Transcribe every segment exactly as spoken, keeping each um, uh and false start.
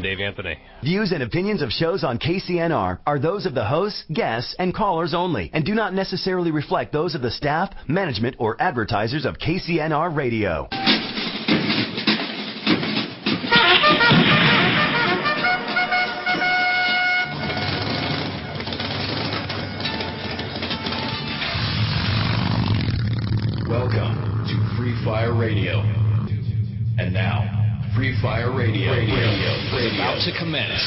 Dave Anthony. Views and opinions of shows on K C N R are those of the hosts, guests, and callers only, and do not necessarily reflect those of the staff, management, or advertisers of K C N R Radio. Welcome to Free Fire Radio. And now, Free Fire Radio, radio, radio, radio. About to commence.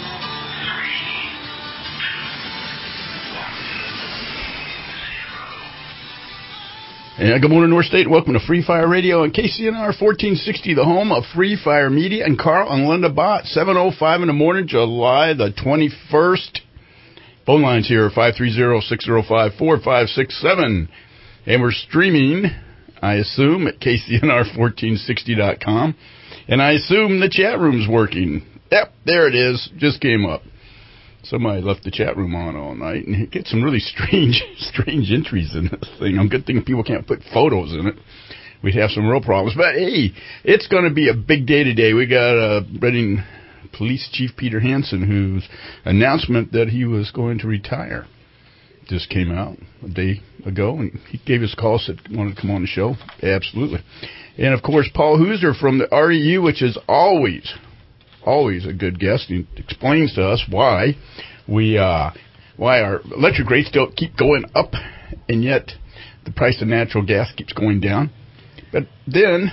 Yeah, good morning, North State. Welcome to Free Fire Radio and K C N R fourteen sixty, the home of Free Fire Media, and Carl and Linda Bott, seven oh five in the morning, July the twenty-first. Phone lines here are five three zero, six zero five, four five six seven. And we're streaming, I assume, at K C N R fourteen sixty dot com. And I assume the chat room's working. Yep, there it is. Just came up. Somebody left the chat room on all night, and you get some really strange, strange entries in this thing. I'm good thing people can't put photos in it. We'd have some real problems. But hey, it's going to be a big day today. We got uh, Reading Police Chief Peter Hansen, whose announcement that he was going to retire just came out a day ago, and he gave us a call, said he wanted to come on the show. Absolutely. And, of course, Paul Hooser from the R E U, which is always, always a good guest. He explains to us why we, uh, why our electric rates don't keep going up, and yet the price of natural gas keeps going down. But then,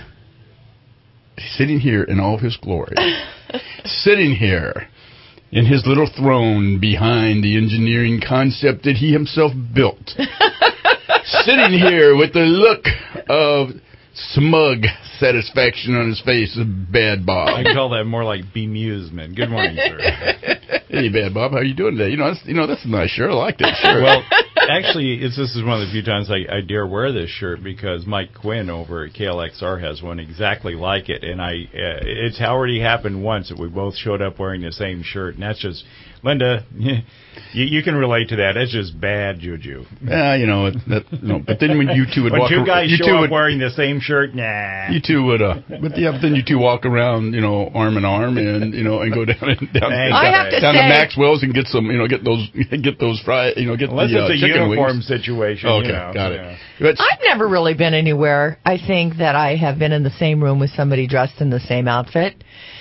sitting here in all of his glory, sitting here in his little throne behind the engineering concept that he himself built, sitting here with the look of smug satisfaction on his face, Bad Bob. I call that more like bemusement. Good morning, sir. Hey, Bad Bob, how you doing today? You know, that's, you know, that's a nice shirt. I like that shirt. Well, actually, it's, this is one of the few times I, I dare wear this shirt because Mike Quinn over at K L X R has one exactly like it, and I uh, it's already happened once that we both showed up wearing the same shirt, and that's just, Linda, you, you can relate to that. That's just bad juju. Yeah, you know, that, you know, but then when you two would when walk two guys you show two up would, wearing the same shirt, nah. You two would, uh, but yeah, but then you two walk around, you know, arm in arm, and you know, and go down and down, I down, have to, down to Maxwell's and get some, you know, get those, get those fry, you know, get Unless the uh, it's a chicken uniform wings. situation. Okay, you know, got you it. know. I've never really been anywhere, I think, that I have been in the same room with somebody dressed in the same outfit.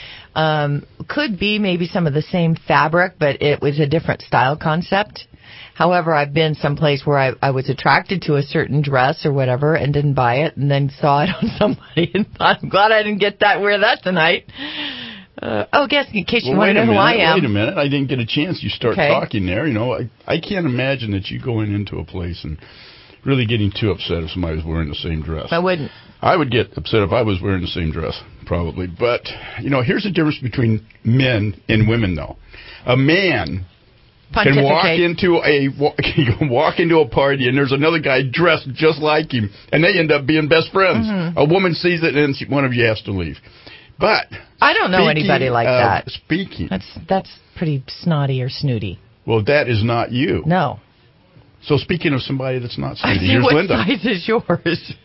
Um, could be maybe some of the same fabric, but it was a different style concept. However, I've been someplace where I, I was attracted to a certain dress or whatever and didn't buy it, and then saw it on somebody and thought, I'm glad I didn't get that, wear that tonight. Uh, oh, guess in case you well, want to know minute, who I am. Wait a minute. I didn't get a chance. You start okay. talking there. You know, I, I can't imagine that you going into a place and really getting too upset if somebody was wearing the same dress. I wouldn't. I would get upset if I was wearing the same dress, probably. But, you know, here's the difference between men and women, though. A man can walk into a can walk into a party and there's another guy dressed just like him, and they end up being best friends. Mm-hmm. A woman sees it and one of you has to leave. But I don't know anybody like that. Speaking, that's that's pretty snotty or snooty. Well, that is not you. No. So speaking of somebody that's not snooty, I see here's what Linda. What size is yours?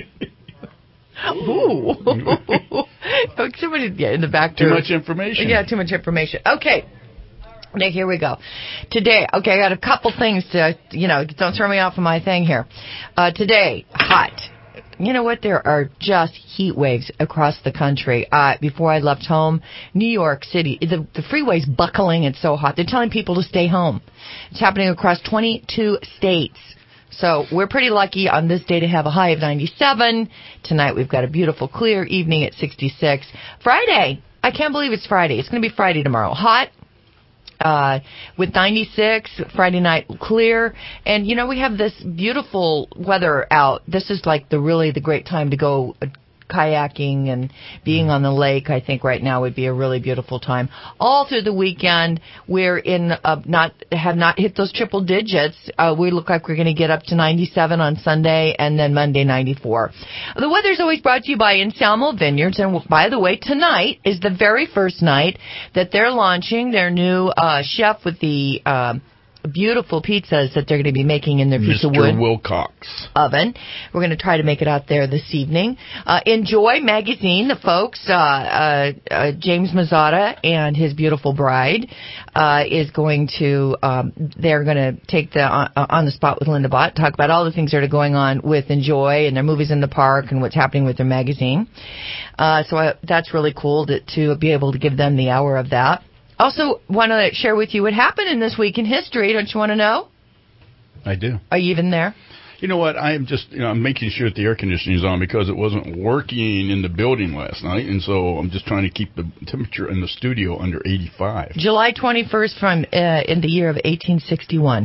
Ooh. Somebody yeah, in the back Too door. much information. Yeah, too much information. Okay. Now, here we go. Today, okay, I got a couple things to, you know, don't throw me off of my thing here. Uh, today, hot. You know what? There are just heat waves across the country. Uh, before I left home, New York City, the, the freeway's buckling. It's so hot. They're telling people to stay home. It's happening across twenty-two states. So we're pretty lucky on this day to have a high of ninety-seven. Tonight we've got a beautiful clear evening at sixty-six. Friday, I can't believe it's Friday. It's going to be Friday tomorrow. Hot. Uh, with ninety-six, Friday night clear. And, you know, we have this beautiful weather out. This is like the really the great time to go uh, kayaking and being on the lake. I think right now would be a really beautiful time. All through the weekend, we're in uh, not have not hit those triple digits. Uh, we look like we're going to get up to ninety-seven on Sunday and then Monday ninety-four. The weather's always brought to you by Anselmo Vineyards. And by the way, tonight is the very first night that they're launching their new uh, chef with the uh, beautiful pizzas that they're going to be making in their pizza Mister wood Wilcox oven. We're going to try to make it out there this evening. Uh, Enjoy Magazine, the folks, uh, uh, uh, James Mazzata and his beautiful bride uh, is going to, um, they're going to take the uh, On the Spot with Linda Bott, talk about all the things that are going on with Enjoy and their movies in the park and what's happening with their magazine. Uh, so I, that's really cool to, to be able to give them the hour of that. Also, want to share with you what happened in this week in history. Don't you want to know? I do. Are you even there? You know what? I am just, you know, I'm making sure that the air conditioning is on because it wasn't working in the building last night, and so I'm just trying to keep the temperature in the studio under eighty-five. July twenty-first from uh, in the year of eighteen sixty-one.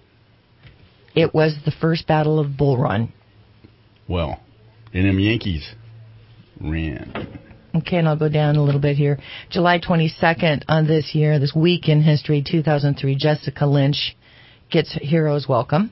It was the first Battle of Bull Run. Well, and them Yankees ran. Okay, and I'll go down a little bit here. July twenty-second on this year, this week in history, two thousand three, Jessica Lynch gets Heroes Welcome.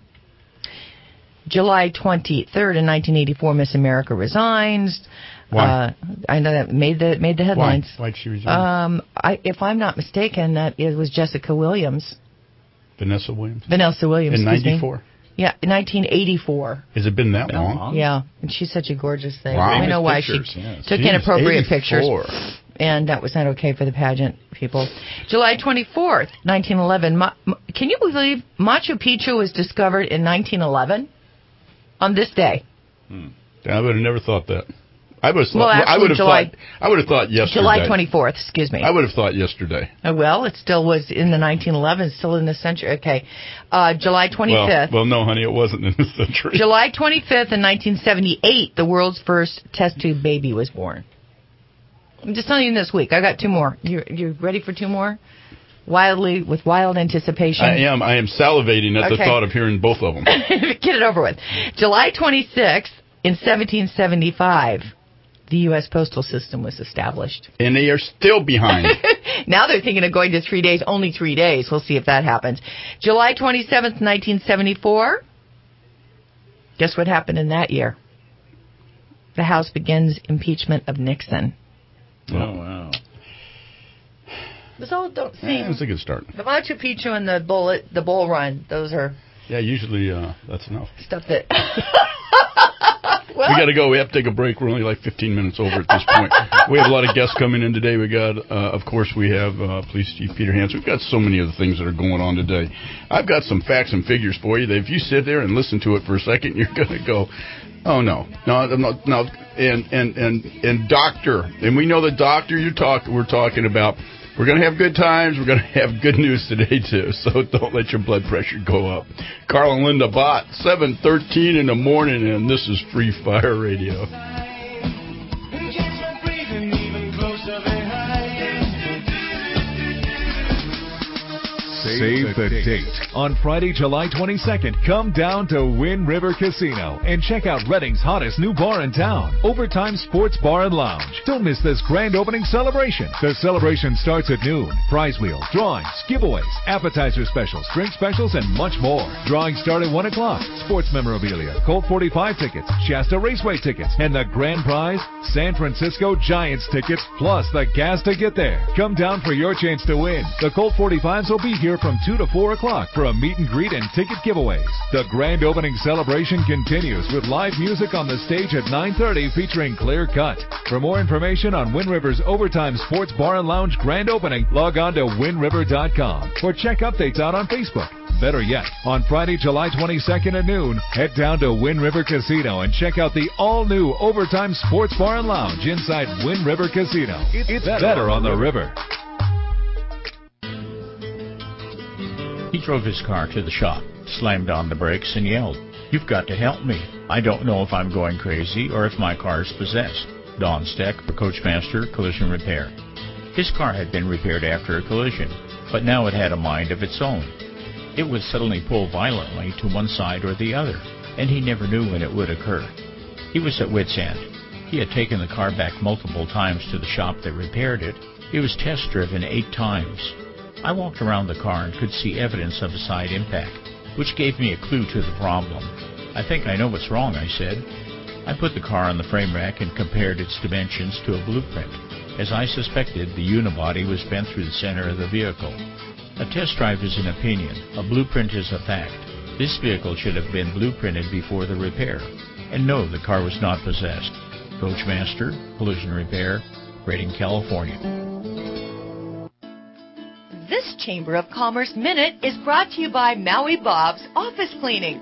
July twenty-third in nineteen eighty-four, Miss America resigns. Why? Uh, I know that made the made the headlines. Why? Why'd she resign? Um, I, if I'm not mistaken, that it was Jessica Williams. Vanessa Williams? Vanessa Williams, In excuse me. ninety-four? Yeah, in nineteen eighty-four. Has it been that That long? long? Yeah, and she's such a gorgeous thing. Wow. We know why Pictures, she yes. took Jeez, inappropriate eighty-four. pictures, and that was not okay for the pageant people. July twenty-fourth, nineteen eleven. Ma- Ma- can you believe Machu Picchu was discovered in nineteen eleven? On this day. Hmm. I would have never thought that. I would have Well, thought. I actually, would have July- thought. I would have thought yesterday. July twenty-fourth, excuse me. I would have thought yesterday. Uh, well, it still was in the nineteen eleven, still in the century. Okay. Uh, July twenty-fifth. Well, well, no, honey, it wasn't in the century. July twenty-fifth in nineteen seventy-eight, the world's first test tube baby was born. I'm just telling you this week. I got two more. You you ready for two more? Wildly, with wild anticipation. I am. I am salivating at the Okay. thought of hearing both of them. Get it over with. July twenty-sixth in seventeen seventy-five, the U S postal system was established. And they are still behind. Now they're thinking of going to three days, only three days. We'll see if that happens. July twenty-seventh, nineteen seventy-four. Guess what happened in that year? The House begins impeachment of Nixon. Oh, wow. So don't see Yeah, it's a good start. the Machu Picchu and the bullet, the Bull Run. Those are Yeah, usually uh, that's enough. stuff that. Well, We got to go. We have to take a break. We're only like fifteen minutes over at this point. We have a lot of guests coming in today. We got, uh, of course, we have uh, Police Chief Peter Hansen. We've got so many other things that are going on today. I've got some facts and figures for you that if you sit there and listen to it for a second, you're going to go, oh, no. No, no, no. And, and, and, and doctor. And we know the doctor you're talk, we're talking about. We're going to have good times. We're going to have good news today, too. So don't let your blood pressure go up. Carl and Linda Bott, seven thirteen in the morning, and this is Free Fire Radio. Save the date. On Friday, July twenty-second, come down to Wind River Casino and check out Redding's hottest new bar in town, Overtime Sports Bar and Lounge. Don't miss this grand opening celebration. The celebration starts at noon. Prize wheel, drawings, giveaways, appetizer specials, drink specials, and much more. Drawings start at one o'clock. Sports memorabilia, Colt forty-five tickets, Shasta Raceway tickets, and the grand prize, San Francisco Giants tickets, plus the gas to get there. Come down for your chance to win. The Colt forty-fives will be here from two to four o'clock for a meet and greet and ticket giveaways. The grand opening celebration continues with live music on the stage at nine thirty featuring Clear Cut. For more information on Wind River's Overtime Sports Bar and Lounge grand opening, log on to wind river dot com or check updates out on Facebook. Better yet, on Friday, July twenty-second at noon, head down to Wind River Casino and check out the all-new Overtime Sports Bar and Lounge inside Wind River Casino. It's better on the river. He drove his car to the shop, slammed on the brakes, and yelled, "You've got to help me. I don't know if I'm going crazy or if my car's possessed." Don Steck for Coachmaster Collision Repair. His car had been repaired after a collision, but now it had a mind of its own. It would suddenly pull violently to one side or the other, and he never knew when it would occur. He was at wit's end. He had taken the car back multiple times to the shop that repaired it. It was test driven eight times. I walked around the car and could see evidence of a side impact, which gave me a clue to the problem. "I think I know what's wrong," I said. I put the car on the frame rack and compared its dimensions to a blueprint. As I suspected, the unibody was bent through the center of the vehicle. A test drive is an opinion. A blueprint is a fact. This vehicle should have been blueprinted before the repair. And no, the car was not possessed. Coachmaster, Collision Repair, Redding, California. This Chamber of Commerce Minute is brought to you by Maui Bob's Office Cleaning.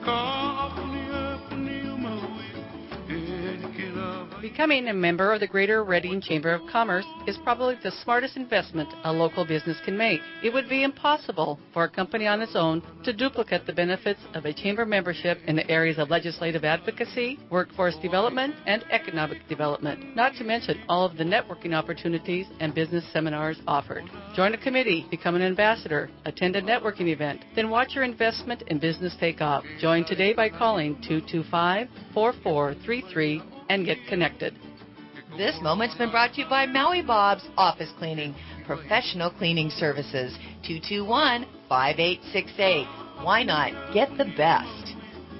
Becoming a member of the Greater Redding Chamber of Commerce is probably the smartest investment a local business can make. It would be impossible for a company on its own to duplicate the benefits of a chamber membership in the areas of legislative advocacy, workforce development, and economic development, not to mention all of the networking opportunities and business seminars offered. Join a committee, become an ambassador, attend a networking event, then watch your investment in business take off. Join today by calling two two five, four four three three and get connected. This moment's been brought to you by Maui Bob's Office Cleaning, professional cleaning services. two two one, five eight six eight. Why not get the best?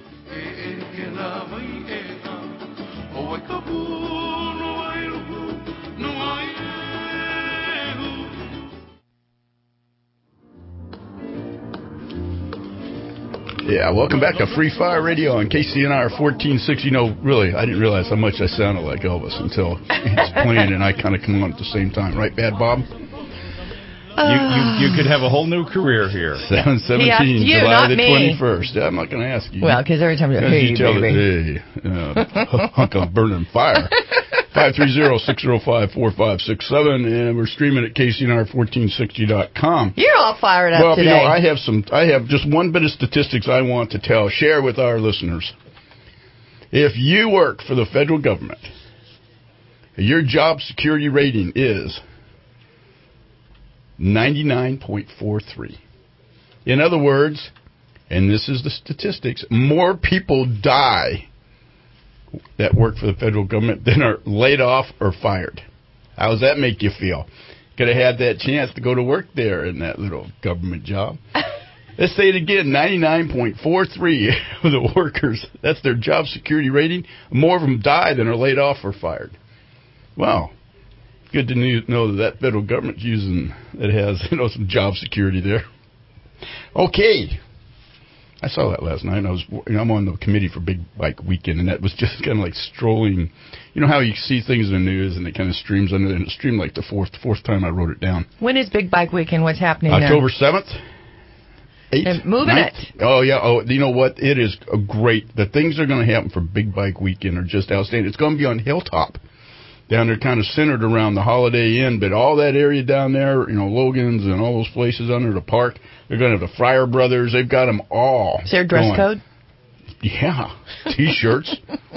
Yeah, welcome back to Free Fire Radio on K C N R fourteen sixty. You know, really, I didn't realize how much I sounded like Elvis until he's playing and I kind of come on at the same time. Right, Bad Bob? Uh, you, you you could have a whole new career here. seven seventeen, you, July the me. twenty-first. Yeah, I'm not going to ask you. Well, because every time you go, hey, you tell baby. it, hey, uh, hunk of burning fire. five three zero, six zero five, four five six seven, and we're streaming at K C N R fourteen sixty dot com. You're all fired up well, today. Well, you know, I have some. I have just one bit of statistics I want to tell, share with our listeners. If you work for the federal government, your job security rating is ninety-nine point four three. In other words, and this is the statistics, more people die that work for the federal government than are laid off or fired. How does that make you feel? Could have had that chance to go to work there in that little government job. Let's say it again, ninety-nine point four three of the workers, that's their job security rating. More of them die than are laid off or fired. Wow. Good to know that that federal government's using, it has, you know, some job security there. Okay. I saw that last night. And I was, you know, I'm on the committee for Big Bike Weekend, and that was just kind of like strolling. You know how you see things in the news and it kind of streams under, and it streamed like the fourth fourth time I wrote it down. When is Big Bike Weekend? What's happening October there? seventh. eighth, And moving ninth. it. Oh, yeah. Oh, you know what? It is a great. The things that are going to happen for Big Bike Weekend are just outstanding. It's going to be on Hilltop. Down there, kind of centered around the Holiday Inn, but all that area down there, you know, Logan's and all those places under the park, they're going to have the Fryer Brothers. They've got them all. Is there a dress going. code? Yeah. T-shirts.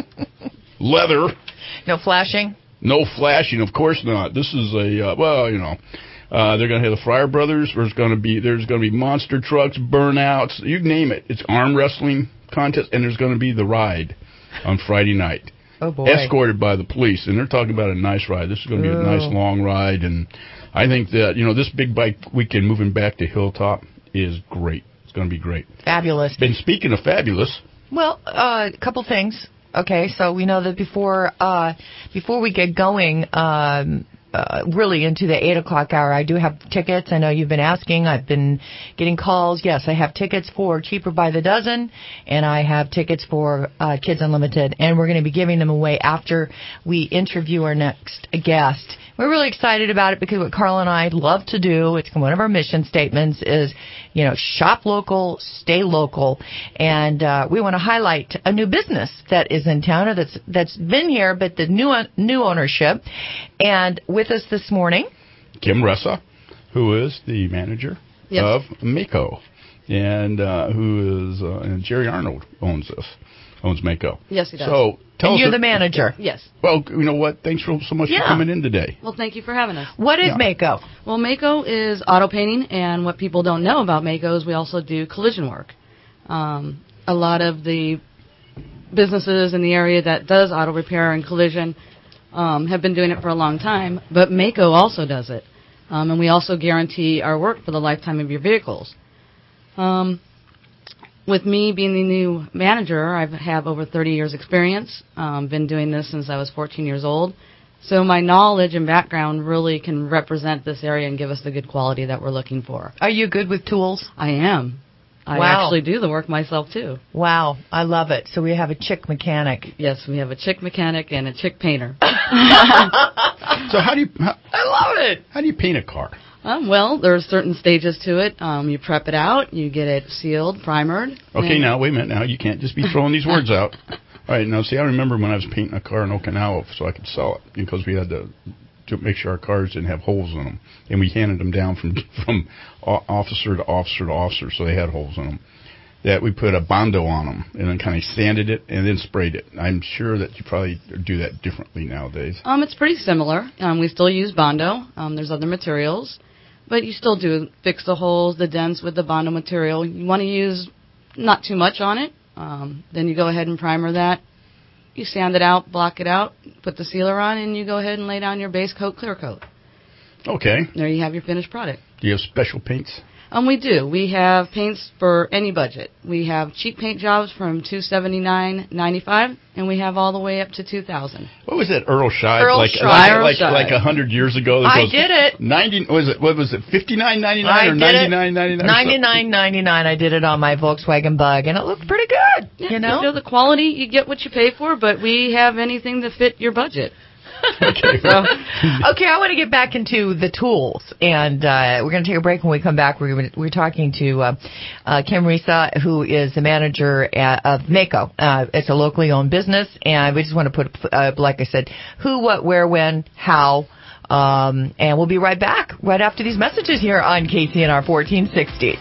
Leather. No flashing? No flashing, of course not. This is a, uh, well, you know, uh, they're going to have the Fryer Brothers. There's going to be, there's going to be monster trucks, burnouts, you name it. It's arm wrestling contest, and there's going to be the ride on Friday night. Oh, boy. Escorted by the police, and they're talking about a nice ride. This is going to be a nice long ride, and I think that, you know, this Big Bike Weekend moving back to Hilltop is great. It's going to be great. Fabulous. Been speaking of fabulous. Well, uh, a couple things. Okay, so we know that before uh, before we get going, um, uh, really into the eight o'clock hour, I do have tickets. I know you've been asking. I've been getting calls. Yes, I have tickets for Cheaper by the Dozen, and I have tickets for uh, Kids Unlimited, and we're going to be giving them away after we interview our next guest. We're really excited about it because what Carl and I love to do, it's one of our mission statements, is, you know, shop local, stay local, and uh, we want to highlight a new business that is in town or that's that's been here, but the new new ownership. And with us this morning, Kim Ressa, who is the manager yes. of Mako, and uh, who is uh, and Jerry Arnold owns this, owns Mako. Yes, he does. So tell and us you're a, the manager. Yes. Well, you know what? Thanks for, so much Yeah. for coming in today. Well, thank you for having us. What is Yeah. Mako? Well, Mako is auto painting, and what people don't know about Mako is we also do collision work. Um, a lot of the businesses in the area that does auto repair and collision um, have been doing it for a long time, but Mako also does it. Um, and we also guarantee our work for the lifetime of your vehicles. Um, with me being the new manager, I have over thirty years experience. Um, been doing this since I was fourteen years old. So my knowledge and background really can represent this area and give us the good quality that we're looking for. Are you good with tools? I am. I Wow. actually do the work myself, too. Wow, I love it. So we have a chick mechanic. Yes, we have a chick mechanic and a chick painter. So how do you... How, I love it. How do you paint a car? Um, well, there's certain stages to it. Um, you prep it out. You get it sealed, primered. Okay, now, wait a minute. Now, you can't just be throwing these words out. All right, now, see, I remember when I was painting a car in Okinawa so I could sell it because we had to... to make sure our cars didn't have holes in them. And we handed them down from from officer to officer to officer, so they had holes in them. That we put a Bondo on them and then kind of sanded it and then sprayed it. I'm sure that you probably do that differently nowadays. Um, it's pretty similar. Um, we still use Bondo. Um, there's other materials. But you still do fix the holes, the dents with the Bondo material. You want to use not too much on it. Um, then you go ahead and primer that. You sand it out, block it out, put the sealer on, and you go ahead and lay down your base coat, clear coat. Okay. There you have your finished product. Do you have special paints? Um, we do. We have paints for any budget. We have cheap paint jobs from two seventy-nine ninety-five, and we have all the way up to two thousand. What was that, Earl Scheib? Earl like, Scheib. like, Earl like, Scheib. like a hundred years ago. That I goes did it. Ninety was it? What was it? Fifty-nine ninety-nine or ninety-nine ninety-nine? ninety-nine ninety-nine. I did it on my Volkswagen Bug, and it looked pretty good. Yeah, you know, you know the quality, you get what you pay for, but we have anything to fit your budget. Okay. So, okay, I want to get back into the tools, and uh, we're going to take a break. When we come back, we're gonna, we're talking to uh, uh, Kim Risa, who is the manager at, of Mako. Uh, it's a locally owned business, and we just want to put, uh, like I said, who, what, where, when, how, um, and we'll be right back right after these messages here on K C N R fourteen sixty.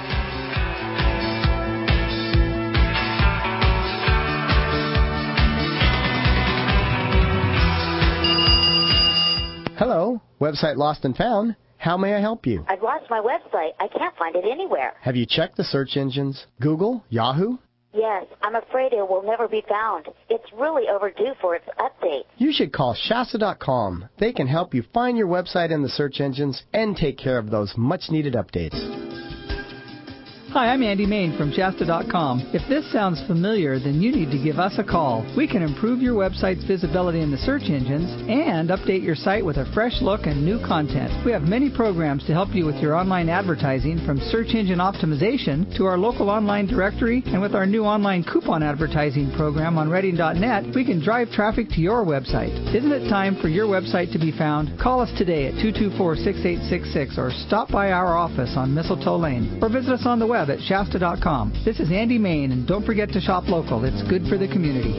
Hello, website lost and found. How may I help you? I've lost my website. I can't find it anywhere. Have you checked the search engines? Google? Yahoo? Yes, I'm afraid it will never be found. It's really overdue for its update. You should call Shasta dot com. They can help you find your website in the search engines and take care of those much-needed updates. Hi, I'm Andy Main from Shasta dot com. If this sounds familiar, then you need to give us a call. We can improve your website's visibility in the search engines and update your site with a fresh look and new content. We have many programs to help you with your online advertising, from search engine optimization to our local online directory, and with our new online coupon advertising program on Reading dot net, we can drive traffic to your website. Isn't it time for your website to be found? Call us today at two two four, six eight six six or stop by our office on Mistletoe Lane or visit us on the web at Shasta dot com. This is Andy Main, and don't forget to shop local. It's good for the community.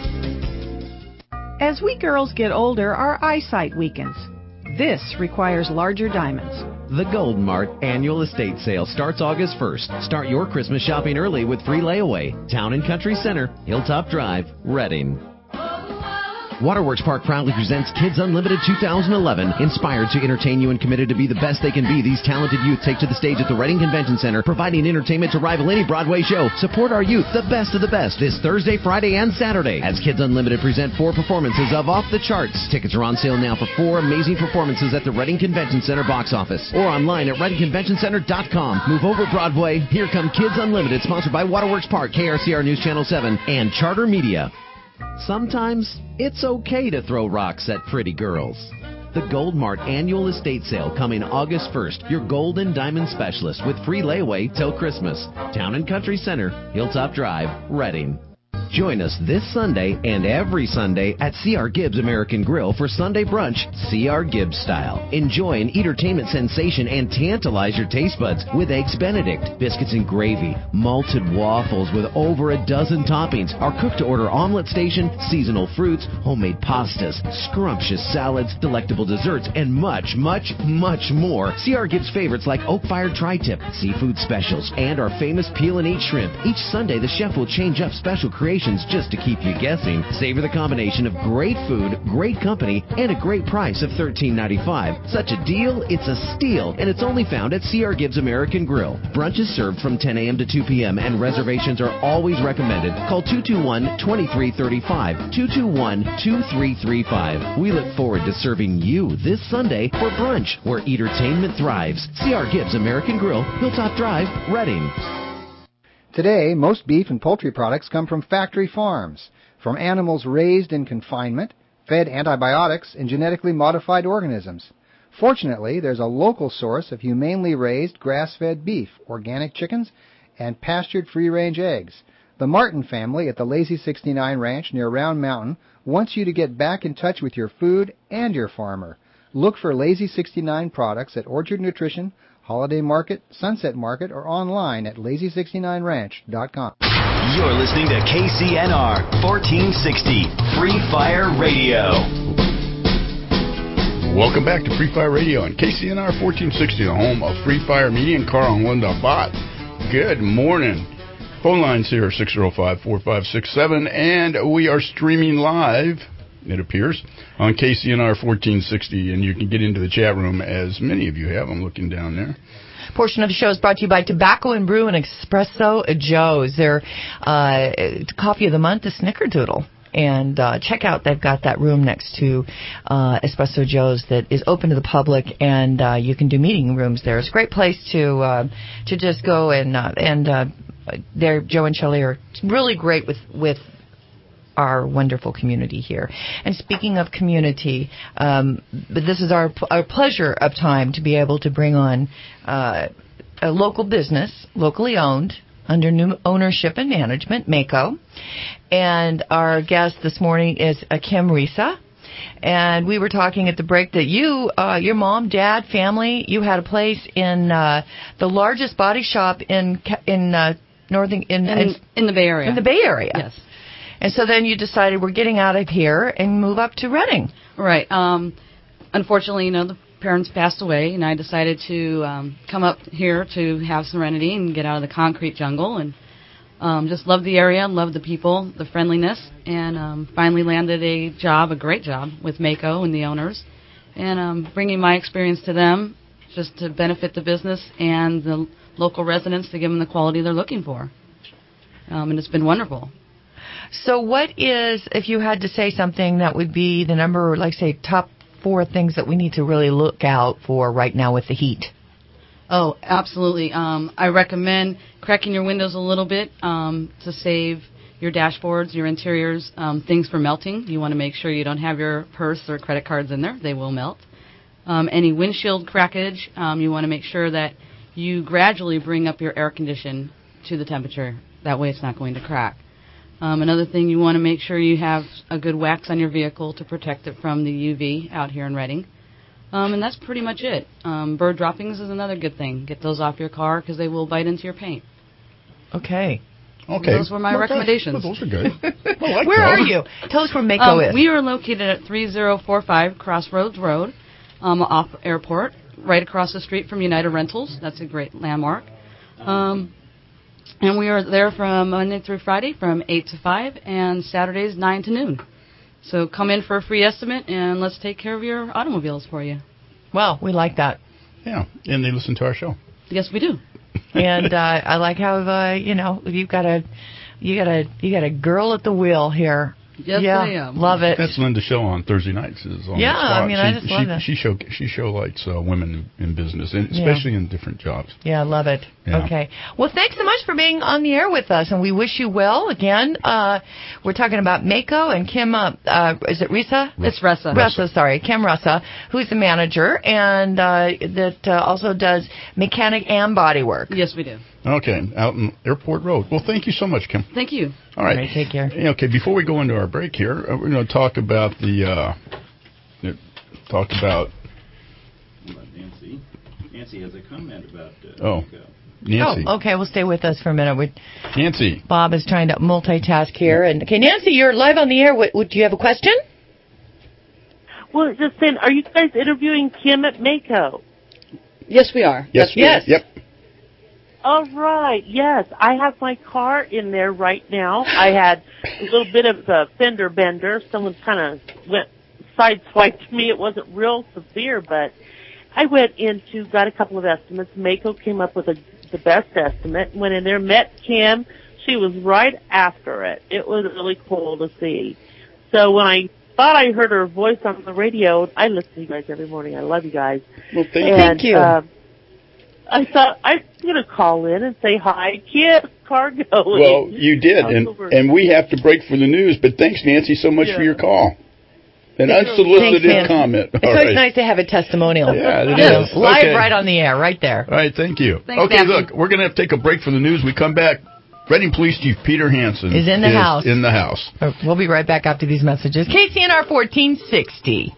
As we girls get older, our eyesight weakens. This requires larger diamonds. The Gold Mart Annual Estate Sale starts August first. Start your Christmas shopping early with free layaway. Town and Country Center, Hilltop Drive, Reading. Waterworks Park proudly presents Kids Unlimited two thousand eleven. Inspired to entertain you and committed to be the best they can be, these talented youth take to the stage at the Reading Convention Center, providing entertainment to rival any Broadway show. Support our youth, the best of the best, this Thursday, Friday, and Saturday, as Kids Unlimited present four performances of Off the Charts. Tickets are on sale now for four amazing performances at the Reading Convention Center box office or online at reading convention center dot com. Move over Broadway. Here come Kids Unlimited, sponsored by Waterworks Park, K R C R News Channel seven, and Charter Media. Sometimes it's okay to throw rocks at pretty girls. The Gold Mart Annual Estate Sale coming August first. Your gold and diamond specialist with free layaway till Christmas. Town and Country Center, Hilltop Drive, Reading. Join us this Sunday and every Sunday at C R Gibbs American Grill for Sunday brunch, C R Gibbs style. Enjoy an entertainment sensation and tantalize your taste buds with Eggs Benedict, biscuits and gravy, malted waffles with over a dozen toppings, our cook-to-order omelet station, seasonal fruits, homemade pastas, scrumptious salads, delectable desserts, and much, much, much more. C R Gibbs favorites like oak-fired tri-tip, seafood specials, and our famous peel and eat shrimp. Each Sunday, the chef will change up special creations just to keep you guessing. Savor the combination of great food, great company, and a great price of thirteen ninety-five. Such a deal, it's a steal, and it's only found at C R Gibbs American Grill. Brunch is served from ten a.m. to two p.m., and reservations are always recommended. Call two two one, two three three five, two two one, two three three five. We look forward to serving you this Sunday for brunch, where entertainment thrives. C R Gibbs American Grill, Hilltop Drive, Reading. Today, most beef and poultry products come from factory farms. From animals raised in confinement, fed antibiotics and genetically modified organisms. Fortunately, there's a local source of humanely raised grass-fed beef, organic chickens, and pastured free-range eggs. The Martin family at the Lazy sixty-nine Ranch near Round Mountain wants you to get back in touch with your food and your farmer. Look for Lazy sixty-nine products at Orchard Nutrition, Holiday Market, Sunset Market, or online at lazy sixty-nine ranch dot com. You're listening to K C N R fourteen sixty Free Fire Radio. Welcome back to Free Fire Radio on K C N R fourteen sixty, the home of Free Fire Media and Carl and Linda Bott. Good morning. Phone lines here are six oh five, four five six seven, and we are streaming live, it appears, on K C N R fourteen sixty, and you can get into the chat room, as many of you have. I'm looking down there. Portion of the show is brought to you by Tobacco and Brew and Espresso Joe's. Their uh, coffee of the month is Snickerdoodle. And uh, check out, they've got that room next to uh, Espresso Joe's that is open to the public, and uh, you can do meeting rooms there. It's a great place to uh, to just go and uh, and uh, they're, Joe and Shelley are really great with with our wonderful community here. And speaking of community, um, but this is our our pleasure of time to be able to bring on uh, a local business, locally owned, under new ownership and management, Maaco. And our guest this morning is uh, Kim Risa. And we were talking at the break that you, uh, your mom, dad, family, you had a place in uh, the largest body shop in in uh, northern in, in in the Bay Area. In the Bay Area. Yes. And so then you decided we're getting out of here and move up to Redding. Right. Um, unfortunately, you know, the parents passed away, and I decided to um, come up here to have serenity and get out of the concrete jungle, and um, just love the area, love the people, the friendliness, and um, finally landed a job, a great job, with Maaco and the owners, and um, bringing my experience to them just to benefit the business and the local residents to give them the quality they're looking for. Um, and it's been wonderful. So what is, if you had to say something that would be the number, like say, top four things that we need to really look out for right now with the heat? Oh, absolutely. Um, I recommend cracking your windows a little bit um, to save your dashboards, your interiors, um, things for melting. You want to make sure you don't have your purse or credit cards in there. They will melt. Um, any windshield crackage, um, you want to make sure that you gradually bring up your air condition to the temperature. That way it's not going to crack. Um, another thing, you want to make sure you have a good wax on your vehicle to protect it from the U V out here in Redding. Um, and that's pretty much it. Um, bird droppings is another good thing. Get those off your car because they will bite into your paint. Okay. Okay. Those were my well, recommendations. Those are good. I like where those. are you? Tell us where Maaco um, is. We are located at three oh four five Crossroads Road, um, off Airport, right across the street from United Rentals. That's a great landmark. Um, and we are there from Monday through Friday from eight to five and Saturdays nine to noon. So come in for a free estimate and let's take care of your automobiles for you. Well, we like that. Yeah, and they listen to our show. Yes, we do. And uh, I like how uh, you know you've got a you got a you got a girl at the wheel here. Yes, yeah, I am. Love it. That's Linda's show on Thursday nights. Is on yeah, the spot. I mean, she, I just she, love that. She show she show likes uh, women in, in business, and especially yeah. in different jobs. Yeah, I love it. Yeah. Okay. Well, thanks so much for being on the air with us, and we wish you well. Again, uh, we're talking about Maaco and Kim. Uh, uh, is it Risa? It's Ressa. Ressa, sorry, Kim Ressa, who's the manager, and uh, that uh, also does mechanic and body work. Yes, we do. Okay, out in Airport Road. Well, thank you so much, Kim. Thank you. All right. All right, take care. Okay, before we go into our break here, uh, we're going to talk about the, uh, talk about... Nancy. Nancy has a comment about... Uh, oh, Nancy. Oh, okay, we'll stay with us for a minute. We, Nancy. Bob is trying to multitask here. And okay, Nancy, you're live on the air. What, what, do you have a question? Well, just saying, are you guys interviewing Kim at Maaco? Yes, we are. Yes, we yes. Are. Yep. All right, yes. I have my car in there right now. I had a little bit of a fender bender. Someone kind of went sideswiped me. It wasn't real severe, but I went into, got a couple of estimates. Maaco came up with a, the best estimate. Went in there, met Kim. She was right after it. It was really cool to see. So when I thought I heard her voice on the radio, I listen to you guys every morning. I love you guys. Well, thank, and, thank you. Uh, I thought I'm going to call in and say hi, Kim, car going. Well, you did, and, and we have to break for the news, but thanks, Nancy, so much yeah. for your call. An unsolicited Thanks, comment. It's All always right. nice to have a testimonial. Yeah, it Yeah, is. live Okay. right on the air, right there. All right, thank you. Thanks, okay, Matthew. look, we're going to have to take a break for the news. We come back. Reading Police Chief Peter Hansen Is in the house. In the house. We'll be right back after these messages. K C N R fourteen sixty.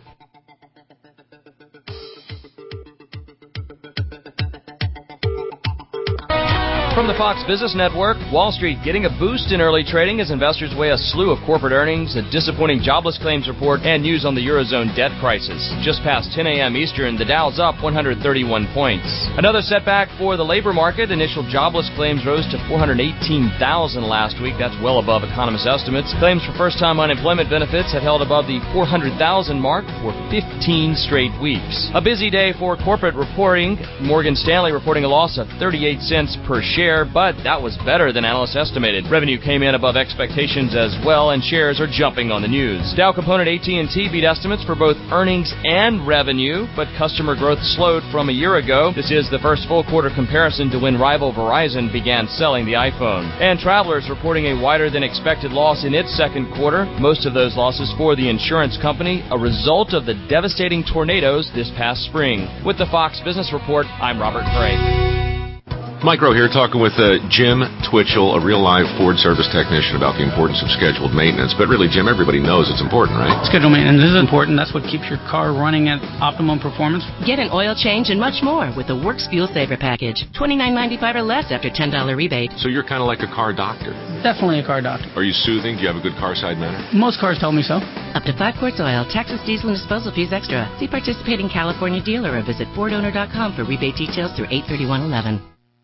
From the Fox Business Network, Wall Street getting a boost in early trading as investors weigh a slew of corporate earnings, a disappointing jobless claims report, and news on the Eurozone debt crisis. Just past ten a.m. Eastern, the Dow's up one hundred thirty-one points. Another setback for the labor market. Initial jobless claims rose to four hundred eighteen thousand last week. That's well above economist estimates. Claims for first-time unemployment benefits have held above the four hundred thousand mark for fifteen straight weeks. A busy day for corporate reporting. Morgan Stanley reporting a loss of thirty-eight cents per share. But that was better than analysts estimated. Revenue came in above expectations as well, and shares are jumping on the news. Dow component A T and T beat estimates for both earnings and revenue, but customer growth slowed from a year ago. This is the first full quarter comparison to when rival Verizon began selling the iPhone. And Travelers reporting a wider than expected loss in its second quarter. Most of those losses for the insurance company, a result of the devastating tornadoes this past spring. With the Fox Business Report, I'm Robert Gray. Mike Rowe here talking with uh, Jim Twitchell, a real-live Ford service technician, about the importance of scheduled maintenance. But really, Jim, everybody knows it's important, right? Scheduled maintenance is important. That's what keeps your car running at optimum performance. Get an oil change and much more with the Works Fuel Saver Package. twenty-nine ninety-five or less after ten dollars rebate. So you're kind of like a car doctor. Definitely a car doctor. Are you soothing? Do you have a good car side manner? Most cars tell me so. Up to five quarts oil, taxes, diesel, and disposal fees extra. See participating California dealer or visit Ford Owner dot com for rebate details through eight thirty-one eleven.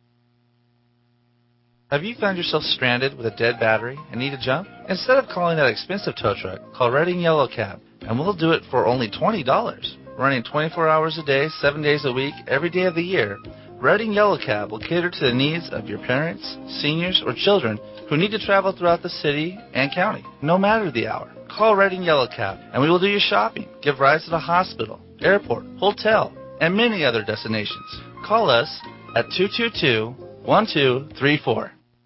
Have you found yourself stranded with a dead battery and need a jump? Instead of calling that expensive tow truck, call Redding Yellow Cab, and we'll do it for only twenty dollars. Running twenty-four hours a day, seven days a week, every day of the year, Redding Yellow Cab will cater to the needs of your parents, seniors, or children who need to travel throughout the city and county, no matter the hour. Call Redding Yellow Cab, and we will do your shopping, give rides to the hospital, airport, hotel, and many other destinations. Call us at two two two, one two three four.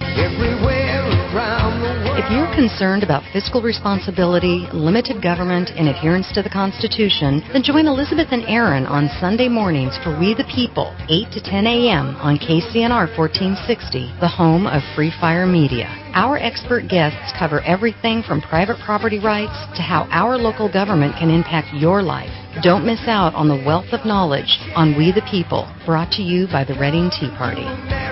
If you're concerned about fiscal responsibility, limited government, and adherence to the Constitution, then join Elizabeth and Aaron on Sunday mornings for We the People, eight to ten a.m. on K C N R fourteen sixty, the home of Free Fire Media. Our expert guests cover everything from private property rights to how our local government can impact your life. Don't miss out on the wealth of knowledge on We the People, brought to you by the Reading Tea Party.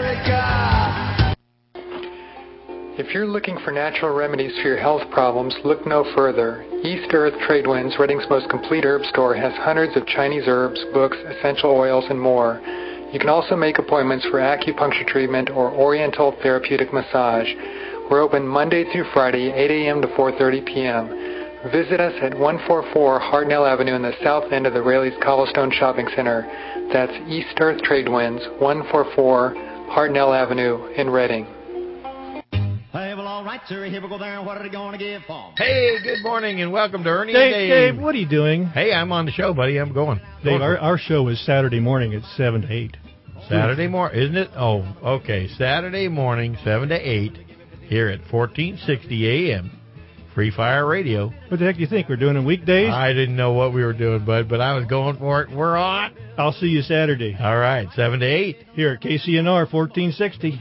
If you're looking for natural remedies for your health problems, look no further. East Earth Tradewinds, Reading's most complete herb store, has hundreds of Chinese herbs, books, essential oils, and more. You can also make appointments for acupuncture treatment or oriental therapeutic massage. We're open Monday through Friday, eight a.m. to four thirty p.m. Visit us at one forty-four Hartnell Avenue in the south end of the Rayleigh's Cobblestone Shopping Center. That's East Earth Tradewinds, one forty-four Hartnell Avenue in Reading. Hey, well, all right, sir. Here we go there. What are they going to give for? Hey, good morning and welcome to Ernie Dave, and Dave. Dave, what are you doing? Hey, I'm on the show, buddy. I'm going. Dave, going our, our show is Saturday morning at seven to eight. Saturday morning, isn't it? Oh, okay. Saturday morning, seven to eight, here at fourteen sixty a.m. Free Fire Radio. What the heck do you think? We're doing it weekdays? I didn't know what we were doing, bud, but I was going for it. We're on. I'll see you Saturday. All right, seven to eight. Here at K C N R fourteen sixty.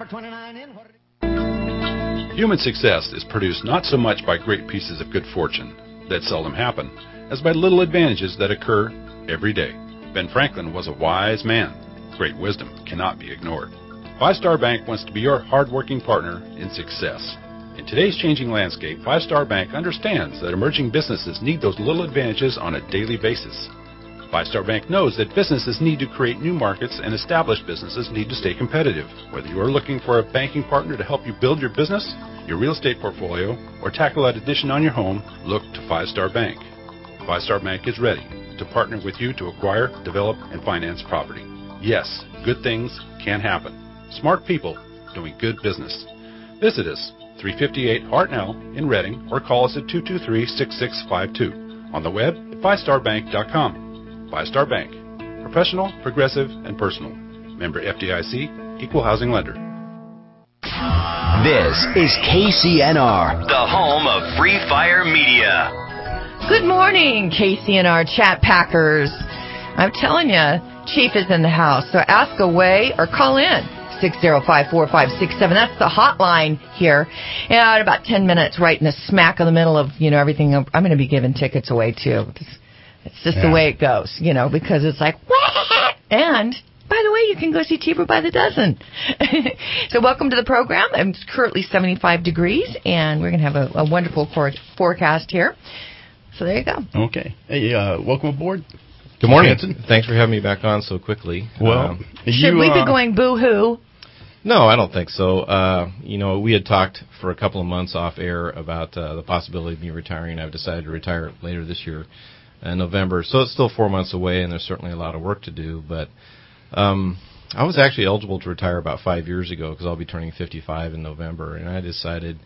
Human success is produced not so much by great pieces of good fortune that seldom happen, as by little advantages that occur every day. Ben Franklin was a wise man. Great wisdom cannot be ignored. Five Star Bank wants to be your hard-working partner in success. In today's changing landscape, Five Star Bank understands that emerging businesses need those little advantages on a daily basis. Five Star Bank knows that businesses need to create new markets and established businesses need to stay competitive. Whether you are looking for a banking partner to help you build your business, your real estate portfolio, or tackle that addition on your home, look to Five Star Bank. Five Star Bank is ready to partner with you to acquire, develop, and finance property. Yes, good things can happen. Smart people doing good business. Visit us, three fifty-eight Hartnell in Reading, or call us at two two three, six six five two. On the web at five star bank dot com. Five Star Bank. Professional, progressive, and personal. Member F D I C, Equal Housing Lender. This is K C N R, the home of Free Fire Media. Good morning, K C N R Chat Packers. I'm telling you, Chief is in the house, so ask away or call in. six oh five, four five six seven. That's the hotline here. And in about ten minutes, right in the smack in the middle of, you know, everything, I'm going to be giving tickets away, too. It's just yeah. the way it goes, you know, because it's like, what? And, by the way, you can go see Cheaper by the Dozen. So welcome to the program. It's currently seventy-five degrees, and we're going to have a, a wonderful for- forecast here. So there you go. Okay. Hey, uh, welcome aboard. Good morning. Hanson. Thanks for having me back on so quickly. Well, um, should you, we be uh, going boo-hoo? No, I don't think so. Uh, you know, we had talked for a couple of months off air about uh, the possibility of me retiring. I've decided to retire later this year in November. So it's still four months away, and there's certainly a lot of work to do. But um, I was actually eligible to retire about five years ago because I'll be turning fifty-five in November, and I decided,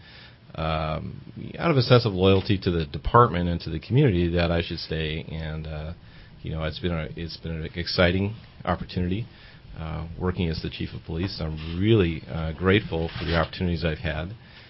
um, out of a sense of loyalty to the department and to the community, that I should stay. And uh, you know, it's been a, it's been an exciting opportunity uh, working as the chief of police. I'm really uh, grateful for the opportunities I've had,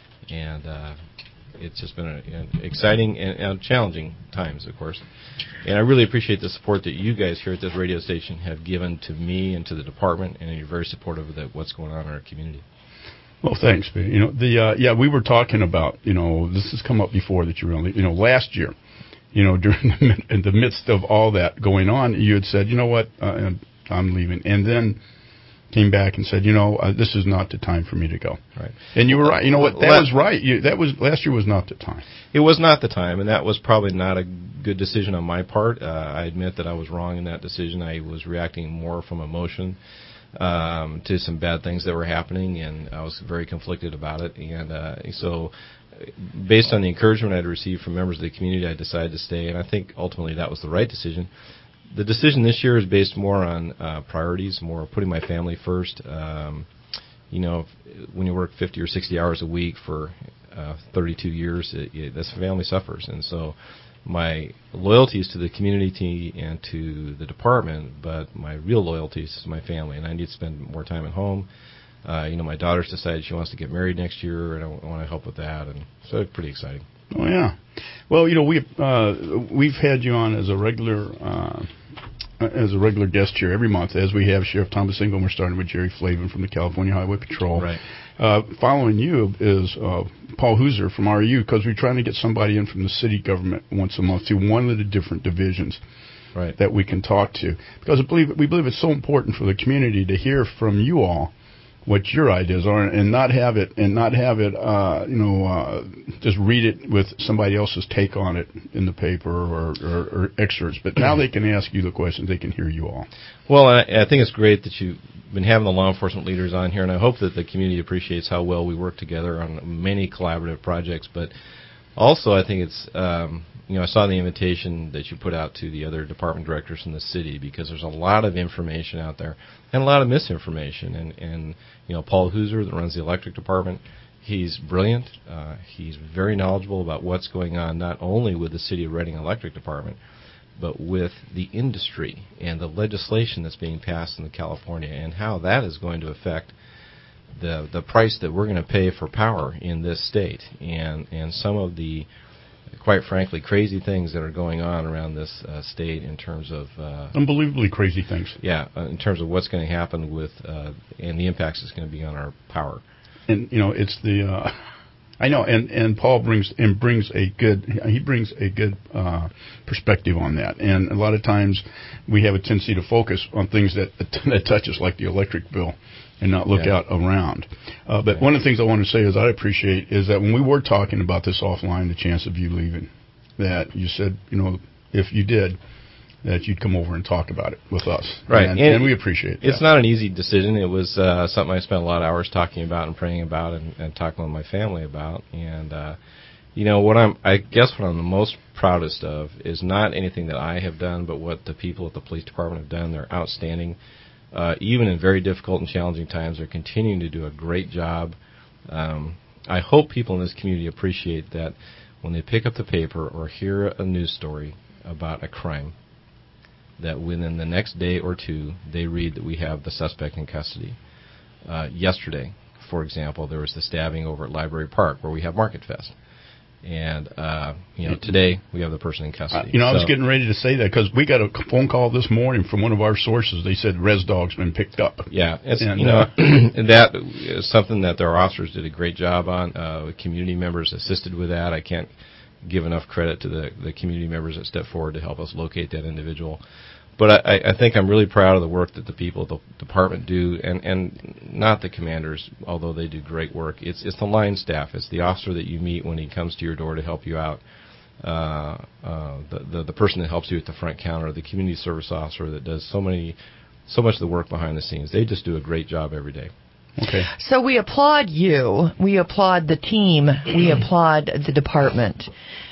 and uh, it's just been a, an exciting and, and challenging times, of course. And I really appreciate the support that you guys here at this radio station have given to me and to the department, and you're very supportive of the, what's going on in our community. Well, thanks, man. You know, the uh, yeah, we were talking about, you know, this has come up before that you really, you know, last year, you know, during the in the midst of all that going on, you had said, you know what, uh, I'm leaving, and then came back and said, you know, uh, this is not the time for me to go. Right. And you were right. You know what? That La- was right. You, that was last year was not the time. It was not the time, and that was probably not a good decision on my part. Uh, I admit that I was wrong in that decision. I was reacting more from emotion um, to some bad things that were happening, and I was very conflicted about it. And uh, so, based on the encouragement I'd received from members of the community, I decided to stay, and I think ultimately that was the right decision. The decision this year is based more on uh, priorities, more putting my family first. Um, you know, when you work fifty or sixty hours a week for uh, thirty-two years, it, it, this family suffers. And so my loyalty is to the community and to the department, but my real loyalty is to my family, and I need to spend more time at home. Uh, you know, my daughter's decided she wants to get married next year, and I want to help with that, and so it's pretty exciting. Oh, yeah. Well, you know, we, uh, we've had you on as a regular uh, as a regular guest here every month, as we have Sheriff Thomas Ingle, and we're starting with Jerry Flavin from the California Highway Patrol. Right. Uh, following you is uh, Paul Hooser from R U, because we're trying to get somebody in from the city government once a month to one of the different divisions right. that we can talk to. Because I believe, we believe it's so important for the community to hear from you all what your ideas are, and not have it, and not have it, uh, you know, uh, just read it with somebody else's take on it in the paper or, or, or excerpts. But now they can ask you the questions. They can hear you all. Well, I, I think it's great that you've been having the law enforcement leaders on here, and I hope that the community appreciates how well we work together on many collaborative projects. But also, I think it's, um, you know, I saw the invitation that you put out to the other department directors in the city, because there's a lot of information out there and a lot of misinformation. And, and you know, Paul Hooser, that runs the electric department, he's brilliant. Uh, he's very knowledgeable about what's going on, not only with the City of Redding Electric Department, but with the industry and the legislation that's being passed in California, and how that is going to affect the the price that we're going to pay for power in this state, and and some of the, quite frankly, crazy things that are going on around this uh, state in terms of uh, unbelievably crazy things. Yeah, uh, in terms of what's going to happen with uh, and the impacts it's going to be on our power. And you know, it's the uh, I know, and, and Paul brings and brings a good he brings a good uh, perspective on that. And a lot of times we have a tendency to focus on things that that touch us, like the electric bill, and not look yeah. out around. Uh, but yeah. one of the things I want to say is I appreciate is that when we were talking about this offline, the chance of you leaving, that you said, you know, if you did, that you'd come over and talk about it with us. Right. And, and and we appreciate it. It's not an easy decision. It was uh, something I spent a lot of hours talking about and praying about and, and talking with my family about. And, uh, you know, what I'm, I guess what I'm the most proudest of is not anything that I have done, but what the people at the police department have done. They're outstanding. Uh, even in very difficult and challenging times, they're continuing to do a great job. Um, I hope people in this community appreciate that when they pick up the paper or hear a news story about a crime, that within the next day or two, they read that we have the suspect in custody. Uh, yesterday, for example, there was the stabbing over at Library Park, where we have Market Fest. And, uh, you know, today we have the person in custody. Uh, you know, I was So- getting ready to say that because we got a phone call this morning from one of our sources. They said Res Dog's been picked up. Yeah, it's, and, you know, uh, and that is something that their officers did a great job on. Uh, community members assisted with that. I can't give enough credit to the, the community members that stepped forward to help us locate that individual. But I, I think I'm really proud of the work that the people at the department do, and, and not the commanders, although they do great work. It's it's the line staff. It's the officer that you meet when he comes to your door to help you out, uh, uh, the, the the person that helps you at the front counter, the community service officer that does so many, so much of the work behind the scenes. They just do a great job every day. Okay. So we applaud you. We applaud the team. We applaud the department.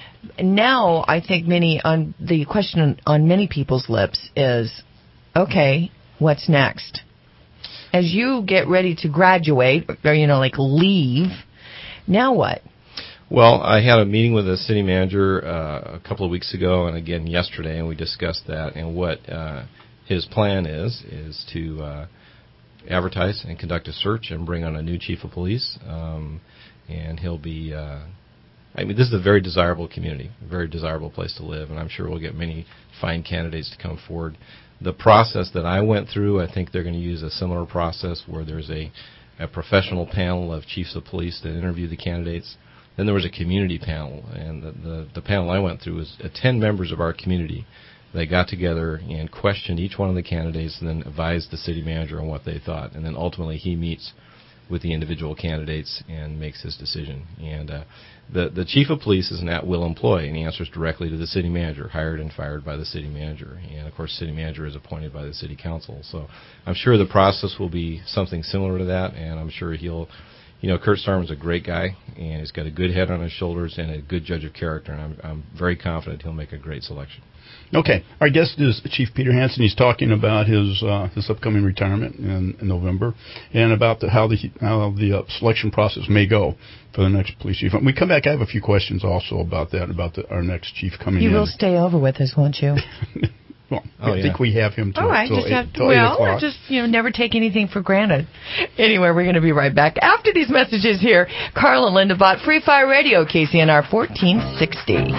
Now, I think many on the question on many people's lips is, okay, what's next? As you get ready to graduate, or you know, like leave, now what? Well, I had a meeting with the city manager uh, a couple of weeks ago, and again yesterday, and we discussed that. And what uh, his plan is is to uh, advertise and conduct a search and bring on a new chief of police, um, and he'll be. Uh, I mean, this is a very desirable community, a very desirable place to live, and I'm sure we'll get many fine candidates to come forward. The process that I went through, I think they're going to use a similar process where there's a, a professional panel of chiefs of police that interview the candidates. Then there was a community panel, and the, the, the panel I went through was uh, ten members of our community. They got together and questioned each one of the candidates and then advised the city manager on what they thought. And then ultimately he meets with the individual candidates and makes his decision. And uh, the the chief of police is an at-will employee, and he answers directly to the city manager, hired and fired by the city manager. And, of course, the city manager is appointed by the city council. So I'm sure the process will be something similar to that, and I'm sure he'll, you know, Kurt Starman's a great guy, and he's got a good head on his shoulders and a good judge of character, and I'm, I'm very confident he'll make a great selection. Okay. Our guest is Chief Peter Hansen. He's talking about his uh, his upcoming retirement in, in November and about the, how the how the uh, selection process may go for the next police chief. When we come back, I have a few questions also about that, about the, our next chief coming You in. will stay over with us, won't you? Well, Oh, I yeah. think we have him till, All right, till just eight, have to, till eight well, o'clock. just you know, never take anything for granted. Anyway, we're going to be right back after these messages here. Carl and Linda Bott, Free Fire Radio, K C N R fourteen sixty.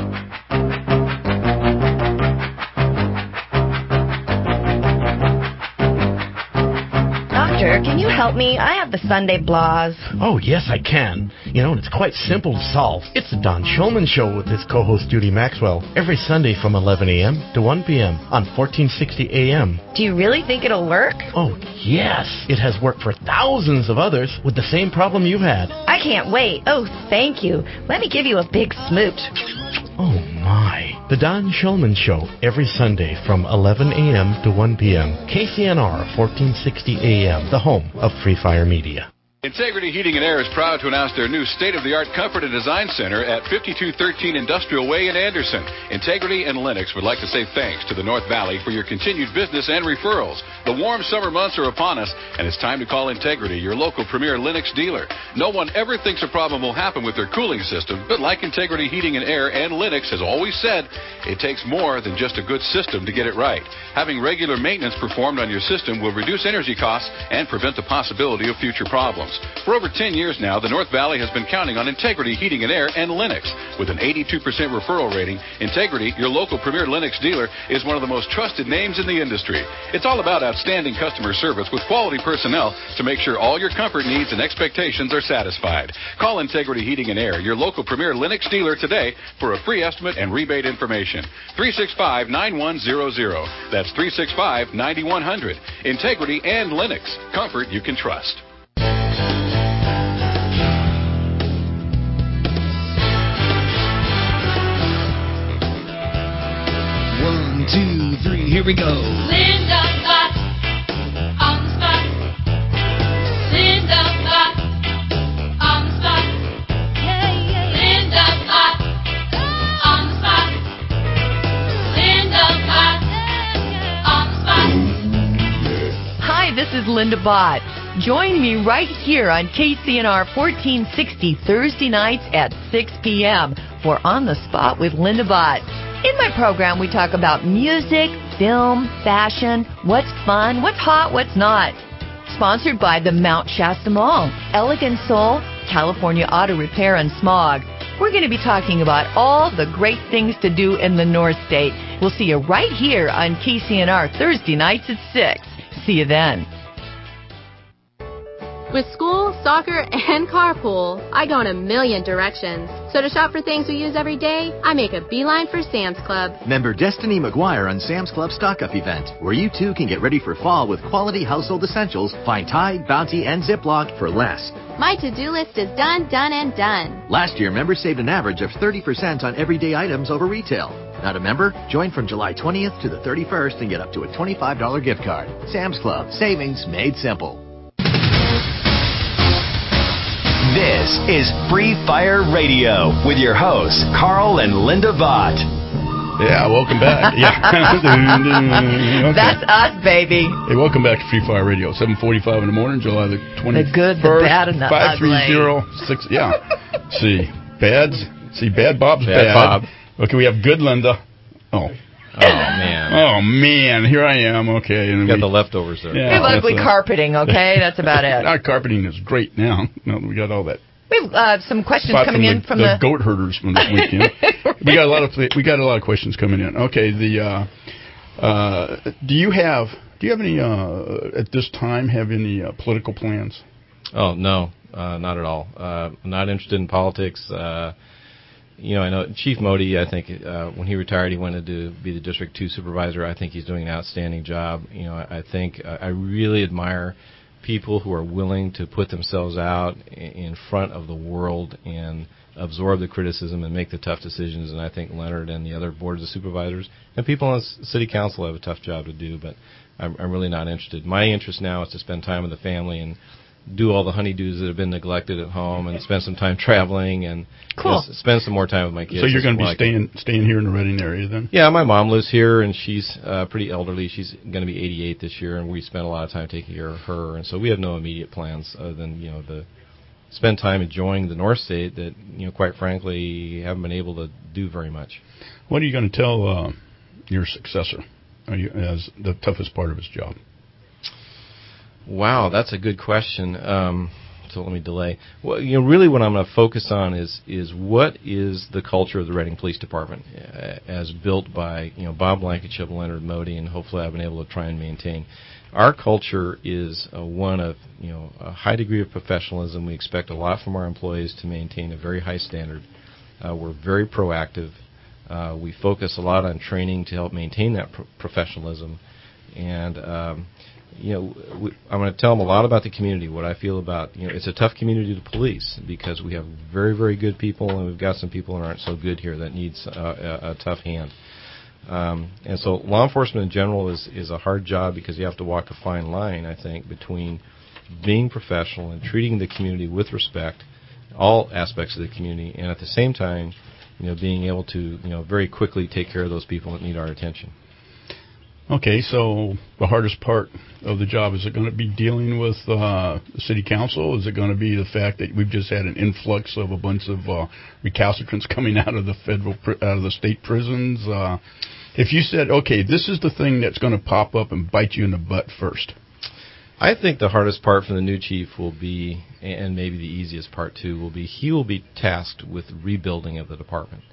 Doctor, can you help me? I have the Sunday blahs. Oh, yes, I can. You know, and it's quite simple to solve. It's the Don Shulman Show with his co-host Judy Maxwell every Sunday from eleven a.m. to one p.m. on fourteen sixty A M. Do you really think it'll work? Oh, yes. It has worked for thousands of others with the same problem you've had. I can't wait. Oh, thank you. Let me give you a big smooch. Oh, my. The Don Shulman Show every Sunday from eleven a.m. to one p.m. K C N R fourteen sixty A M, the home of Free Fire Media. Integrity Heating and Air is proud to announce their new state-of-the-art comfort and design center at fifty-two thirteen Industrial Way in Anderson. Integrity and Lennox would like to say thanks to the North Valley for your continued business and referrals. The warm summer months are upon us, and it's time to call Integrity, your local premier Lennox dealer. No one ever thinks a problem will happen with their cooling system, but like Integrity Heating and Air and Lennox has always said, it takes more than just a good system to get it right. Having regular maintenance performed on your system will reduce energy costs and prevent the possibility of future problems. For over ten years now, the North Valley has been counting on Integrity Heating and Air and Lennox. With an eighty-two percent referral rating, Integrity, your local premier Lennox dealer, is one of the most trusted names in the industry. It's all about outstanding customer service with quality personnel to make sure all your comfort needs and expectations are satisfied. Call Integrity Heating and Air, your local premier Lennox dealer today for a free estimate and rebate information. three six five, nine one zero zero. That's three six five, nine one zero zero. Integrity and Lennox. Comfort you can trust. One, two, three, here we go. Linda Bott, on the spot. Linda Bott, on the spot. Linda Bott, on the spot. Linda Bott, on the spot. Hi, this is Linda Bott. Join me right here on K C N R fourteen sixty Thursday nights at six p.m. for On the Spot with Linda Bott. In my program, we talk about music, film, fashion, what's fun, what's hot, what's not. Sponsored by the Mount Shasta Mall, Elegant Soul, California Auto Repair and Smog, we're going to be talking about all the great things to do in the North State. We'll see you right here on K C N R Thursday nights at six. See you then. With school, soccer, and carpool, I go in a million directions. So to shop for things we use every day, I make a beeline for Sam's Club. Member Destiny McGuire on Sam's Club Stock Up event, where you too can get ready for fall with quality household essentials. Find Tide, Bounty, and Ziploc for less. My to-do list is done, done, and done. Last year, members saved an average of thirty percent on everyday items over retail. Not a member? Join from July twentieth to the thirty-first and get up to a twenty-five dollars gift card. Sam's Club. Savings made simple. This is Free Fire Radio with your hosts, Carl and Linda Vaught. Yeah, welcome back. Yeah. Okay. That's us, baby. Hey, welcome back to Free Fire Radio. seven forty-five in the morning, July the twenty-first. The good, the bad, and the five three zero six. Yeah. See, bad's. See, bad Bob's bad. Bad Bob. Okay, we have good Linda. Oh. Oh, man. Oh, man. Here I am. Okay. And you got we, the leftovers there. Yeah, we have ugly a, carpeting, okay? That's about it. Our carpeting is great now. No, we got all that. We have uh, some questions Spot coming from in the, from the, the... goat herders from this weekend. we got a lot of we got a lot of questions coming in. Okay, the uh, uh, do you have do you have any uh, at this time have any uh, political plans? Oh no, uh, not at all. Uh, I'm not interested in politics. Uh, you know, I know Chief Modi. I think uh, when he retired, he wanted to be the District Two supervisor. I think he's doing an outstanding job. You know, I, I think uh, I really admire people who are willing to put themselves out in front of the world and absorb the criticism and make the tough decisions. And I think Leonard and the other boards of supervisors and people on the city council have a tough job to do, but I'm, I'm really not interested. My interest now is to spend time with the family and do all the honeydews that have been neglected at home and spend some time traveling and cool. you know, spend some more time with my kids. So you're going to be like staying it. staying here in the Reading area then? Yeah, my mom lives here, and she's uh, pretty elderly. She's going to be eighty-eight this year, and we spend a lot of time taking care of her. And so we have no immediate plans other than, you know, the spend time enjoying the North State that, you know, quite frankly, haven't been able to do very much. What are you going to tell uh, your successor are you, as the toughest part of his job? Wow, that's a good question. Um, so let me delay. Well, you know, really what I'm going to focus on is is what is the culture of the Reading Police Department uh, as built by, you know, Bob Blankenship, Leonard Modi, and hopefully I've been able to try and maintain. Our culture is uh, one of, you know, a high degree of professionalism. We expect a lot from our employees to maintain a very high standard. Uh, we're very proactive. Uh, we focus a lot on training to help maintain that pro- professionalism. And um, you know, we, I'm going to tell them a lot about the community, what I feel about, you know, it's a tough community to police because we have very, very good people, and we've got some people that aren't so good here that needs uh, a, a tough hand. Um, and so law enforcement in general is, is a hard job because you have to walk a fine line, I think, between being professional and treating the community with respect, all aspects of the community, and at the same time, you know, being able to, you know, very quickly take care of those people that need our attention. Okay, so the hardest part of the job, is it going to be dealing with uh, the city council? Is it going to be the fact that we've just had an influx of a bunch of uh, recalcitrants coming out of the federal, out of the state prisons? Uh, if you said, okay, this is the thing that's going to pop up and bite you in the butt first. I think the hardest part for the new chief will be, and maybe the easiest part too, will be he will be tasked with rebuilding of the department.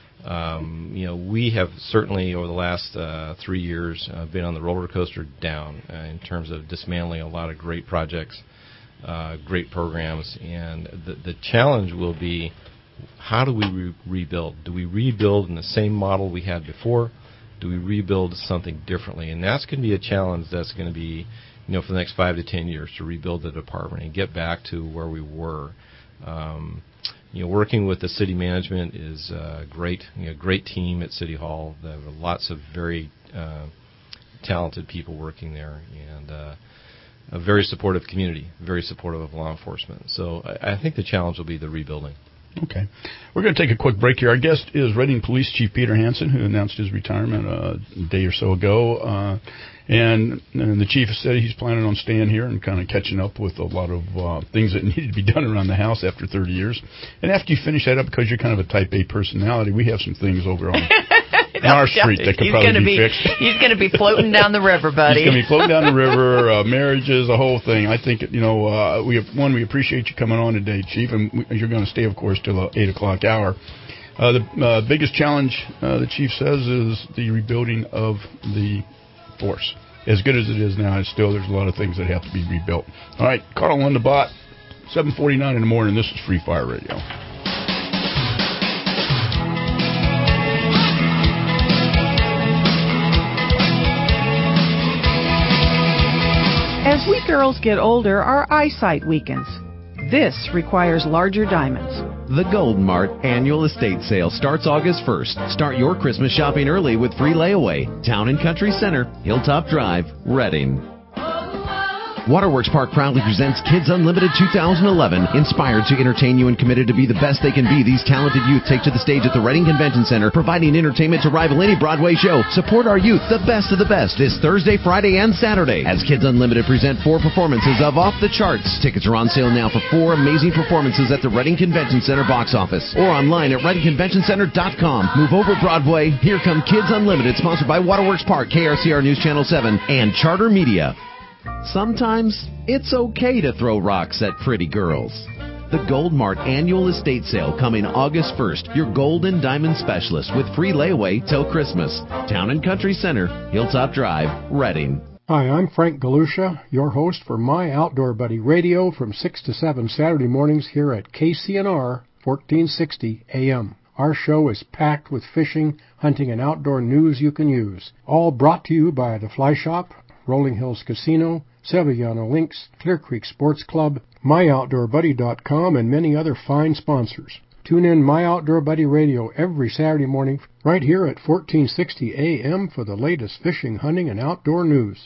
Um, you know, we have certainly over the last uh, three years uh, been on the roller coaster down uh, in terms of dismantling a lot of great projects, uh, great programs, and the, the challenge will be how do we re- rebuild? Do we rebuild in the same model we had before? Do we rebuild something differently? And that's going to be a challenge that's going to be, you know, for the next five to ten years to rebuild the department and get back to where we were. Um, You know, working with the city management is uh, great. You know, great team at City Hall. There are lots of very uh, talented people working there, and uh, a very supportive community, very supportive of law enforcement. So I, I think the challenge will be the rebuilding. Okay. We're going to take a quick break here. Our guest is Reading Police Chief Peter Hansen, who announced his retirement a day or so ago. Uh, and, and the chief said he's planning on staying here and kind of catching up with a lot of uh, things that needed to be done around the house after thirty years. And after you finish that up, because you're kind of a type A personality, we have some things over on on our street that could he's probably gonna be, be fixed. He's going to be floating down the river, buddy. He's going to be floating down the river, uh, marriages, the whole thing. I think, you know, uh, we have, one, we appreciate you coming on today, Chief, and we, you're going to stay, of course, till the eight o'clock hour. Uh, the uh, biggest challenge, uh, the Chief says, is the rebuilding of the force. As good as it is now, it's still, there's a lot of things that have to be rebuilt. All right, Carl on the bot, seven forty-nine in the morning. This is Free Fire Radio. As we girls get older, our eyesight weakens. This requires larger diamonds. The Gold Mart Annual Estate Sale starts August first. Start your Christmas shopping early with free layaway. Town and Country Center, Hilltop Drive, Reading. Waterworks Park proudly presents Kids Unlimited two thousand eleven. Inspired to entertain you and committed to be the best they can be, these talented youth take to the stage at the Reading Convention Center, providing entertainment to rival any Broadway show. Support our youth, the best of the best, this Thursday, Friday, and Saturday, as Kids Unlimited present four performances of Off the Charts. Tickets are on sale now for four amazing performances at the Reading Convention Center box office or online at reading convention center dot com. Move over Broadway. Here come Kids Unlimited, sponsored by Waterworks Park, K R C R News Channel seven, and Charter Media. Sometimes it's okay to throw rocks at pretty girls. The Gold Mart Annual Estate Sale coming August first. Your gold and diamond specialist with free layaway till Christmas. Town and Country Center, Hilltop Drive, Reading. Hi, I'm Frank Galusha, your host for My Outdoor Buddy Radio from six to seven Saturday mornings here at K C N R fourteen sixty A M. Our show is packed with fishing, hunting, and outdoor news you can use. All brought to you by the Fly Shop, Rolling Hills Casino, Sevillano Links, Clear Creek Sports Club, my outdoor buddy dot com, and many other fine sponsors. Tune in My Outdoor Buddy Radio every Saturday morning right here at fourteen sixty A M for the latest fishing, hunting, and outdoor news.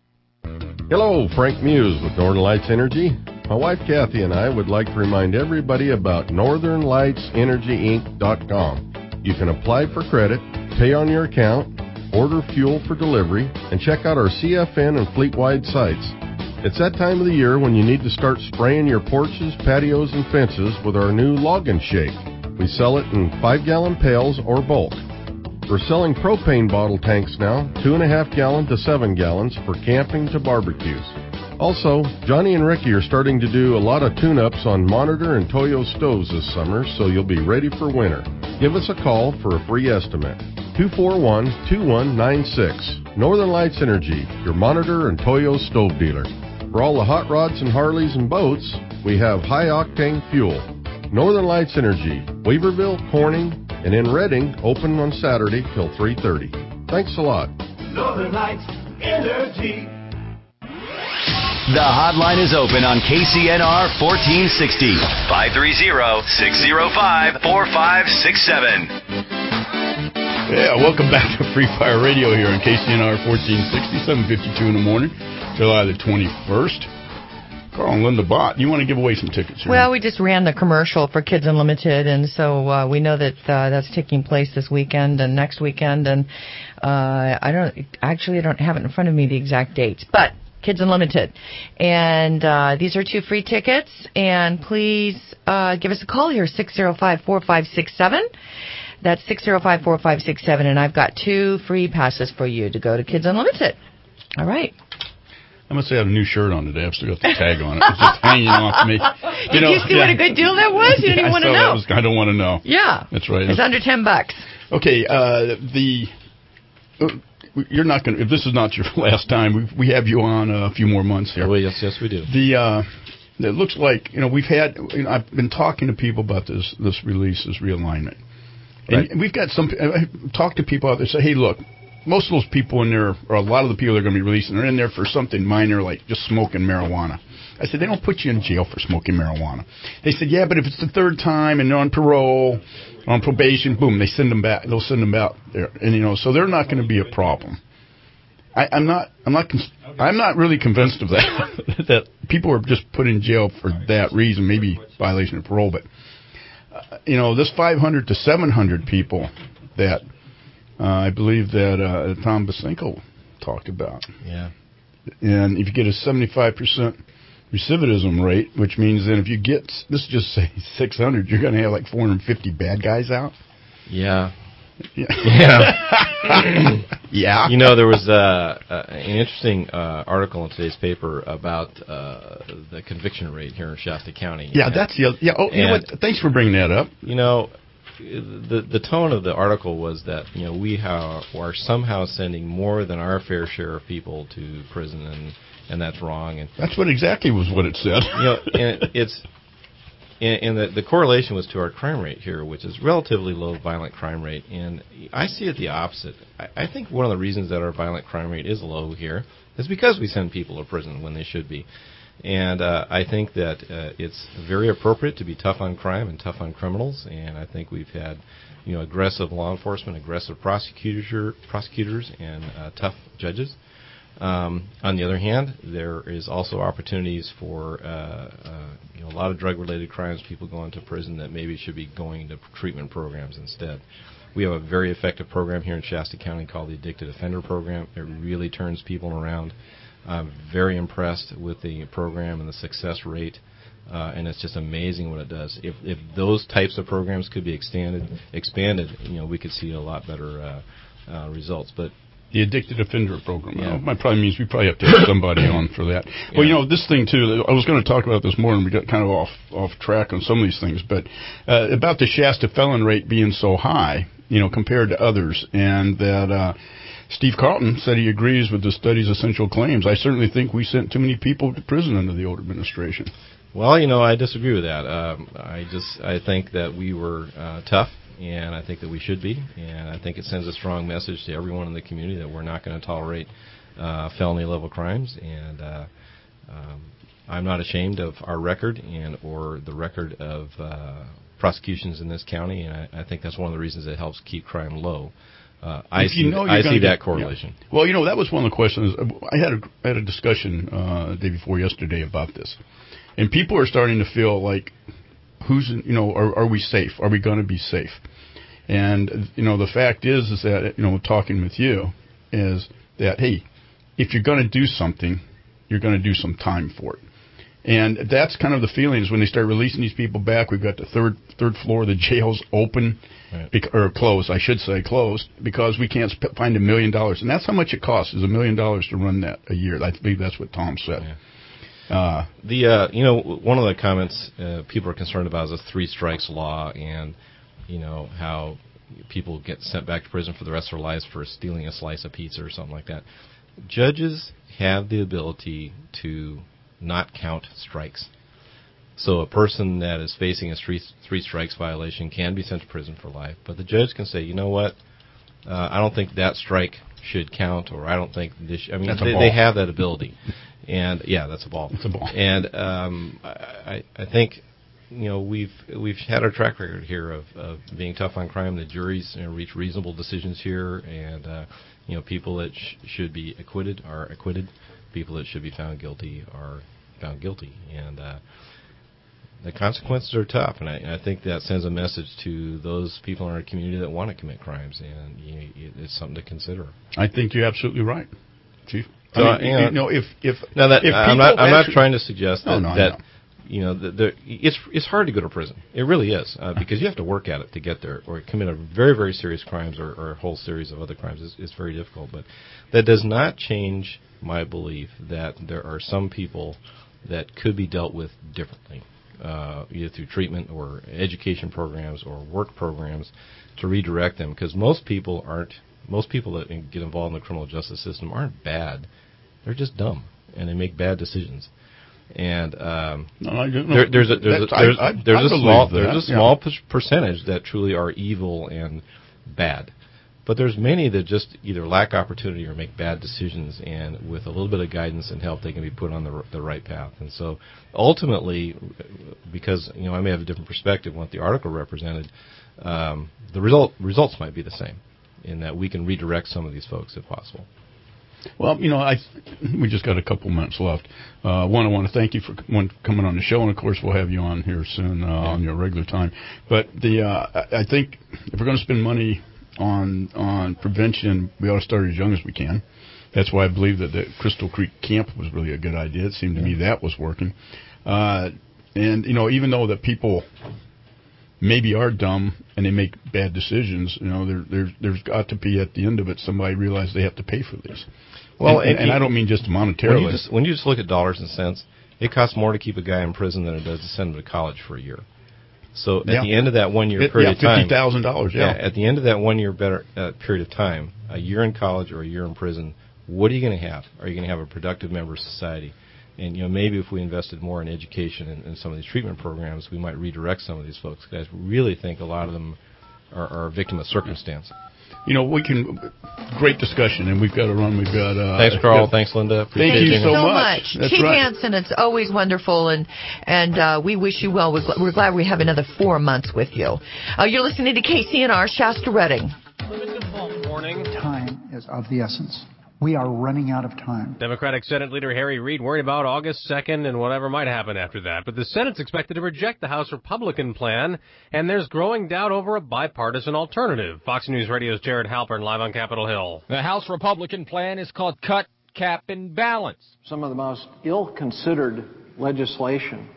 Hello, Frank Muse with Northern Lights Energy. My wife Kathy and I would like to remind everybody about northern lights energy inc dot com. You can apply for credit, pay on your account, order fuel for delivery, and check out our C F N and fleet-wide sites. It's that time of the year when you need to start spraying your porches, patios, and fences with our new Log and Shake. We sell it in five-gallon pails or bulk. We're selling propane bottle tanks now, two and a half gallon to seven gallons for camping to barbecues. Also, Johnny and Ricky are starting to do a lot of tune-ups on Monitor and Toyo stoves this summer, so you'll be ready for winter. Give us a call for a free estimate. two four one, two one nine six. Northern Lights Energy, your Monitor and Toyo stove dealer. For all the hot rods and Harleys and boats, we have high-octane fuel. Northern Lights Energy, Weaverville, Corning, and in Reading, open on Saturday till three thirty. Thanks a lot. Northern Lights Energy. The hotline is open on K C N R fourteen sixty, five three zero, six zero five, four five six seven. Yeah, welcome back to Free Fire Radio here on K C N R fourteen sixty, seven fifty-two in the morning, July the twenty-first. Carl and Linda Bott, you want to give away some tickets here? Well, we just ran the commercial for Kids Unlimited, and so uh, we know that uh, that's taking place this weekend and next weekend, and uh, I don't actually I don't have it in front of me the exact dates, but Kids Unlimited. And uh, these are two free tickets, and please uh, give us a call here, six zero five, four five six seven. That's six zero five, four five six seven, and I've got two free passes for you to go to Kids Unlimited. All right. I must say I have a new shirt on today. I've still got the tag on it. It's just hanging off me. You Did know, you see yeah. what a good deal that was? You didn't Yeah, even want I to saw know. that was, I don't want to know. Yeah. That's right. It's under ten bucks. Okay, uh, the... Uh, You're not going to, if this is not your last time, we we have you on a few more months here. Oh, yes, yes, we do. The, uh, it looks like, you know, we've had, you know, I've been talking to people about this, this release, this realignment. And Right. we've got some, I've talked to people out there say, hey, look, most of those people in there, or a lot of the people that are going to be releasing, are in there for something minor like just smoking marijuana. I said, they don't put you in jail for smoking marijuana. They said, yeah, but if it's the third time and they're on parole, on probation, boom, they send them back. They'll send them out there, and you know, so they're not going to be a problem. I, I'm not, I'm not, I'm not really convinced of that. That people are just put in jail for that reason, maybe violation of parole. But uh, you know, this five hundred to seven hundred people that uh, I believe that uh, Tom Basenko talked about. Yeah. And if you get a seventy-five percent recidivism rate, which means then if you get, let's just say six hundred, you're going to have like four hundred fifty bad guys out. Yeah. Yeah. Yeah. Yeah. You know, there was uh, uh, an interesting uh, article in today's paper about uh, the conviction rate here in Shasta County. Yeah, and, that's the other, yeah. Oh, you know what? Thanks for bringing that up. You know, the the tone of the article was that you know we ha- are somehow sending more than our fair share of people to prison, and and that's wrong. And that's what exactly was what it said. You know, and it's. And, and the, the correlation was to our crime rate here, which is relatively low violent crime rate. And I see it the opposite. I, I think one of the reasons that our violent crime rate is low here is because we send people to prison when they should be. And uh, I think that uh, it's very appropriate to be tough on crime and tough on criminals. And I think we've had, you know, aggressive law enforcement, aggressive prosecutor, prosecutors, and uh, tough judges. Um, on the other hand, there is also opportunities for uh, uh, you know a lot of drug-related crimes. People go into prison that maybe should be going to treatment programs instead. We have a very effective program here in Shasta County called the Addicted Offender Program. It really turns people around. I'm very impressed with the program and the success rate, uh, and it's just amazing what it does. If if those types of programs could be expanded, expanded, you know, we could see a lot better uh, uh, results. But the Addicted Offender Program. Yeah. Well, that probably means we probably have to have somebody on for that. Yeah. Well, you know, this thing, too, I was going to talk about this morning. We got kind of off off track on some of these things. But uh, about the Shasta felon rate being so high, you know, compared to others, and that uh, Steve Carlton said he agrees with the study's essential claims. I certainly think we sent too many people to prison under the old administration. Well, you know, I disagree with that. Um, I just I think that we were uh, tough. And I think that we should be, and I think it sends a strong message to everyone in the community that we're not going to tolerate uh, felony-level crimes. And uh, um, I'm not ashamed of our record and or the record of uh, prosecutions in this county, and I, I think that's one of the reasons it helps keep crime low. Uh, I see, you know I see that get, correlation. Yeah. Well, you know, that was one of the questions. I had a, I had a discussion uh, the day before yesterday about this, and people are starting to feel like, who's, you know, are, are we safe? Are we going to be safe? And, you know, the fact is, is that, you know, talking with you is that, hey, if you're going to do something, you're going to do some time for it. And that's kind of the feeling is when they start releasing these people back. We've got the third third floor of the jails open, right. bec- or closed, I should say, closed, because we can't sp- find a million dollars. And that's how much it costs, is a million dollars to run that a year. I believe that's what Tom said. Yeah. Uh, the uh, you know one of the comments uh, people are concerned about is a three strikes law, and you know how people get sent back to prison for the rest of their lives for stealing a slice of pizza or something like that. Judges have the ability to not count strikes, so a person that is facing a three three strikes violation can be sent to prison for life. But the judge can say, you know what, uh, I don't think that strike should count, or I don't think this. Sh-. I mean, they, they have that ability. And yeah, that's a ball. It's a ball. And um, I, I think, you know, we've we've had our track record here of, of being tough on crime. The juries you know, reach reasonable decisions here, and uh, you know, people that sh- should be acquitted are acquitted. People that should be found guilty are found guilty, and uh, the consequences are tough. And I, and I think that sends a message to those people in our community that want to commit crimes, and you know, it's something to consider. I think you're absolutely right, Chief. So, I mean, you know, you know, if if now that if I'm not, I'm not actually, trying to suggest that, no, no, that you know, the, the, it's it's hard to go to prison. It really is uh, because you have to work at it to get there, or commit a very very serious crimes, or, or a whole series of other crimes. It's, it's very difficult, but that does not change my belief that there are some people that could be dealt with differently, uh, either through treatment or education programs or work programs to redirect them. Because most people aren't. Most people that get involved in the criminal justice system aren't bad. They're just dumb, and they make bad decisions. And um, no, I don't there, there's a there's a, there's, I, I, there's I a small that, there's a yeah. small percentage that truly are evil and bad, but there's many that just either lack opportunity or make bad decisions. And with a little bit of guidance and help, they can be put on the the right path. And so, ultimately, because you know I may have a different perspective on what the article represented, um, the result results might be the same, in that we can redirect some of these folks if possible. Well, you know, I we just got a couple minutes left. Uh, one, I want to thank you for one, coming on the show, and of course, we'll have you on here soon uh, yeah. on your regular time. But the uh, I think if we're going to spend money on on prevention, we ought to start as young as we can. That's why I believe that the Crystal Creek Camp was really a good idea. It seemed to yeah. me that was working. Uh, and you know, even though that people maybe are dumb and they make bad decisions. You know, there, there's there's got to be at the end of it somebody realize they have to pay for these. Well, and, and, and I don't mean just monetarily. When you just, when you just look at dollars and cents, it costs more to keep a guy in prison than it does to send him to college for a year. So at yeah. the end of that one year it, period yeah, of time, fifty thousand dollars. Yeah. yeah. At the end of that one year better uh, period of time, a year in college or a year in prison, what are you going to have? Are you going to have a productive member of society? And you know, maybe if we invested more in education and, and some of these treatment programs, we might redirect some of these folks. Guys, really think a lot of them are, are a victim of circumstance. You know, we can. Great discussion, and we've got to run. We've got. Uh, Thanks, Carl. got, Thanks, Linda. Appreciate Thank you so so much. much. That's Keith right. Hansen, it's always wonderful, and and uh, we wish you well. We're, gl- we're glad we have another four months with you. Uh, you're listening to K C N R Shasta Redding. Morning. Time is of the essence. We are running out of time. Democratic Senate Leader Harry Reid worried about August second and whatever might happen after that. But the Senate's expected to reject the House Republican plan, and there's growing doubt over a bipartisan alternative. Fox News Radio's Jared Halpern live on Capitol Hill. The House Republican plan is called Cut, Cap, and Balance. Some of the most ill-considered legislation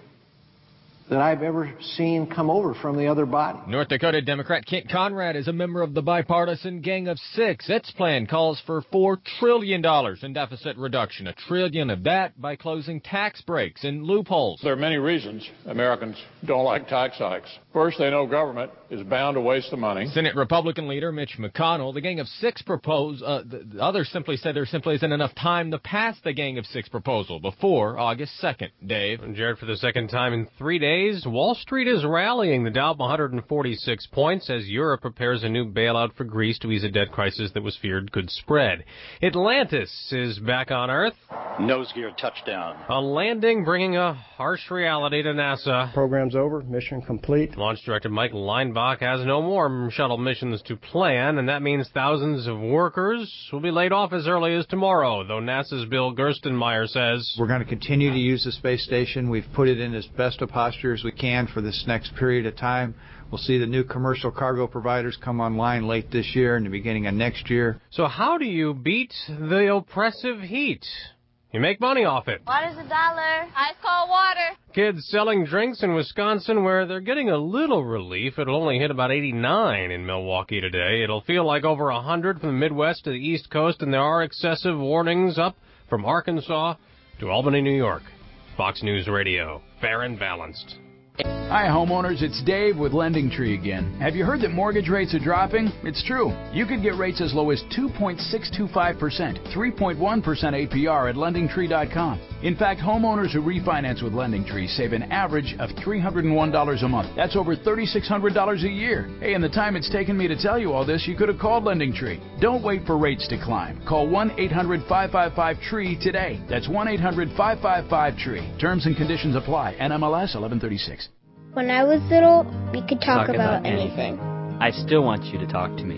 that I've ever seen come over from the other body. North Dakota Democrat Kent Conrad is a member of the bipartisan Gang of Six. Its plan calls for four trillion dollars in deficit reduction, a trillion of that by closing tax breaks and loopholes. There are many reasons Americans don't like tax hikes. First, they know government is bound to waste the money. Senate Republican leader Mitch McConnell, the Gang of Six propose, uh, the, the others simply said there simply isn't enough time to pass the Gang of Six proposal before August second. Dave? And Jared, for the second time in three days, Wall Street is rallying. The Dow up one hundred forty-six points as Europe prepares a new bailout for Greece to ease a debt crisis that was feared could spread. Atlantis is back on Earth. Nose gear touchdown. A landing bringing a harsh reality to NASA. Program's over. Mission complete. Launch Director Mike Leinbach has no more shuttle missions to plan, and that means thousands of workers will be laid off as early as tomorrow, though NASA's Bill Gerstenmaier says we're going to continue to use the space station. We've put it in as best a posture as we can for this next period of time. We'll see the new commercial cargo providers come online late this year and the beginning of next year. So how do you beat the oppressive heat? You make money off it. Water's a dollar. Ice cold water. Kids selling drinks in Wisconsin where they're getting a little relief. It'll only hit about eighty-nine in Milwaukee today. It'll feel like over one hundred from the Midwest to the East Coast, and there are excessive warnings up from Arkansas to Albany, New York. Fox News Radio. Fair and balanced. Hi, homeowners. It's Dave with Lending Tree again. Have you heard that mortgage rates are dropping? It's true. You could get rates as low as two point six two five percent, three point one percent A P R at lending tree dot com. In fact, homeowners who refinance with Lending Tree save an average of three hundred one dollars a month. That's over three thousand six hundred dollars a year. Hey, in the time it's taken me to tell you all this, you could have called Lending Tree. Don't wait for rates to climb. Call one eight hundred five five five T R E E today. That's one eight hundred five five five T R E E. Terms and conditions apply. N M L S eleven thirty-six. When I was little, we could talk, talk about, about anything. anything. I still want you to talk to me.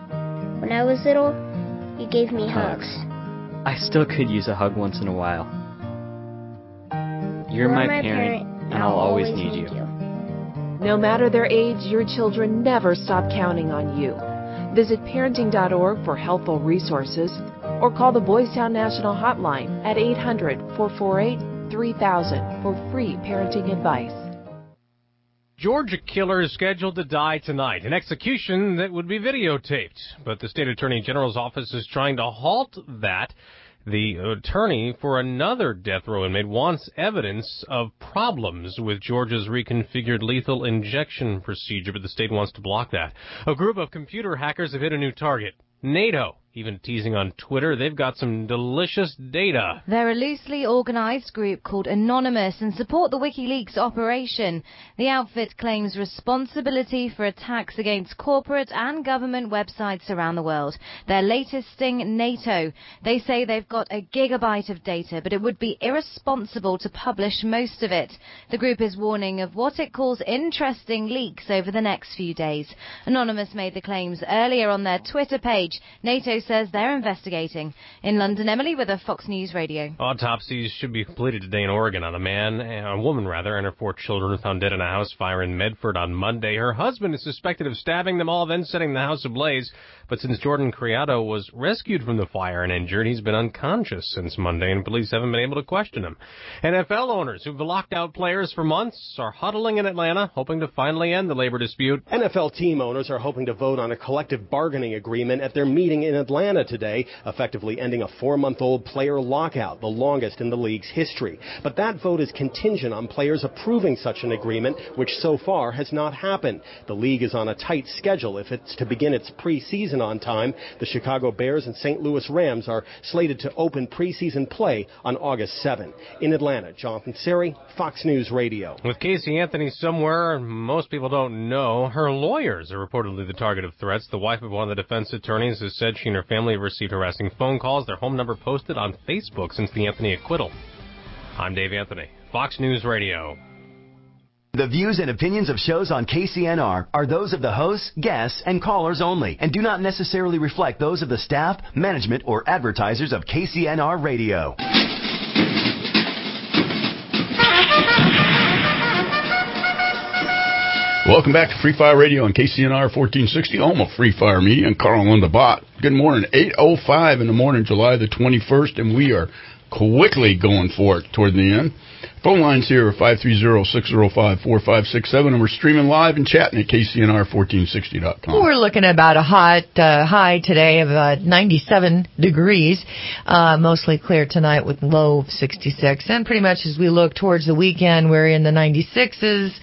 When I was little, you gave me hugs. hugs. I still could use a hug once in a while. You're, You're my, my parent, parent, and I'll always need you. you. No matter their age, your children never stop counting on you. Visit parenting dot org for helpful resources or call the Boys Town National Hotline at eight hundred, four four eight, three thousand for free parenting advice. Georgia killer is scheduled to die tonight, an execution that would be videotaped. But the state attorney general's office is trying to halt that. The attorney for another death row inmate wants evidence of problems with Georgia's reconfigured lethal injection procedure, but the state wants to block that. A group of computer hackers have hit a new target, NATO. Even teasing on Twitter, they've got some delicious data. They're a loosely organized group called Anonymous and support the WikiLeaks operation. The outfit claims responsibility for attacks against corporate and government websites around the world. Their latest sting, NATO. They say they've got a gigabyte of data, but it would be irresponsible to publish most of it. The group is warning of what it calls interesting leaks over the next few days. Anonymous made the claims earlier on their Twitter page. NATO says they're investigating. In London, Emily with a Fox News Radio. Autopsies should be completed today in Oregon on a man, a woman rather, and her four children found dead in a house fire in Medford on Monday. Her husband is suspected of stabbing them all, then setting the house ablaze. But since Jordan Criado was rescued from the fire and injured, he's been unconscious since Monday, and police haven't been able to question him. N F L owners who've locked out players for months are huddling in Atlanta, hoping to finally end the labor dispute. N F L team owners are hoping to vote on a collective bargaining agreement at their meeting in Atlanta today, effectively ending a four-month-old player lockout, the longest in the league's history. But that vote is contingent on players approving such an agreement, which so far has not happened. The league is on a tight schedule if it's to begin its preseason on time. The Chicago Bears and Saint Louis Rams are slated to open preseason play on August seventh. In Atlanta, Jonathan Seri, Fox News Radio. With Casey Anthony somewhere most people don't know, her lawyers are reportedly the target of threats. The wife of one of the defense attorneys has said she and her family have received harassing phone calls, their home number posted on Facebook since the Anthony acquittal. I'm Dave Anthony, Fox News Radio. The views and opinions of shows on K C N R are those of the hosts, guests, and callers only, and do not necessarily reflect those of the staff, management, or advertisers of K C N R Radio. Welcome back to Free Fire Radio on K C N R fourteen sixty, home of Free Fire Media, and Carl and Linda Bott. Good morning, eight oh five in the morning, July the twenty-first, and we are quickly going for it toward the end. Phone lines here are five three zero, six zero five, four five six seven, and we're streaming live and chatting at K C N R fourteen sixty dot com. We're looking at about a hot uh, high today of uh, ninety-seven degrees, uh, mostly clear tonight with low of sixty-six. And pretty much as we look towards the weekend, we're in the ninety-sixes.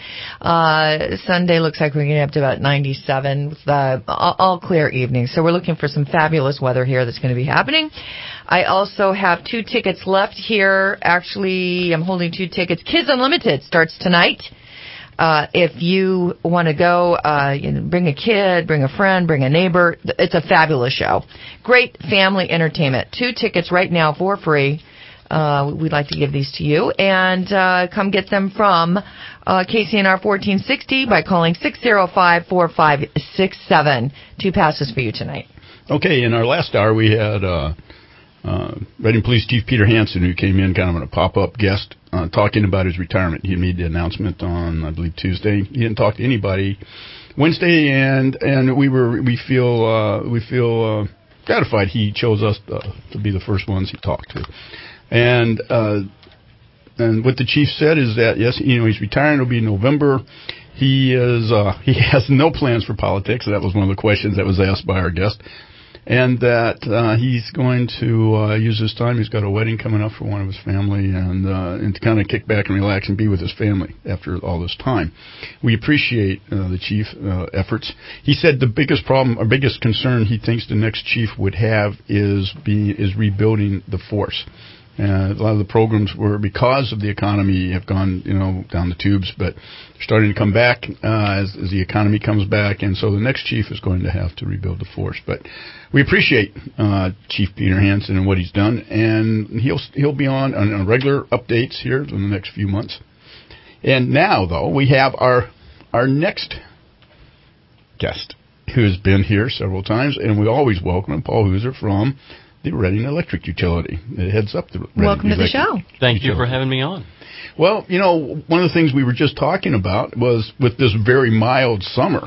Uh, Sunday looks like we're getting up to about ninety-seven with uh, all, all clear evenings. So we're looking for some fabulous weather here that's going to be happening. I also have two tickets left here. Actually, I'm holding two tickets. Kids Unlimited starts tonight. Uh, if you want to go, uh, you know, bring a kid, bring a friend, bring a neighbor. It's a fabulous show. Great family entertainment. Two tickets right now for free. Uh, we'd like to give these to you. And uh, come get them from uh, K C N R fourteen sixty by calling six zero five, four five six seven. Two passes for you tonight. Okay, in our last hour we had... Uh Uh, Reading Police Chief Peter Hansen, who came in kind of on a pop-up guest, uh, talking about his retirement. He made the announcement on, I believe, Tuesday. He didn't talk to anybody Wednesday, and and we were we feel uh, we feel uh, gratified he chose us uh, to be the first ones he talked to. And uh, and what the chief said is that yes, you know, he's retiring. It'll be in November. He is uh, he has no plans for politics. That was one of the questions that was asked by our guest. And that uh, he's going to uh, use his time. He's got a wedding coming up for one of his family, and uh, and to kind of kick back and relax and be with his family after all this time. We appreciate uh, the chief uh, efforts. He said the biggest problem, or biggest concern he thinks the next chief would have is be is rebuilding the force. Uh, a lot of the programs were, because of the economy, have gone, you know, down the tubes, but they're starting to come back uh, as, as the economy comes back, and so the next chief is going to have to rebuild the force. But we appreciate uh, Chief Peter Hansen and what he's done, and he'll he'll be on, on, on regular updates here in the next few months. And now, though, we have our our next guest, who has been here several times, and we always welcome him, Paul Hooser from the Reading Electric Utility. It heads up the Reading Welcome to the show. Thank you for having me on. Well, you know, one of the things we were just talking about was with this very mild summer,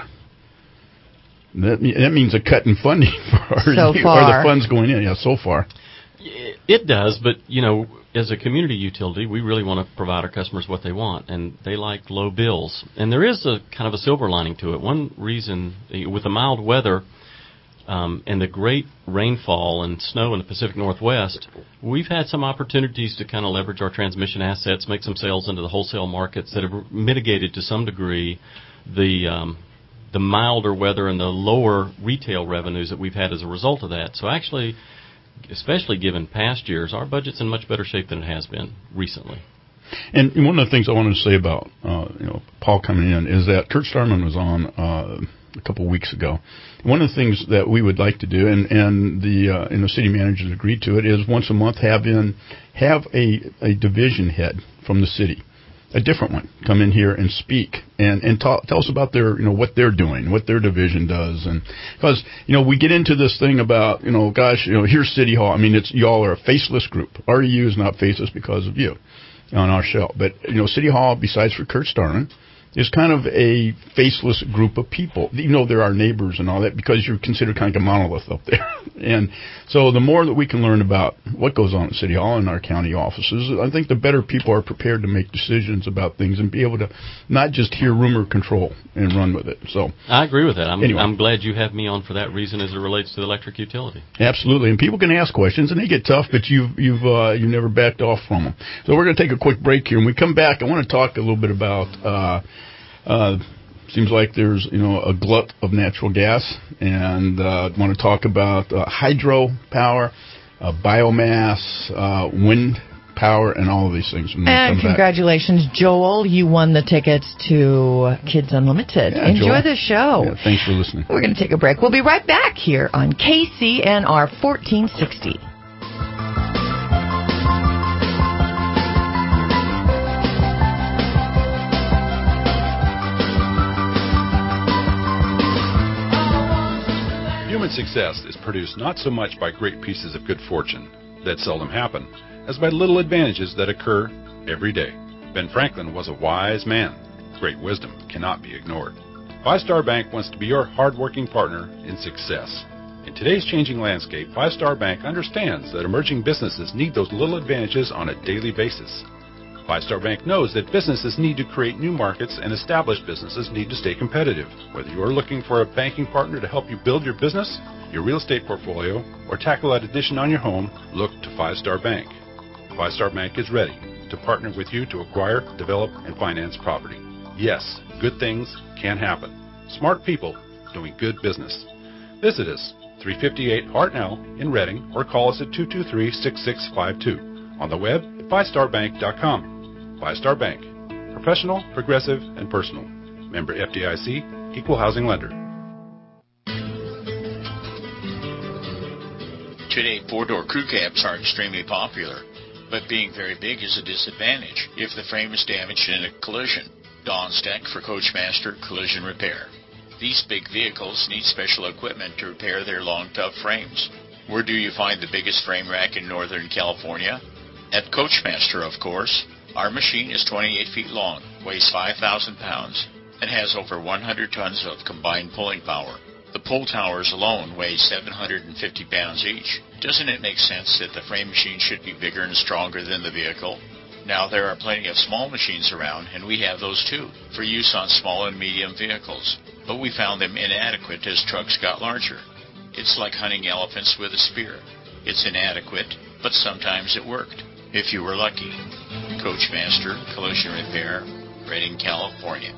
that, that means a cut in funding for our, so far. or the funds going in. Yeah, so far. It does, but, you know, as a community utility, we really want to provide our customers what they want, and they like low bills. And there is a kind of a silver lining to it. One reason, with the mild weather, Um, and the great rainfall and snow in the Pacific Northwest, we've had some opportunities to kind of leverage our transmission assets, make some sales into the wholesale markets that have mitigated to some degree the um, the milder weather and the lower retail revenues that we've had as a result of that. So actually, especially given past years, our budget's in much better shape than it has been recently. And one of the things I wanted to say about uh, you know Paul coming in is that Kurt Starman was on uh, a couple of weeks ago. One of the things that we would like to do, and and the uh, and the city managers agreed to it, is once a month have in have a a division head from the city, a different one come in here and speak and and talk, tell us about their, you know, what they're doing, what their division does. And because, you know, we get into this thing about, you know, gosh, you know, here's City Hall. I mean, it's y'all are a faceless group. R E U is not faceless because of you on our show. But, you know, City Hall, besides for Kurt Starlin, is kind of a faceless group of people. You know, they're our neighbors and all that because you're considered kind of a monolith up there. And so the more that we can learn about what goes on at City Hall and our county offices, I think the better people are prepared to make decisions about things and be able to not just hear rumor control and run with it. So I agree with that. I'm, anyway. I'm glad you have me on for that reason as it relates to the electric utility. Absolutely. And people can ask questions, and they get tough, but you've, you've, uh, you've never backed off from them. So we're going to take a quick break here. When we come back, I want to talk a little bit about... Uh, Uh, seems like there's, you know, a glut of natural gas, and uh, I want to talk about uh, hydro power, uh, biomass, uh, wind power, and all of these things. And congratulations, back. Joel. You won the tickets to Kids Unlimited. Yeah, Enjoy Joel. the show. Yeah, thanks for listening. We're going to take a break. We'll be right back here on K C N R fourteen sixty. Human success is produced not so much by great pieces of good fortune that seldom happen, as by little advantages that occur every day. Ben Franklin was a wise man. Great wisdom cannot be ignored. Five Star Bank wants to be your hard-working partner in success. In today's changing landscape, Five Star Bank understands that emerging businesses need those little advantages on a daily basis. Five Star Bank knows that businesses need to create new markets and established businesses need to stay competitive. Whether you are looking for a banking partner to help you build your business, your real estate portfolio, or tackle that addition on your home, look to Five Star Bank. Five Star Bank is ready to partner with you to acquire, develop, and finance property. Yes, good things can happen. Smart people doing good business. Visit us, three fifty-eight Hartnell in Reading, or call us at two two three, six six five two. On the web at five star bank dot com. Five Star Bank. Professional, progressive, and personal. Member F D I C, Equal Housing Lender. Today, four-door crew cabs are extremely popular, but being very big is a disadvantage if the frame is damaged in a collision. Don's Tech for Coachmaster Collision Repair. These big vehicles need special equipment to repair their long, tough frames. Where do you find the biggest frame rack in Northern California? At Coachmaster, of course. Our machine is twenty-eight feet long, weighs five thousand pounds, and has over one hundred tons of combined pulling power. The pull towers alone weigh seven hundred fifty pounds each. Doesn't it make sense that the frame machine should be bigger and stronger than the vehicle? Now, there are plenty of small machines around, and we have those too, for use on small and medium vehicles. But we found them inadequate as trucks got larger. It's like hunting elephants with a spear. It's inadequate, but sometimes it worked. If you were lucky. Coachmaster Collision Repair, Redding, California.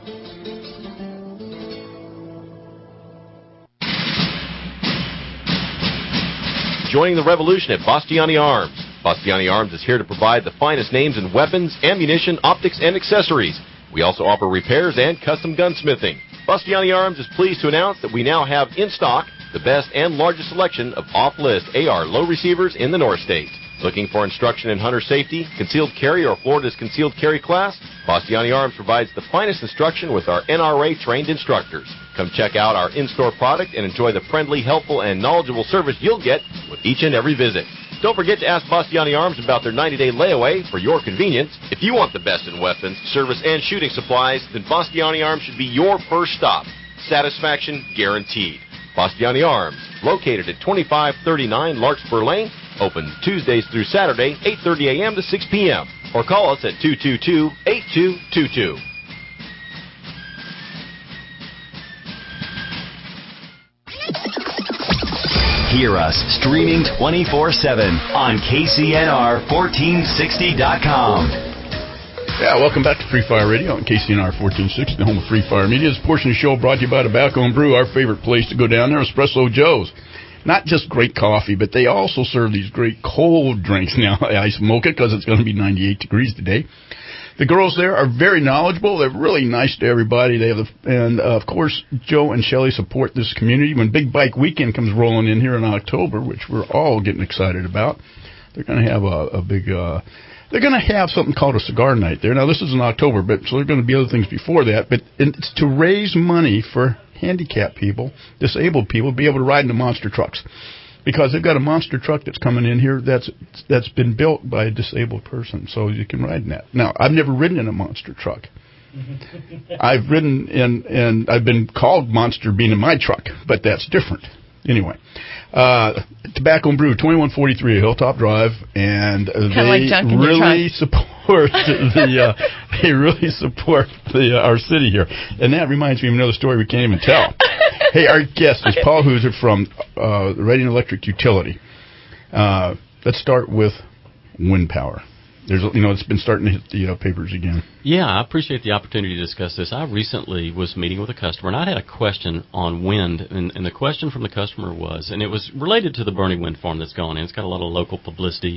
Joining the revolution at Bastiani Arms. Bastiani Arms is here to provide the finest names in weapons, ammunition, optics, and accessories. We also offer repairs and custom gunsmithing. Bastiani Arms is pleased to announce that we now have in stock the best and largest selection of off-list A R low receivers in the North State. Looking for instruction in hunter safety, concealed carry, or Florida's concealed carry class? Bastiani Arms provides the finest instruction with our N R A-trained instructors. Come check out our in-store product and enjoy the friendly, helpful, and knowledgeable service you'll get with each and every visit. Don't forget to ask Bastiani Arms about their ninety-day layaway for your convenience. If you want the best in weapons, service, and shooting supplies, then Bastiani Arms should be your first stop. Satisfaction guaranteed. Bastiani Arms, located at twenty-five thirty-nine Larkspur Lane, open Tuesdays through Saturday, eight thirty a.m. to six p.m. Or call us at two two two, eight two two two. Hear us streaming twenty-four seven on K C N R fourteen sixty dot com. Yeah, welcome back to Free Fire Radio on K C N R fourteen sixty, the home of Free Fire Media. This portion of the show brought to you by Tobacco and Brew, our favorite place to go down there, Espresso Joe's. Not just great coffee, but they also serve these great cold drinks now. I smoke it because it's going to be ninety-eight degrees today. The girls there are very knowledgeable. They're really nice to everybody. They have, the, and uh, of course, Joe and Shelley support this community. When Big Bike Weekend comes rolling in here in October, which we're all getting excited about, they're going to have a, a big uh, they're going to have something called a cigar night there. Now, this is in October, but so there are going to be other things before that. But it's to raise money for handicapped people, disabled people, be able to ride in the monster trucks. Because they've got a monster truck that's coming in here that's that's been built by a disabled person, so you can ride in that. Now, I've never ridden in a monster truck. I've ridden in, and I've been called monster being in my truck, but that's different. Anyway, uh, Tobacco and Brew, twenty-one forty-three Hilltop Drive, and uh, they like really support the uh, they really support the uh, our city here. And that reminds me of another story we can't even tell. Hey, our guest is Paul Hooser from uh, the Reading Electric Utility. Uh, let's start with wind power. There's, you know, it's been starting to hit the uh, papers again. Yeah, I appreciate the opportunity to discuss this. I recently was meeting with a customer, and I had a question on wind, and, and the question from the customer was, and it was related to the Bernie wind farm that's gone in. It's got a lot of local publicity.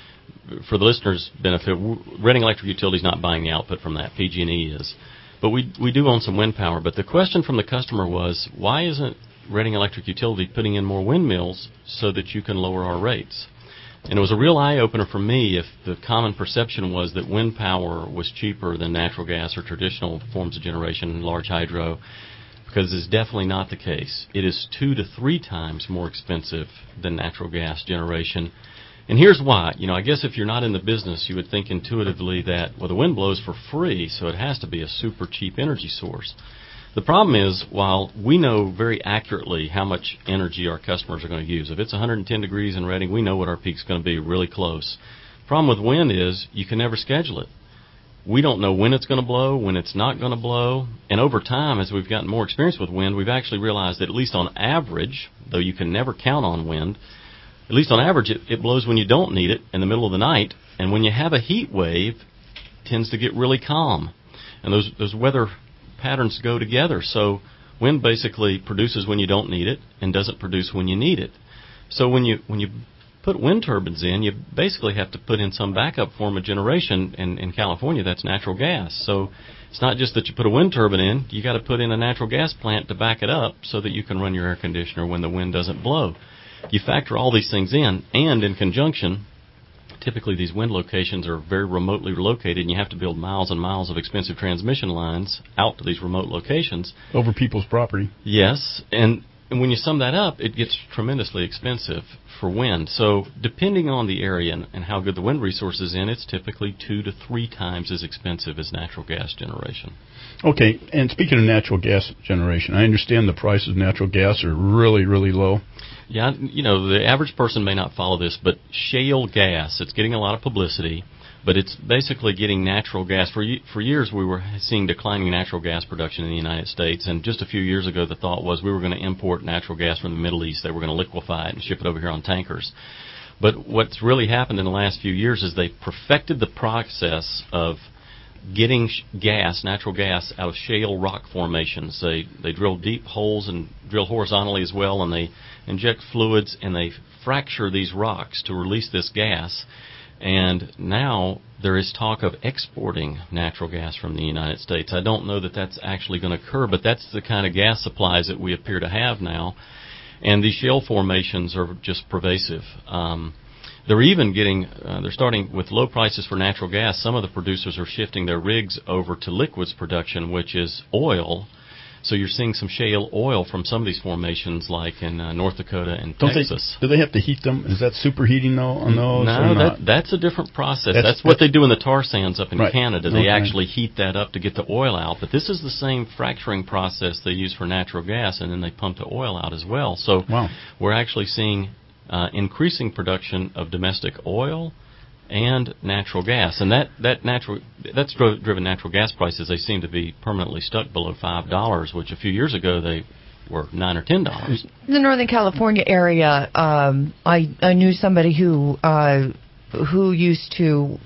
For the listeners' benefit, Reading Electric Utility is not buying the output from that. P G and E is. But we we do own some wind power. But the question from the customer was, why isn't Reading Electric Utility putting in more windmills so that you can lower our rates? And it was a real eye-opener for me if the common perception was that wind power was cheaper than natural gas or traditional forms of generation, large hydro, because it's definitely not the case. It is two to three times more expensive than natural gas generation. And here's why. You know, I guess if you're not in the business, you would think intuitively that, well, the wind blows for free, so it has to be a super cheap energy source. The problem is, while we know very accurately how much energy our customers are going to use, if it's one hundred ten degrees in Reading, we know what our peak's going to be, really close. The problem with wind is you can never schedule it. We don't know when it's going to blow, when it's not going to blow. And over time, as we've gotten more experience with wind, we've actually realized that at least on average, though you can never count on wind, at least on average, it, it blows when you don't need it in the middle of the night. And when you have a heat wave, it tends to get really calm. And those those weather patterns go together. So wind basically produces when you don't need it and doesn't produce when you need it. So when you when you put wind turbines in, you basically have to put in some backup form of generation. And in California, that's natural gas. So it's not just that you put a wind turbine in, you got to put in a natural gas plant to back it up so that you can run your air conditioner when the wind doesn't blow. You factor all these things in, and in conjunction, typically these wind locations are very remotely located, and you have to build miles and miles of expensive transmission lines out to these remote locations. Over people's property. Yes, and, and when you sum that up, it gets tremendously expensive for wind. So depending on the area and, and how good the wind resource is in, it's typically two to three times as expensive as natural gas generation. Okay, and speaking of natural gas generation, I understand the prices of natural gas are really, really low. Yeah, you know, the average person may not follow this, but shale gas, it's getting a lot of publicity, but it's basically getting natural gas. For for years, we were seeing declining natural gas production in the United States, and just a few years ago, the thought was we were going to import natural gas from the Middle East. They were going to liquefy it and ship it over here on tankers. But what's really happened in the last few years is they perfected the process of getting sh- gas, natural gas, out of shale rock formations. They they drill deep holes and drill horizontally as well, and they inject fluids and they fracture these rocks to release this gas. And now there is talk of exporting natural gas from the United States. I don't know that that's actually going to occur, but that's the kind of gas supplies that we appear to have now. And these shale formations are just pervasive. Um, They're even getting, uh, they're starting with low prices for natural gas. Some of the producers are shifting their rigs over to liquids production, which is oil. So you're seeing some shale oil from some of these formations, like in uh, North Dakota and Don't Texas. They, do they have to heat them? Is that superheating, though, on those? No, or not? That, that's a different process. That's, that's what that's, they do in the tar sands up in right. Canada. They okay. actually heat that up to get the oil out. But this is the same fracturing process they use for natural gas, and then they pump the oil out as well. So wow. we're actually seeing Uh, increasing production of domestic oil and natural gas, and that that natural that's dro- driven natural gas prices. They seem to be permanently stuck below five dollars, which a few years ago they were nine or ten dollars. In the Northern California area, um, I I knew somebody who uh, who used to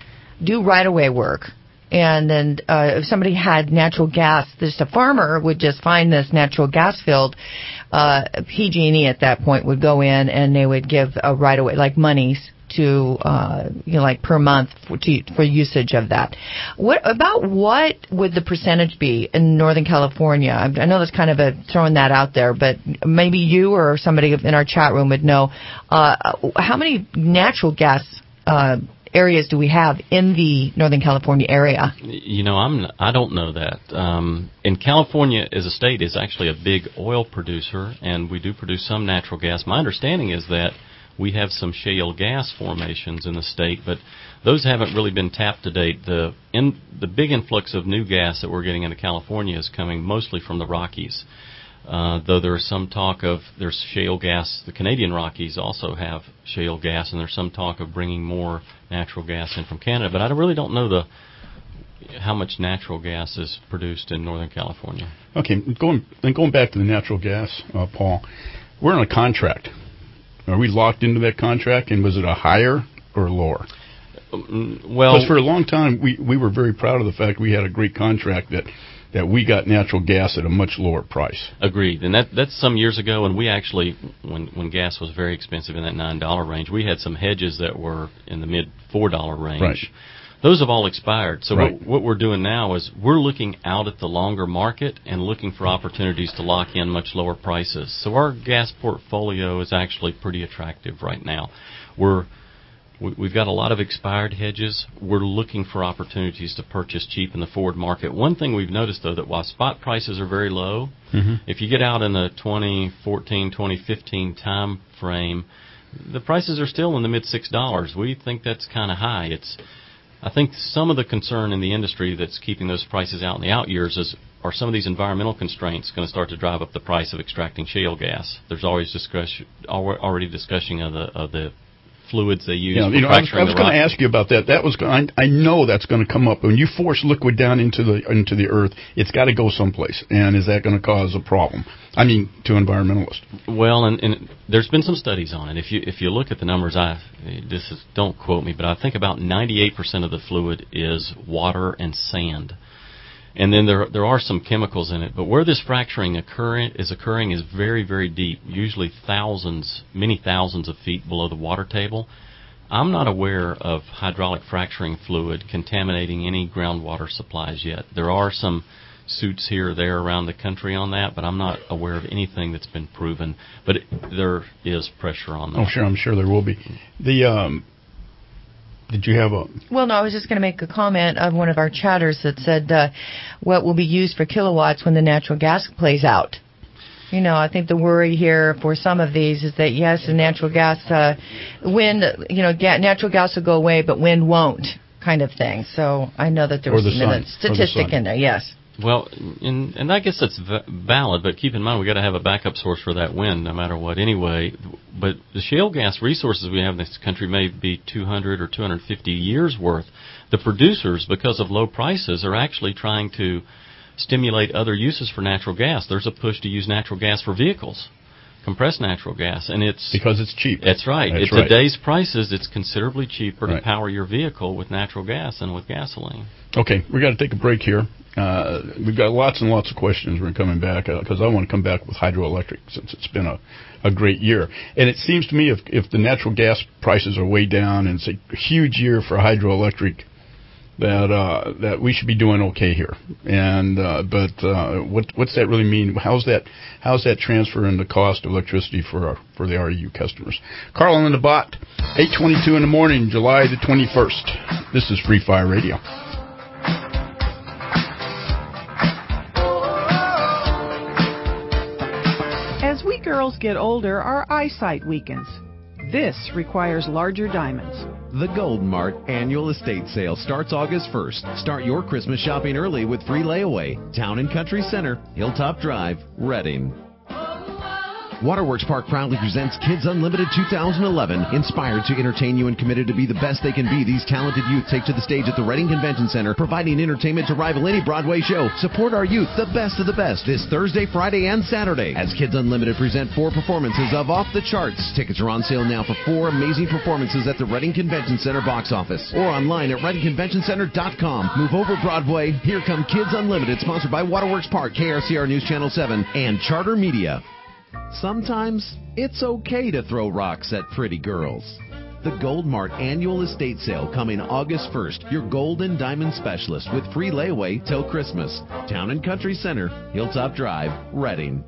do right-of-way work. And then uh, if somebody had natural gas, just a farmer would just find this natural gas field. Uh, P G and E at that point would go in and they would give a right away, like monies to, uh, you know, like per month for, to, for usage of that. What about what would the percentage be in Northern California? I, I know that's kind of a throwing that out there, but maybe you or somebody in our chat room would know uh, how many natural gas uh areas do we have in the Northern California area? You know, I'm I don't know that. Um, in California, as a state, is actually a big oil producer, and we do produce some natural gas. My understanding is that we have some shale gas formations in the state, but those haven't really been tapped to date. The in, the big influx of new gas that we're getting into California is coming mostly from the Rockies. Uh, though there is some talk of there's shale gas. The Canadian Rockies also have shale gas, and there's some talk of bringing more natural gas in from Canada. But I really don't know the how much natural gas is produced in Northern California. Okay, going and going back to the natural gas, uh, Paul, we're on a contract. Are we locked into that contract, and was it a higher or lower? Um, well, because for a long time we, we were very proud of the fact we had a great contract that, that we got natural gas at a much lower price. Agreed, and that that's some years ago, and we actually, when when gas was very expensive in that nine dollar range, we had some hedges that were in the mid four dollar range. Right. Those have all expired. So right. what, what we're doing now is we're looking out at the longer market and looking for opportunities to lock in much lower prices. So our gas portfolio is actually pretty attractive right now. We're we, we've got a lot of expired hedges. We're looking for opportunities to purchase cheap in the forward market. One thing we've noticed, though, that while spot prices are very low, mm-hmm. if you get out in the twenty fourteen, twenty fifteen time frame, the prices are still in the mid six dollars. We think that's kind of high. It's I think some of the concern in the industry that's keeping those prices out in the out years is, are some of these environmental constraints going to start to drive up the price of extracting shale gas? There's always discussion, already discussing of the of the fluids they use. Yeah, for you know, I was, fracturing I was the going to rock. ask you about that. That was I, I know that's going to come up when you force liquid down into the into the earth. It's got to go someplace, and is that going to cause a problem? I mean, to environmentalists. Well, and, and there's been some studies on it. If you if you look at the numbers, I this is don't quote me, but I think about ninety-eight percent of the fluid is water and sand. And then there there are some chemicals in it, but where this fracturing occurring is occurring is very, very deep, usually thousands, many thousands of feet below the water table. I'm not aware of hydraulic fracturing fluid contaminating any groundwater supplies yet. There are some suits here or there around the country on that, but I'm not aware of anything that's been proven. But it, there is pressure on that. Oh, sure, I'm sure there will be. The um, Did you have a... Well, no, I was just going to make a comment of one of our chatters that said uh, what will be used for kilowatts when the natural gas plays out. You know, I think the worry here for some of these is that, yes, the natural gas, uh, wind, you know, ga- natural gas will go away, but wind won't, kind of thing. So I know that there was the some sun. statistic the in there, yes. Well, and, and I guess that's v- valid, but keep in mind we've got to have a backup source for that wind no matter what anyway. But the shale gas resources we have in this country may be two hundred or two hundred fifty years worth. The producers, because of low prices, are actually trying to stimulate other uses for natural gas. There's a push to use natural gas for vehicles, compressed natural gas, and it's... Because it's cheap. That's right. That's At right. today's prices, it's considerably cheaper Right. to power your vehicle with natural gas than with gasoline. Okay, we got to take a break here. Uh, we've got lots and lots of questions. We're coming back because uh, I want to come back with hydroelectric since it's been a, a great year. And it seems to me if if the natural gas prices are way down and it's a huge year for hydroelectric, that uh, that we should be doing okay here. And uh, but uh, what what's that really mean? How's that how's that transfer in the cost of electricity for our, for the R E U customers? Carl and the Bot, eight twenty-two in the morning, July the twenty-first. This is Free Fire Radio. As we girls get older, our eyesight weakens. This requires larger diamonds. The Gold Mart Annual Estate Sale starts August first. Start your Christmas shopping early with free layaway. Town and Country Center, Hilltop Drive, Reading. Waterworks Park proudly presents Kids Unlimited two thousand eleven. Inspired to entertain you and committed to be the best they can be, these talented youth take to the stage at the Reading Convention Center, providing entertainment to rival any Broadway show. Support our youth, the best of the best, this Thursday, Friday, and Saturday, as Kids Unlimited present four performances of Off the Charts. Tickets are on sale now for four amazing performances at the Reading Convention Center box office or online at reading convention center dot com. Move over Broadway. Here come Kids Unlimited, sponsored by Waterworks Park, K R C R News Channel seven, and Charter Media. Sometimes it's okay to throw rocks at pretty girls. The Gold Mart Annual Estate Sale coming August first. Your gold and diamond specialist with free layaway till Christmas. Town and Country Center, Hilltop Drive, Reading.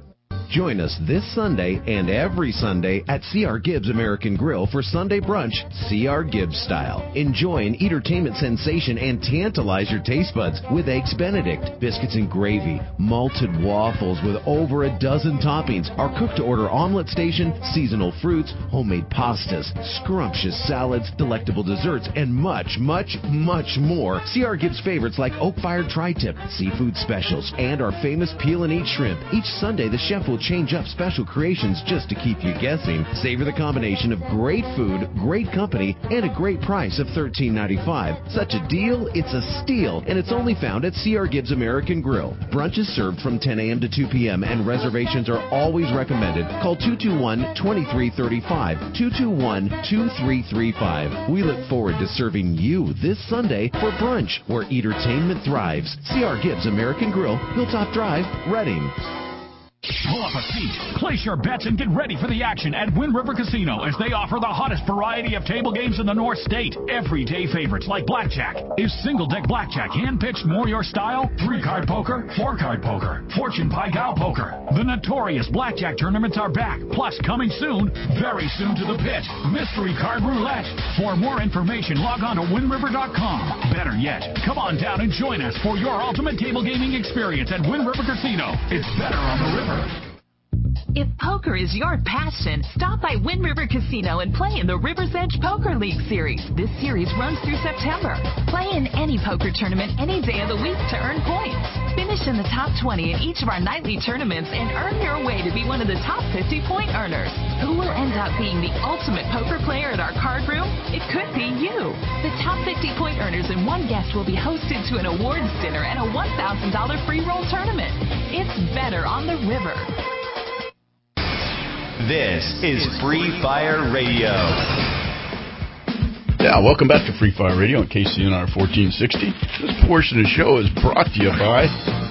Join us this Sunday and every Sunday at C R Gibbs American Grill for Sunday brunch, C R Gibbs style. Enjoy an entertainment sensation and tantalize your taste buds with Eggs Benedict, biscuits and gravy, malted waffles with over a dozen toppings, our cook-to-order omelet station, seasonal fruits, homemade pastas, scrumptious salads, delectable desserts, and much, much, much more. C R Gibbs favorites like oak-fired tri-tip, seafood specials, and our famous peel and eat shrimp. Each Sunday, the chef will change up special creations just to keep you guessing. Savor the combination of great food, great company, and a great price of thirteen ninety-five. Such a deal, it's a steal, and it's only found at C R Gibbs American Grill. Brunch is served from ten a.m. to two p.m., and reservations are always recommended. Call two two one, two three three five, two two one, two three three five. We look forward to serving you this Sunday for brunch, where entertainment thrives. C R Gibbs American Grill, Hilltop Drive, Reading. Pull up a seat, place your bets, and get ready for the action at Wind River Casino as they offer the hottest variety of table games in the North State. Everyday favorites like blackjack. Is single-deck blackjack hand-pitched more your style? Three-card poker, four-card poker, fortune pie gow poker. The notorious blackjack tournaments are back, plus coming soon, very soon to the pit, mystery card roulette. For more information, log on to wind river dot com. Better yet, come on down and join us for your ultimate table gaming experience at Wind River Casino. It's better on the river. If poker is your passion, stop by Wind River Casino and play in the River's Edge Poker League Series. This series runs through September. Play in any poker tournament any day of the week to earn points. Finish in the top twenty in each of our nightly tournaments and earn your way to be one of the top fifty point earners. Who will end up being the ultimate poker player at our card room? It could be you. The top fifty point earners and one guest will be hosted to an awards dinner and a one thousand dollars free roll tournament. It's better on the river. This is Free Fire Radio. Yeah, welcome back to Free Fire Radio on K C N R fourteen sixty. This portion of the show is brought to you by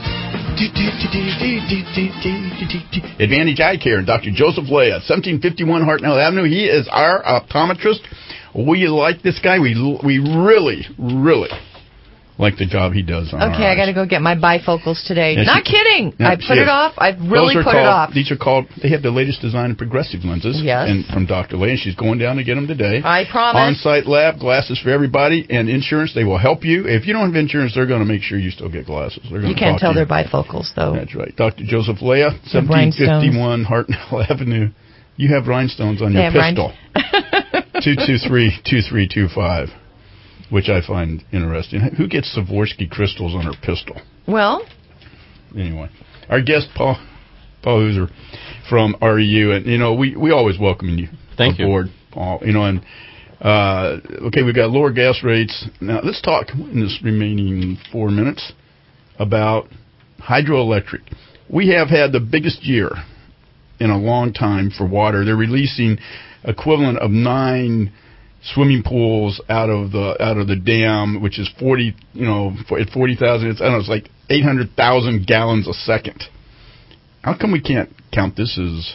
Advantage Eye Care and Doctor Joseph Lea, seventeen fifty-one Hartnell Avenue. He is our optometrist. We like this guy. We we really, really like the job he does on Okay, our I got to go get my bifocals today. Yeah, Not she, kidding. Yeah, I put it off. I really put called, it off. These are called, they have the latest design in progressive lenses. Yes. And from Doctor Lea, and she's going down to get them today. I promise. On-site lab, glasses for everybody, and insurance. They will help you. If you don't have insurance, they're going to make sure you still get glasses. They're going You to can't tell they're bifocals, though. That's right. Doctor Joseph Lea, seventeen fifty-one Hartnell Avenue. You have rhinestones on They your have pistol. two two three, two three two five. Which I find interesting. Who gets Swarovski crystals on her pistol? Well, anyway, our guest Paul Paul Hooser from R E U, and you know we, we always welcome you Thank aboard, you. Paul. You know, and uh, okay, we've got lower gas rates now. Let's talk in this remaining four minutes about hydroelectric. We have had the biggest year in a long time for water. They're releasing equivalent of nine swimming pools out of the out of the dam, which is forty, you know, at forty thousand. It's I don't know, it's like eight hundred thousand gallons a second. How come we can't count this as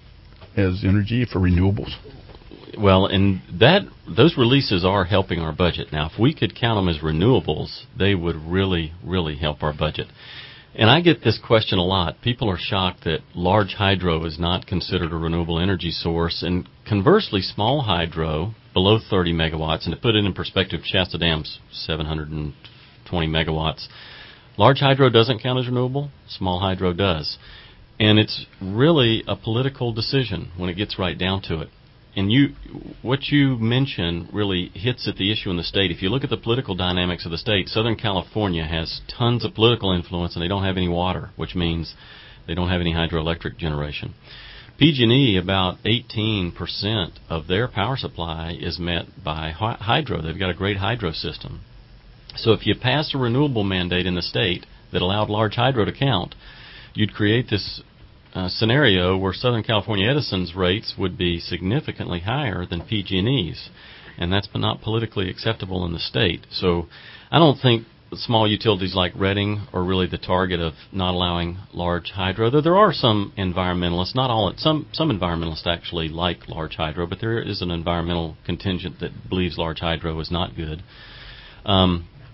as energy for renewables? Well, and that those releases are helping our budget. Now, if we could count them as renewables, they would really, really help our budget. And I get this question a lot. People are shocked that large hydro is not considered a renewable energy source, and conversely, small hydro below thirty megawatts, and to put it in perspective, Shasta Dam's seven hundred twenty megawatts. Large hydro doesn't count as renewable, small hydro does. And it's really a political decision when it gets right down to it. And you, what you mention really hits at the issue in the state. If you look at the political dynamics of the state, Southern California has tons of political influence, and they don't have any water, which means they don't have any hydroelectric generation. P G and E, about eighteen percent of their power supply is met by hydro. They've got a great hydro system. So if you passed a renewable mandate in the state that allowed large hydro to count, you'd create this uh, scenario where Southern California Edison's rates would be significantly higher than P G and E's, and that's not politically acceptable in the state. So I don't think small utilities like Reading are really the target of not allowing large hydro. Though there are some environmentalists, not all, some some environmentalists actually like large hydro, but there is an environmental contingent that believes large hydro is not good. Um,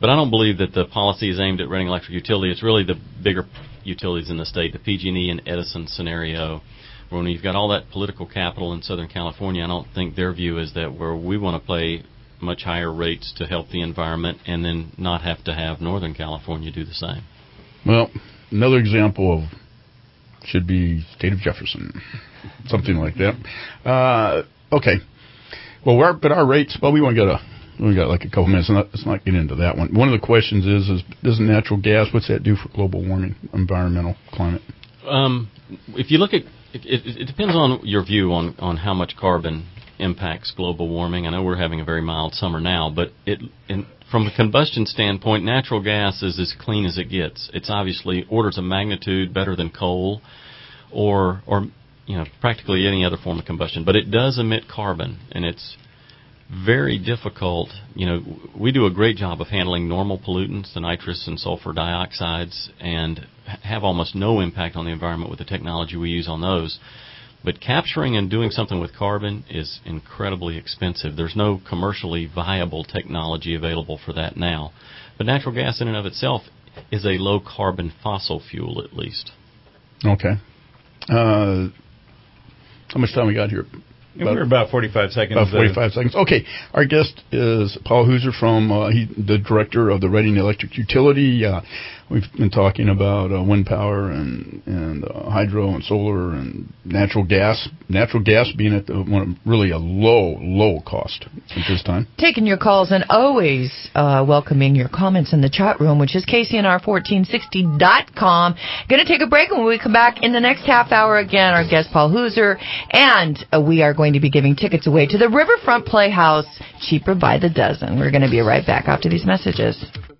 But I don't believe that the policy is aimed at Reading Electric Utility. It's really the bigger utilities in the state, the P G and E and Edison scenario. When you've got all that political capital in Southern California, I don't think their view is that where we want to pay much higher rates to help the environment and then not have to have Northern California do the same. Well, another example of should be state of Jefferson, something like that. Uh, okay. Well, we're at our rates. Well, we want to get a. We got like a couple minutes. Let's not get into that one. One of the questions is: Is doesn't natural gas? What's that do for global warming, environmental climate? Um, if you look at it, it, it depends on your view on on how much carbon impacts global warming. I know we're having a very mild summer now, but it in, from a combustion standpoint, natural gas is as clean as it gets. It's obviously orders of magnitude better than coal, or or you know practically any other form of combustion. But it does emit carbon, and it's very difficult. You know, we do a great job of handling normal pollutants, the nitrous and sulfur dioxides, and have almost no impact on the environment with the technology we use on those. But capturing and doing something with carbon is incredibly expensive. There's no commercially viable technology available for that now. But natural gas in and of itself is a low-carbon fossil fuel, at least. Okay. Uh, how much time we got here? Yeah, we're about forty-five seconds. About forty-five uh, seconds. Okay. Our guest is Paul Hooser from uh, he, the director of the Reading Electric Utility. Uh, we've been talking about uh, wind power and and uh, hydro and solar and natural gas. Natural gas being at the, one, really a low low cost at this time. Taking your calls and always uh, welcoming your comments in the chat room, which is K C N R fourteen sixty dot com. Going to take a break, and when we come back in the next half hour, again, our guest Paul Hooser, and uh, we are going to be giving tickets away to the Riverfront Playhouse, cheaper by the dozen. We're going to be right back after these messages.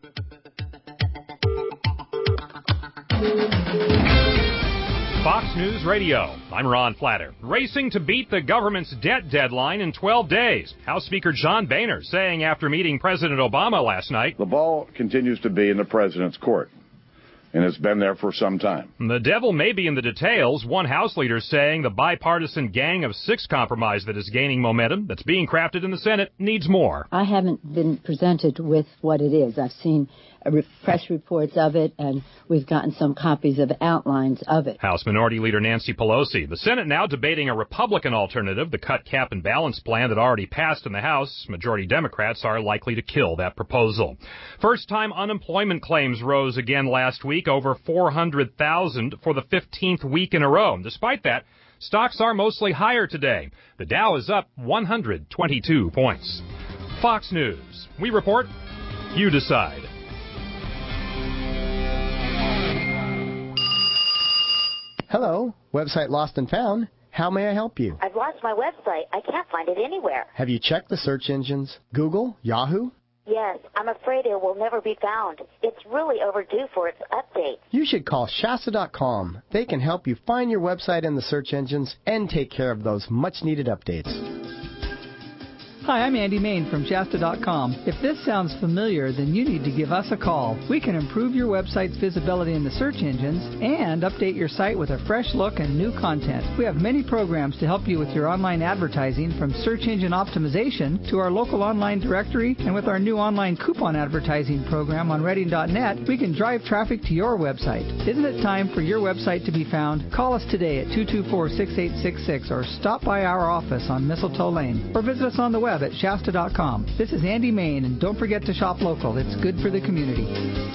Fox News Radio. I'm Ron Flatter. Racing to beat the government's debt deadline in twelve days. House Speaker John Boehner saying after meeting President Obama last night, the ball continues to be in the president's court, and it's been there for some time. The devil may be in the details. One House leader saying the bipartisan Gang of Six compromise that is gaining momentum, that's being crafted in the Senate, needs more. I haven't been presented with what it is. I've seen press reports of it, and we've gotten some copies of outlines of it. House Minority Leader Nancy Pelosi. The Senate now debating a Republican alternative, the cut, cap, and balance plan that already passed in the House. Majority Democrats are likely to kill that proposal. First-time unemployment claims rose again last week, over four hundred thousand for the fifteenth week in a row. Despite that, stocks are mostly higher today. The Dow is up one hundred twenty-two points. Fox News. We report, you decide. Hello, website lost and found. How may I help you? I've lost my website. I can't find it anywhere. Have you checked the search engines? Google? Yahoo? Yes, I'm afraid it will never be found. It's really overdue for its update. You should call Shasta dot com. They can help you find your website in the search engines and take care of those much-needed updates. Hi, I'm Andy Main from Shasta dot com. If this sounds familiar, then you need to give us a call. We can improve your website's visibility in the search engines and update your site with a fresh look and new content. We have many programs to help you with your online advertising, from search engine optimization to our local online directory, and with our new online coupon advertising program on Reading dot net, we can drive traffic to your website. Isn't it time for your website to be found? Call us today at two two four, six eight six six or stop by our office on Mistletoe Lane or visit us on the web at Shasta dot com. This is Andy Main, and don't forget to shop local. It's good for the community.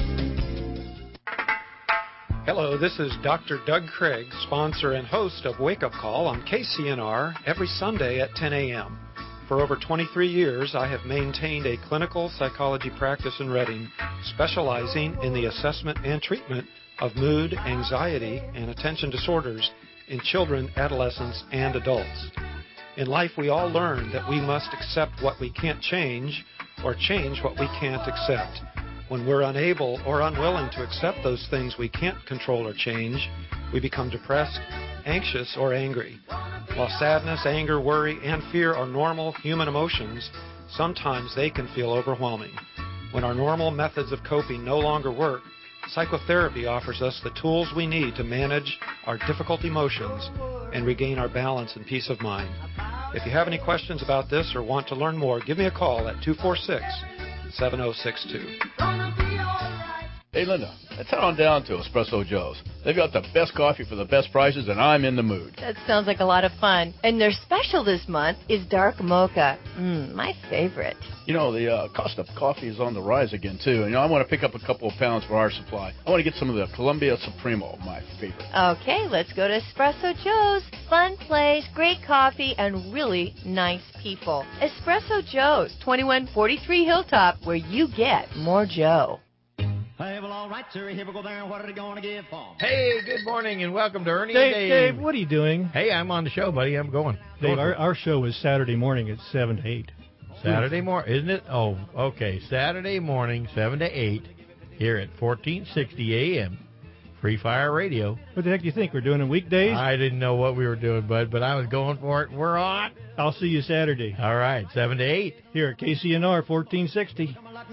Hello, this is Doctor Doug Craig, sponsor and host of Wake Up Call on K C N R every Sunday at ten a.m. For over twenty-three years, I have maintained a clinical psychology practice in Reading, specializing in the assessment and treatment of mood, anxiety, and attention disorders in children, adolescents, and adults. In life, we all learn that we must accept what we can't change or change what we can't accept. When we're unable or unwilling to accept those things we can't control or change, we become depressed, anxious, or angry. While sadness, anger, worry, and fear are normal human emotions, sometimes they can feel overwhelming. When our normal methods of coping no longer work, psychotherapy offers us the tools we need to manage our difficult emotions and regain our balance and peace of mind. If you have any questions about this or want to learn more, give me a call at two four six, seven oh six two. Hey, Linda, let's head on down to Espresso Joe's. They've got the best coffee for the best prices, and I'm in the mood. That sounds like a lot of fun. And their special this month is dark mocha. Mmm, my favorite. You know, the uh, cost of coffee is on the rise again, too. You know, I want to pick up a couple of pounds for our supply. I want to get some of the Columbia Supremo, my favorite. Okay, let's go to Espresso Joe's. Fun place, great coffee, and really nice people. Espresso Joe's, twenty-one forty-three Hilltop, where you get more Joe. Hey, well, all right, sir. Here we go there. What are they going to give for? Hey, good morning and welcome to Ernie Dave, and Dave. Dave, what are you doing? Hey, I'm on the show, buddy. I'm going. Dave, going our, our show is Saturday morning at seven to eight. Saturday morning, isn't it? Oh, okay. Saturday morning, seven to eight, here at fourteen sixty A M, Free Fire Radio. What the heck do you think? We're doing it weekdays? I didn't know what we were doing, bud, but I was going for it. We're on. I'll see you Saturday. All right, seven to eight. Here at K C N R, fourteen sixty.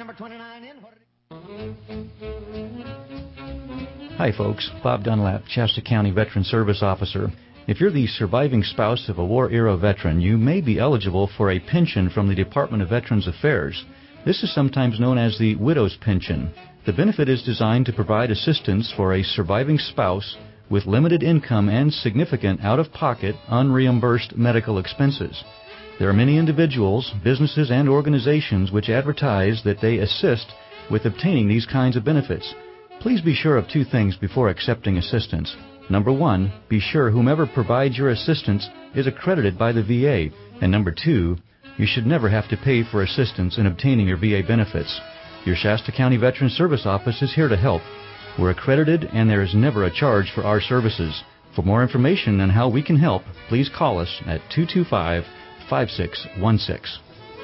Hi, folks. Bob Dunlap, Shasta County Veteran Service Officer. If you're the surviving spouse of a war-era veteran, you may be eligible for a pension from the Department of Veterans Affairs. This is sometimes known as the widow's pension. The benefit is designed to provide assistance for a surviving spouse with limited income and significant out-of-pocket, unreimbursed medical expenses. There are many individuals, businesses, and organizations which advertise that they assist with obtaining these kinds of benefits. Please be sure of two things before accepting assistance. Number one, be sure whomever provides your assistance is accredited by the V A. And number two, you should never have to pay for assistance in obtaining your V A benefits. Your Shasta County Veteran Service Office is here to help. We're accredited and there is never a charge for our services. For more information on how we can help, please call us at two two five, five six one six.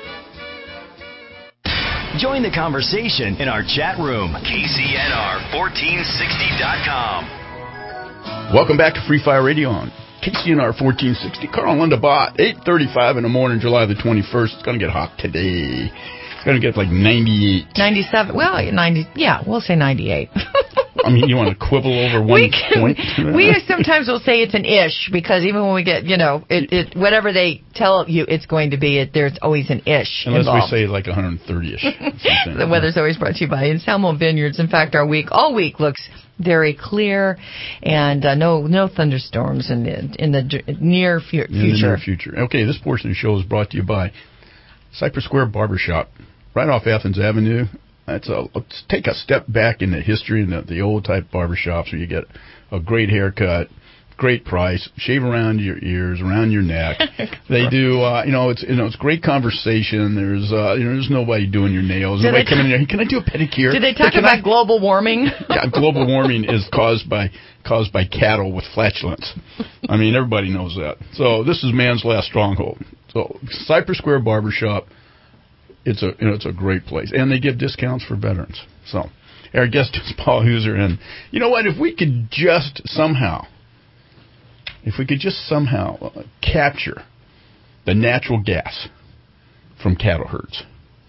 Join the conversation in our chat room, K C N R fourteen sixty dot com. Welcome back to Free Fire Radio on K C N R fourteen sixty. Carl and Linda Bott, eight thirty-five in the morning, July the twenty-first. It's going to get hot today. It's going to get like ninety-eight. ninety-seven. Well, ninety. Yeah, we'll say ninety-eight. I mean, you want to quibble over one we can, point? We sometimes will say it's an ish because even when we get, you know, it, it whatever they tell you it's going to be, it, there's always an ish Unless involved. we say like one thirty-ish. The weather's always brought to you by Anselmo Vineyards. In fact, our week, all week looks very clear and uh, no no thunderstorms in the, in the near fu- future. In the near future. Okay, this portion of the show is brought to you by Cypress Square Barbershop, right off Athens Avenue. That's a, let's take a step back in the history and the, the old type barbershops where you get a great haircut, great price, shave around your ears, around your neck. They do, uh, you know, it's you know, it's great conversation. There's, uh, you know, there's nobody doing your nails. Nobody coming in there. Can I do a pedicure? Do they talk Can about I? global warming? Yeah, global warming is caused by caused by cattle with flatulence. I mean, everybody knows that. So this is man's last stronghold. So Cypress Square Barbershop. It's a you know it's a great place, and they give discounts for veterans. So, our guest is Paul Heuser, and you know what? If we could just somehow, if we could just somehow uh, capture the natural gas from cattle herds.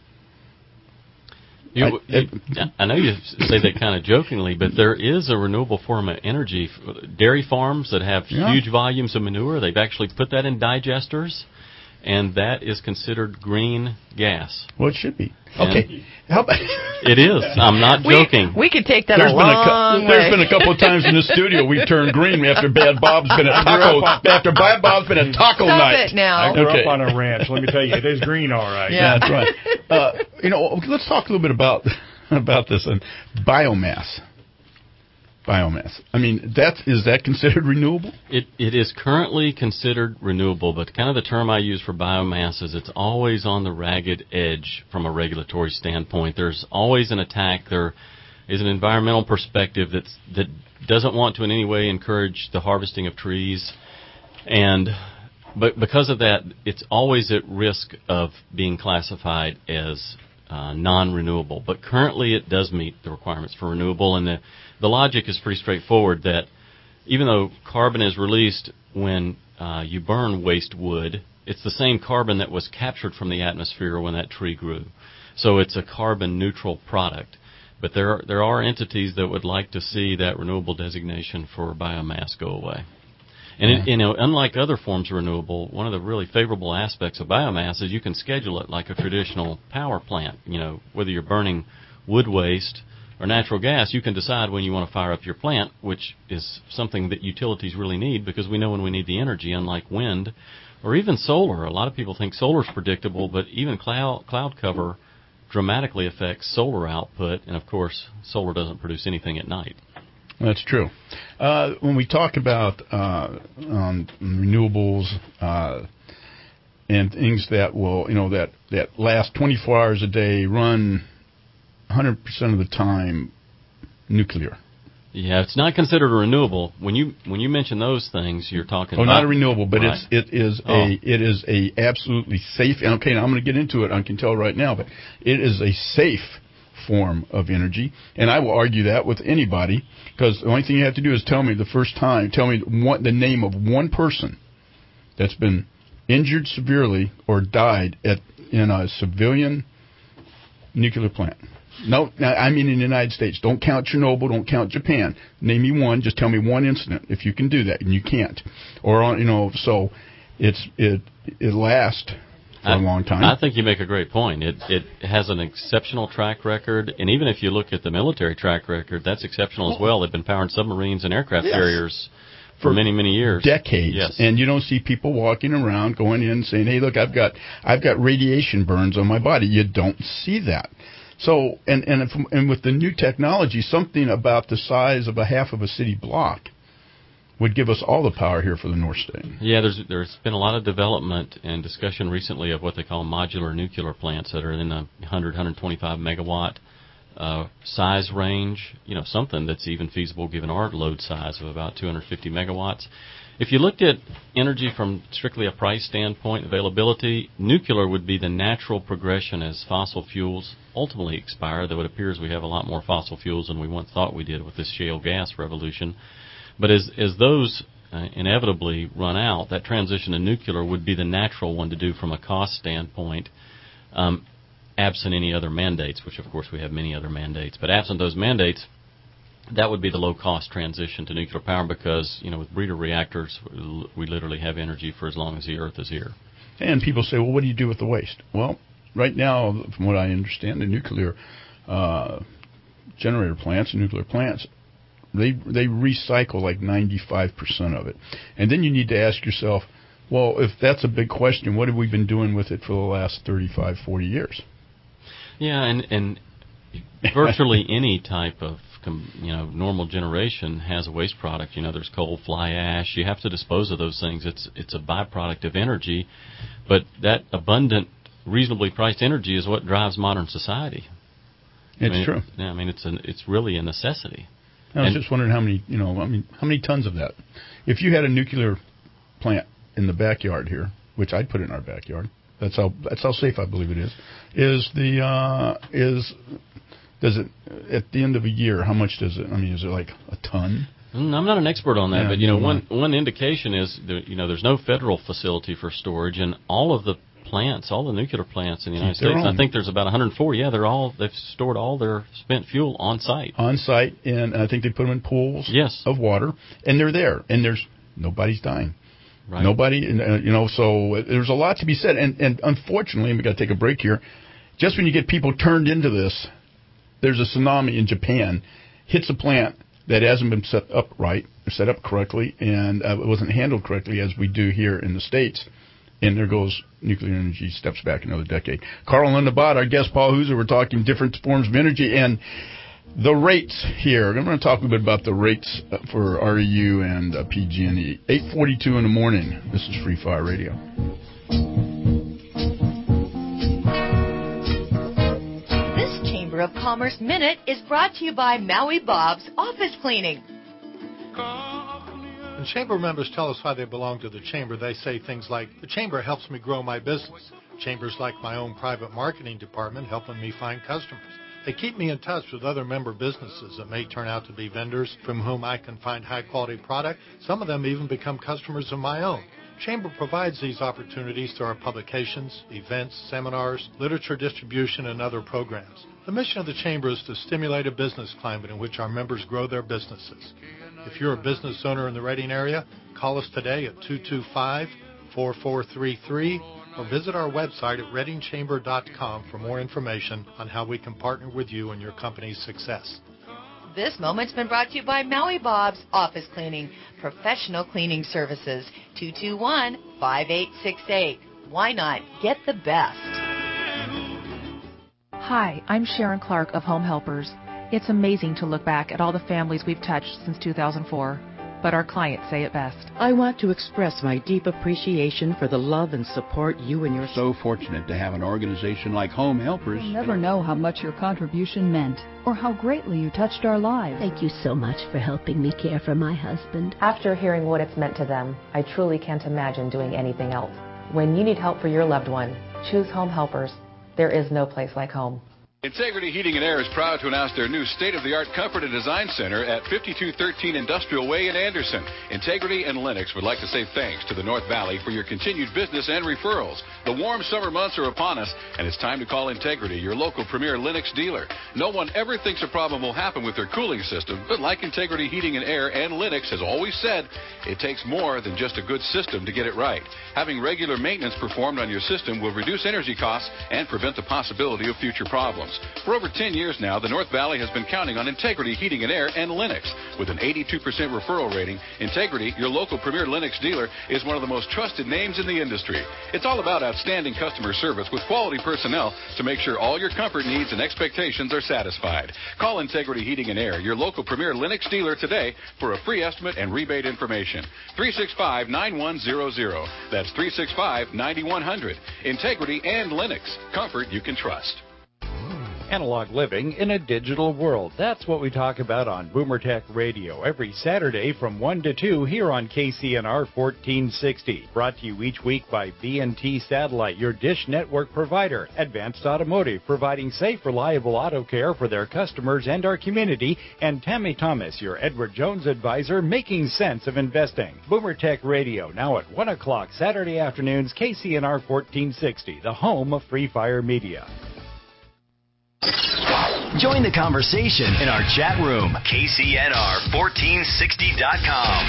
You, I, you, I know you say that kind of jokingly, but there is a renewable form of energy. Dairy farms that have yeah. huge volumes of manure, they've actually put that in digesters. And that is considered green gas. Well, it should be. Okay. How about it is. I'm not joking. We, we could take that there's a been long a, way. There's been a couple of times in the studio we've turned green after Bad Bob's been at taco. After Bad Bob's been at taco Stop night. it now. I grew okay. up on a ranch. Let me tell you, it is green, all right. Yeah, yeah that's right. Uh, you know, let's talk a little bit about about this and biomass. Biomass. I mean, that is that considered renewable? It it is currently considered renewable, but kind of the term I use for biomass is it's always on the ragged edge from a regulatory standpoint. There's always an attack. There is an environmental perspective that's that doesn't want to in any way encourage the harvesting of trees, and but because of that, it's always at risk of being classified as uh, non-renewable. But currently, it does meet the requirements for renewable, and the The logic is pretty straightforward that even though carbon is released when uh, you burn waste wood, it's the same carbon that was captured from the atmosphere when that tree grew. So it's a carbon neutral product. But there are, there are entities that would like to see that renewable designation for biomass go away. And, it, you know, unlike other forms of renewable, one of the really favorable aspects of biomass is you can schedule it like a traditional power plant. You know, whether you're burning wood waste or natural gas, you can decide when you want to fire up your plant, which is something that utilities really need because we know when we need the energy, unlike wind or even solar. A lot of people think solar is predictable, but even cloud, cloud cover dramatically affects solar output, and, of course, solar doesn't produce anything at night. That's true. Uh, when we talk about uh, um, renewables uh, and things that will, you know, that, that last twenty-four hours a day, run one hundred percent of the time, nuclear. Yeah, it's not considered a renewable. When you when you mention those things, you're talking oh, about... Oh, not a renewable, but right. it's it is oh. a it is a absolutely safe. Okay, now I'm going to get into it. I can tell right now, but it is a safe form of energy, and I will argue that with anybody, because the only thing you have to do is tell me the first time, tell me one, the name of one person that's been injured severely or died at in a civilian nuclear plant. No, I mean in the United States. Don't count Chernobyl. Don't count Japan. Name me one. Just tell me one incident if you can do that, and you can't. Or on, you know, so it's it it lasts for I, a long time. I think you make a great point. It it has an exceptional track record, and even if you look at the military track record, that's exceptional as well. They've been powering submarines and aircraft yes. carriers for, for many, many years, decades. Yes. And you don't see people walking around going in saying, "Hey, look, I've got I've got radiation burns on my body." You don't see that. So, and and if, and with the new technology, something about the size of a half of a city block would give us all the power here for the North State. Yeah, there's there's been a lot of development and discussion recently of what they call modular nuclear plants that are in the one hundred, one twenty-five megawatt uh, size range. You know, something that's even feasible given our load size of about two hundred fifty megawatts. If you looked at energy from strictly a price standpoint, availability, nuclear would be the natural progression as fossil fuels ultimately expire, though it appears we have a lot more fossil fuels than we once thought we did with this shale gas revolution. But as as those uh, inevitably run out, that transition to nuclear would be the natural one to do from a cost standpoint, um, absent any other mandates, which of course we have many other mandates. But absent those mandates, that would be the low-cost transition to nuclear power because, you know, with breeder reactors, we literally have energy for as long as the Earth is here. And people say, well, what do you do with the waste? Well, right now, from what I understand, the nuclear uh, generator plants, nuclear plants, they they recycle like ninety-five percent of it. And then you need to ask yourself, well, if that's a big question, what have we been doing with it for the last thirty-five, forty years? Yeah, and, and virtually any type of you know, normal generation has a waste product. You know, there's coal, fly ash. You have to dispose of those things. It's it's a byproduct of energy, but that abundant, reasonably priced energy is what drives modern society. It's I mean, true. It, yeah, I mean, it's an, it's really a necessity. I was and, just wondering how many, you know, I mean, how many tons of that? If you had a nuclear plant in the backyard here, which I'd put in our backyard, that's how that's how safe I believe it is. Is the uh, is Does it, at the end of a year, how much does it, I mean, is it like a ton? I'm not an expert on that, yeah, but, you know, no one one indication is, that, you know, there's no federal facility for storage, and all of the plants, all the nuclear plants in the United States, I think there's about one hundred four, yeah, they're all, they've stored all their spent fuel on site. On site, and I think they put them in pools yes. of water, and they're there, and there's, nobody's dying. Right. Nobody, you know, so there's a lot to be said, and, and unfortunately, and we've got to take a break here, just when you get people turned into this, there's a tsunami in Japan, hits a plant that hasn't been set up right, or set up correctly, and uh, it wasn't handled correctly as we do here in the States. And there goes nuclear energy, steps back another decade. Carl and Linda Bott, our guest, Paul Hooser, we're talking different forms of energy and the rates here. I'm going to talk a bit about the rates for R E U and uh, P G and E. eight forty-two in the morning. This is Free Fire Radio. This Chamber of Commerce Minute is brought to you by Maui Bob's Office Cleaning. When Chamber members tell us why they belong to the Chamber, they say things like, the Chamber helps me grow my business. Chamber's like my own private marketing department, helping me find customers. They keep me in touch with other member businesses that may turn out to be vendors from whom I can find high-quality product. Some of them even become customers of my own. Chamber provides these opportunities through our publications, events, seminars, literature distribution, and other programs. The mission of the Chamber is to stimulate a business climate in which our members grow their businesses. If you're a business owner in the Reading area, call us today at two two five, four four three three or visit our website at reading chamber dot com for more information on how we can partner with you in your company's success. This moment's been brought to you by Maui Bob's Office Cleaning, professional cleaning services. two two one, five eight six eight. Why not get the best? Hi, I'm Sharon Clark of Home Helpers. It's amazing to look back at all the families we've touched since two thousand four, but our clients say it best. I want to express my deep appreciation for the love and support you and your... So fortunate to have an organization like Home Helpers. You'll never know how much your contribution meant or how greatly you touched our lives. Thank you so much for helping me care for my husband. After hearing what it's meant to them, I truly can't imagine doing anything else. When you need help for your loved one, choose Home Helpers. There is no place like home. Integrity Heating and Air is proud to announce their new state-of-the-art Comfort and Design Center at fifty-two thirteen Industrial Way in Anderson. Integrity and Lennox would like to say thanks to the North Valley for your continued business and referrals. The warm summer months are upon us, and it's time to call Integrity, your local premier Lennox dealer. No one ever thinks a problem will happen with their cooling system, but like Integrity Heating and Air and Lennox has always said, it takes more than just a good system to get it right. Having regular maintenance performed on your system will reduce energy costs and prevent the possibility of future problems. For over ten years now, the North Valley has been counting on Integrity Heating and Air and Lennox. With an eighty-two percent referral rating, Integrity, your local premier Lennox dealer, is one of the most trusted names in the industry. It's all about outstanding customer service with quality personnel to make sure all your comfort needs and expectations are satisfied. Call Integrity Heating and Air, your local premier Lennox dealer today for a free estimate and rebate information. three six five, nine one zero zero. That's three six five, nine one zero zero. Integrity and Lennox. Comfort you can trust. Analog living in a digital world. That's what we talk about on Boomer Tech Radio every Saturday from one to two here on K C N R fourteen sixty. Brought to you each week by B and T Satellite, your dish network provider. Advanced Automotive, providing safe, reliable auto care for their customers and our community. And Tammy Thomas, your Edward Jones advisor, making sense of investing. Boomer Tech Radio, now at one o'clock Saturday afternoons, K C N R fourteen sixty, the home of Free Fire Media. Join the conversation in our chat room, K C N R fourteen sixty dot com.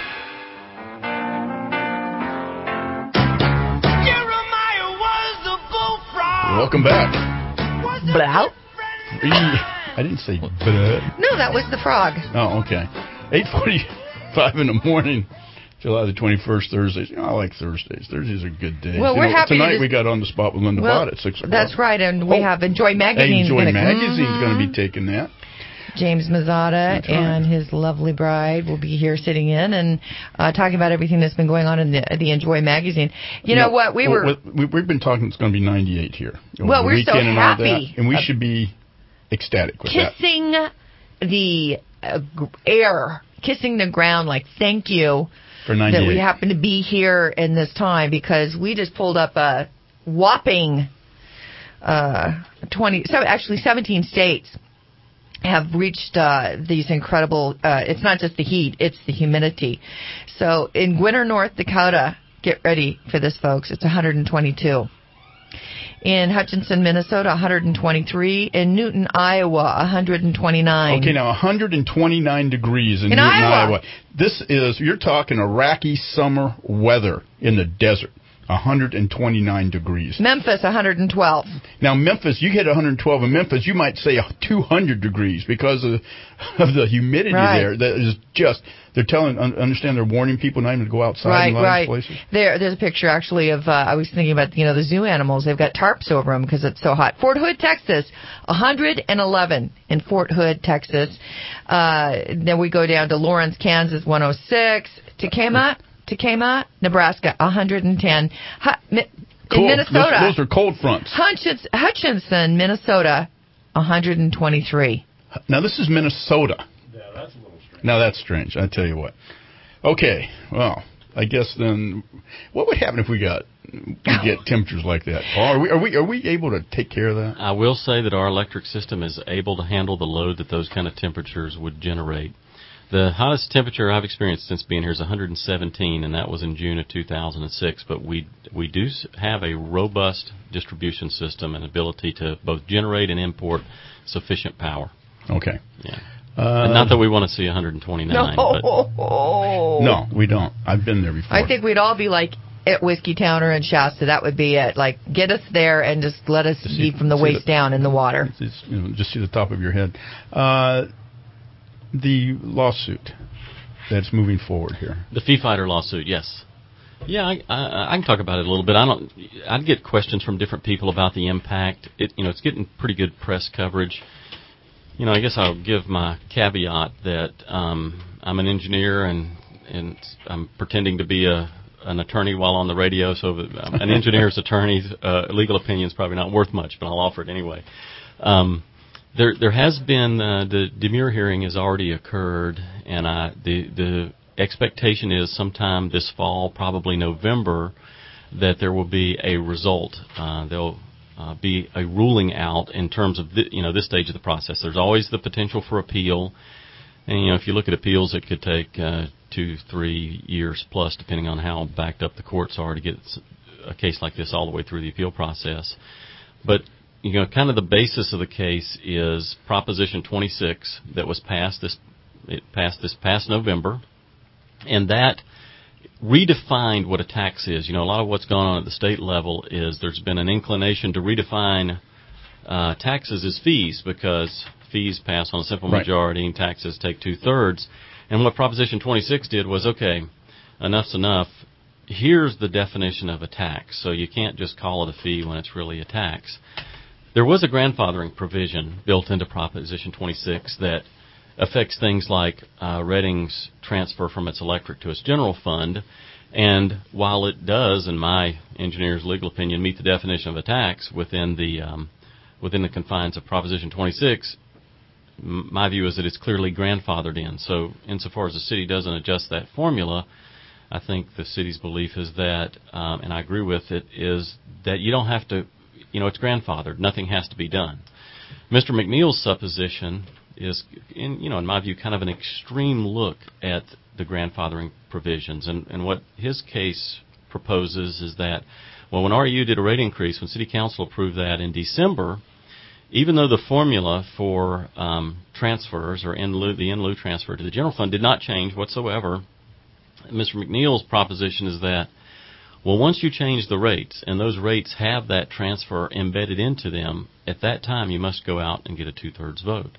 Jeremiah was a bullfrog. Welcome back. Blow. I didn't say blood. No, that was the frog. Oh, okay. eight forty-five in the morning. July the twenty-first, Thursdays. You know, I like Thursdays. Thursdays are a good day. Well, you we're know, happy tonight to just... we got On the Spot with Linda well, Bott at six o'clock. That's right, and we oh, have Enjoy Magazine. Enjoy gonna... Magazine's mm-hmm. going to be taking that. James Mazzata right. and his lovely bride will be here sitting in and uh, talking about everything that's been going on in the, the Enjoy Magazine. You know, know what? We were... We, we've been talking, it's going to be ninety-eight here. Well, we're so happy. And, that, and we uh, should be ecstatic with kissing that. Kissing the uh, air, kissing the ground like, thank you. For ninety-eight. That we happen to be here in this time, because we just pulled up a whopping uh, twenty, so actually seventeen states have reached uh, these incredible, uh, it's not just the heat, it's the humidity. So in Gwinner, North Dakota, get ready for this, folks, it's one hundred twenty-two. In Hutchinson, Minnesota, one hundred twenty-three. In Newton, Iowa, one hundred twenty-nine. Okay, now one hundred twenty-nine degrees in, in Newton, Iowa. Iowa. This is, you're talking Iraqi summer weather in the desert. one hundred twenty-nine degrees. Memphis, one hundred twelve. Now, Memphis, you hit one hundred twelve in Memphis, you might say two hundred degrees because of, of the humidity right. there. That is just, they're telling, understand they're warning people not even to go outside right, in a lot right. of places. There, there's a picture, actually, of, uh, I was thinking about, you know, the zoo animals. They've got tarps over them because it's so hot. Fort Hood, Texas, one hundred eleven in Fort Hood, Texas. Uh, then we go down to Lawrence, Kansas, one oh six. Tacoma. Tacoma, Nebraska, one hundred ten. In cool. Minnesota. Those, those are cold fronts. Hutchins, Hutchinson, Minnesota, one hundred twenty-three. Now, this is Minnesota. Yeah, that's a little strange. Now, that's strange. I tell you what. Okay, well, I guess then, what would happen if we got we get temperatures like that? Are we, are we are we able to take care of that? I will say that our electric system is able to handle the load that those kind of temperatures would generate. The hottest temperature I've experienced since being here is one hundred seventeen, and that was in June of two thousand six. But we we do have a robust distribution system and ability to both generate and import sufficient power. Okay. Yeah. Uh, not that we want to see one hundred twenty-nine. No. But no, we don't. I've been there before. I think we'd all be like at Whiskey Town or in Shasta. That would be it. Like, get us there and just let us see, be from the waist the, down in the water. Just, you know, just see the top of your head. Uh, the lawsuit that's moving forward here. The Fee Fighter lawsuit, yes. Yeah, I, I, I can talk about it a little bit. I don't. I'd get questions from different people about the impact. It, you know, it's getting pretty good press coverage. You know, I guess I'll give my caveat that um, I'm an engineer and and I'm pretending to be a an attorney while on the radio. So um, an engineer's attorney's uh, legal opinion is probably not worth much, but I'll offer it anyway. Um, there there has been uh, the demurrer hearing has already occurred, and I, the the expectation is sometime this fall, probably November, that there will be a result. Uh, they'll Uh, be a ruling out in terms of the, you know this stage of the process. There's always the potential for appeal, and you know if you look at appeals, it could take uh, two, three years plus, depending on how backed up the courts are to get a case like this all the way through the appeal process. But you know, kind of the basis of the case is Proposition twenty-six that was passed this it passed this past November, and that redefined what a tax is. You know, a lot of what's gone on at the state level is there's been an inclination to redefine uh, taxes as fees because fees pass on a simple right. majority and taxes take two-thirds. And what Proposition twenty-six did was, okay, enough's enough. Here's the definition of a tax. So you can't just call it a fee when it's really a tax. There was a grandfathering provision built into Proposition twenty-six that affects things like uh, Reading's transfer from its electric to its general fund. And while it does, in my engineer's legal opinion, meet the definition of a tax within the um, within the confines of Proposition twenty-six, m- my view is that it's clearly grandfathered in. So insofar as the city doesn't adjust that formula, I think the city's belief is that, um, and I agree with it, is that you don't have to, you know, it's grandfathered. Nothing has to be done. Mister McNeil's supposition is, in you know, in my view, kind of an extreme look at the grandfathering provisions. And, and what his case proposes is that, well, when R U did a rate increase, when City Council approved that in December, even though the formula for um, transfers or in lieu, the in lieu transfer to the general fund did not change whatsoever, Mister McNeil's proposition is that, well, once you change the rates, and those rates have that transfer embedded into them, at that time you must go out and get a two-thirds vote.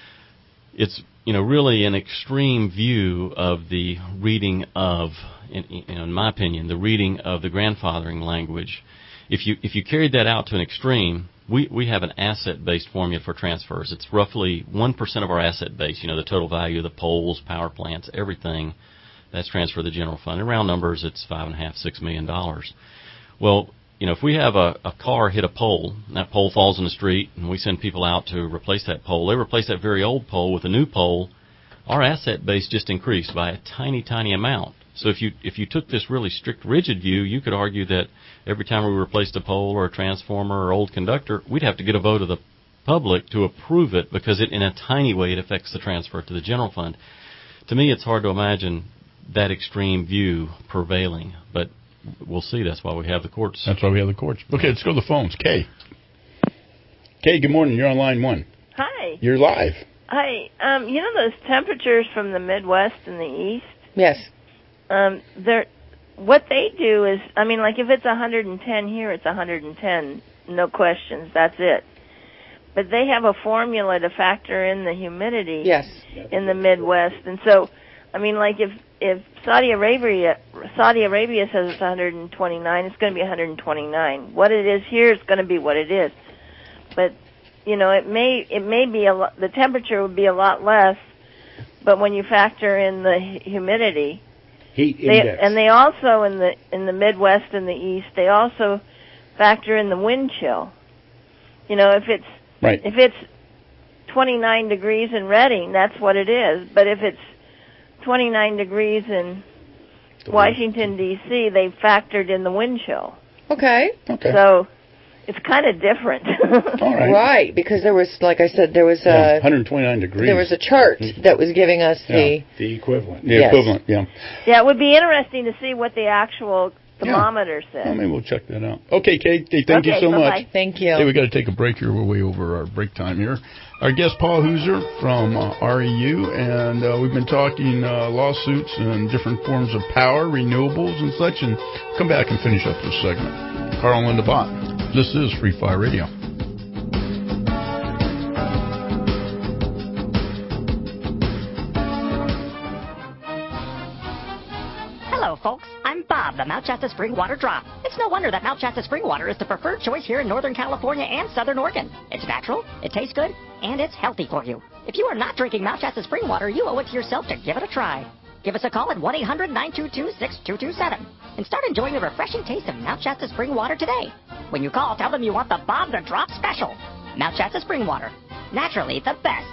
It's, you know, really an extreme view of the reading of, in, in my opinion, the reading of the grandfathering language. If you if you carried that out to an extreme, we, we have an asset-based formula for transfers. It's roughly one percent of our asset base, you know, the total value of the poles, power plants, everything. That's transferred to the general fund. In round numbers, it's five and a half, six million dollars. Well, you know, if we have a, a car hit a pole, and that pole falls in the street, and we send people out to replace that pole, they replace that very old pole with a new pole, our asset base just increased by a tiny, tiny amount. So if you if you took this really strict, rigid view, you could argue that every time we replaced a pole or a transformer or old conductor, we'd have to get a vote of the public to approve it because it, in a tiny way, it affects the transfer to the general fund. To me, it's hard to imagine that extreme view prevailing, but we'll see. That's why we have the courts. That's why we have the courts. Okay, let's go to the phones. Kay. Kay, good morning. You're on line one. Hi. You're live. Hi. Um, you know those temperatures from the Midwest and the East? Yes. Um, they're what they do is, I mean, like if it's one hundred ten here, it's one hundred ten, no questions. That's it. But they have a formula to factor in the humidity. Yes. In the Midwest, and so, I mean, like if if Saudi Arabia Saudi Arabia says it's one hundred twenty-nine, it's going to be one hundred twenty-nine. What it is here is going to be what it is. But you know, it may it may be a lot, the temperature would be a lot less, but when you factor in the humidity, heat they, index, and they also in the in the Midwest and the East, they also factor in the wind chill. You know, if it's right. if it's twenty-nine degrees in Reading, that's what it is. But if it's twenty-nine degrees in Washington, D C, they factored in the wind chill. Okay. Okay. So it's kind of different. All right. Right, because there was, like I said, there was yeah, a... one hundred twenty-nine degrees. There was a chart that was giving us yeah, the... The equivalent. The yes. equivalent, yeah. Yeah, it would be interesting to see what the actual thermometer yeah. says. Well, maybe we'll check that out. Okay, Kate. Kate thank okay, you so bye-bye. much. Thank you. Hey, we got to take a break here. We're way over our break time here. Our guest, Paul Hooser from uh, R E U, and uh, we've been talking uh, lawsuits and different forms of power, renewables and such, and come back and finish up this segment. Carl and Linda Bott. This is Free Fire Radio. Hello, folks. I'm Bob, the Mount Shasta Spring Water Drop. It's no wonder that Mount Shasta Spring Water is the preferred choice here in Northern California and Southern Oregon. It's natural, it tastes good, and it's healthy for you. If you are not drinking Mount Shasta Spring Water, you owe it to yourself to give it a try. Give us a call at one eight hundred nine two two six two two seven and start enjoying the refreshing taste of Mount Shasta Spring Water today. When you call, tell them you want the Bob the Drop special. Mount Shasta Spring Water. Naturally the best.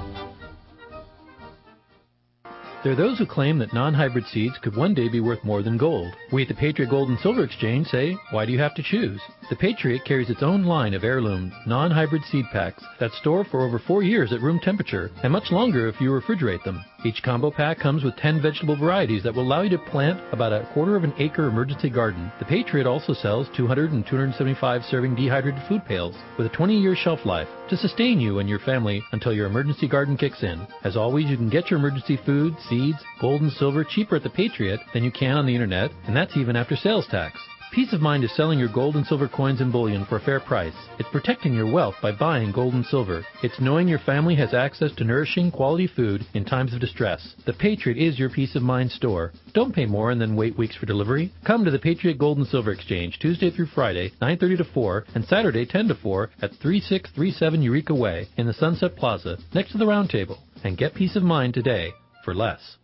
There are those who claim that non-hybrid seeds could one day be worth more than gold. We at the Patriot Gold and Silver Exchange say, why do you have to choose? The Patriot carries its own line of heirloom, non-hybrid seed packs that store for over four years at room temperature, and much longer if you refrigerate them. Each combo pack comes with ten vegetable varieties that will allow you to plant about a quarter of an acre emergency garden. The Patriot also sells two hundred and two hundred seventy-five serving dehydrated food pails with a twenty-year shelf life to sustain you and your family until your emergency garden kicks in. As always, you can get your emergency food, seeds, gold and silver cheaper at the Patriot than you can on the internet, and that's even after sales tax. Peace of mind is selling your gold and silver coins and bullion for a fair price. It's protecting your wealth by buying gold and silver. It's knowing your family has access to nourishing, quality food in times of distress. The Patriot is your peace of mind store. Don't pay more and then wait weeks for delivery. Come to the Patriot Gold and Silver Exchange Tuesday through Friday, nine thirty to four, and Saturday ten to four at thirty-six thirty-seven Eureka Way in the Sunset Plaza next to the Round Table. And get peace of mind today for less.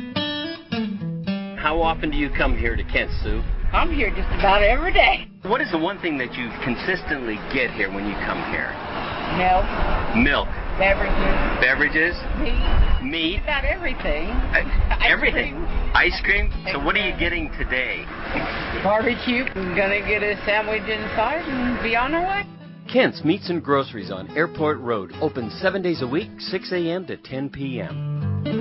How often do you come here to Kent, Sue? I'm here just about every day. What is the one thing that you consistently get here when you come here? Milk. Milk. Beverages. Beverages. Meat. Meat. About everything. Uh, everything. Ice cream. Ice cream? So what are you getting today? Barbecue. I'm going to get a sandwich inside and be on our way. Kent's Meats and Groceries on Airport Road. Open seven days a week, six a.m. to ten p.m.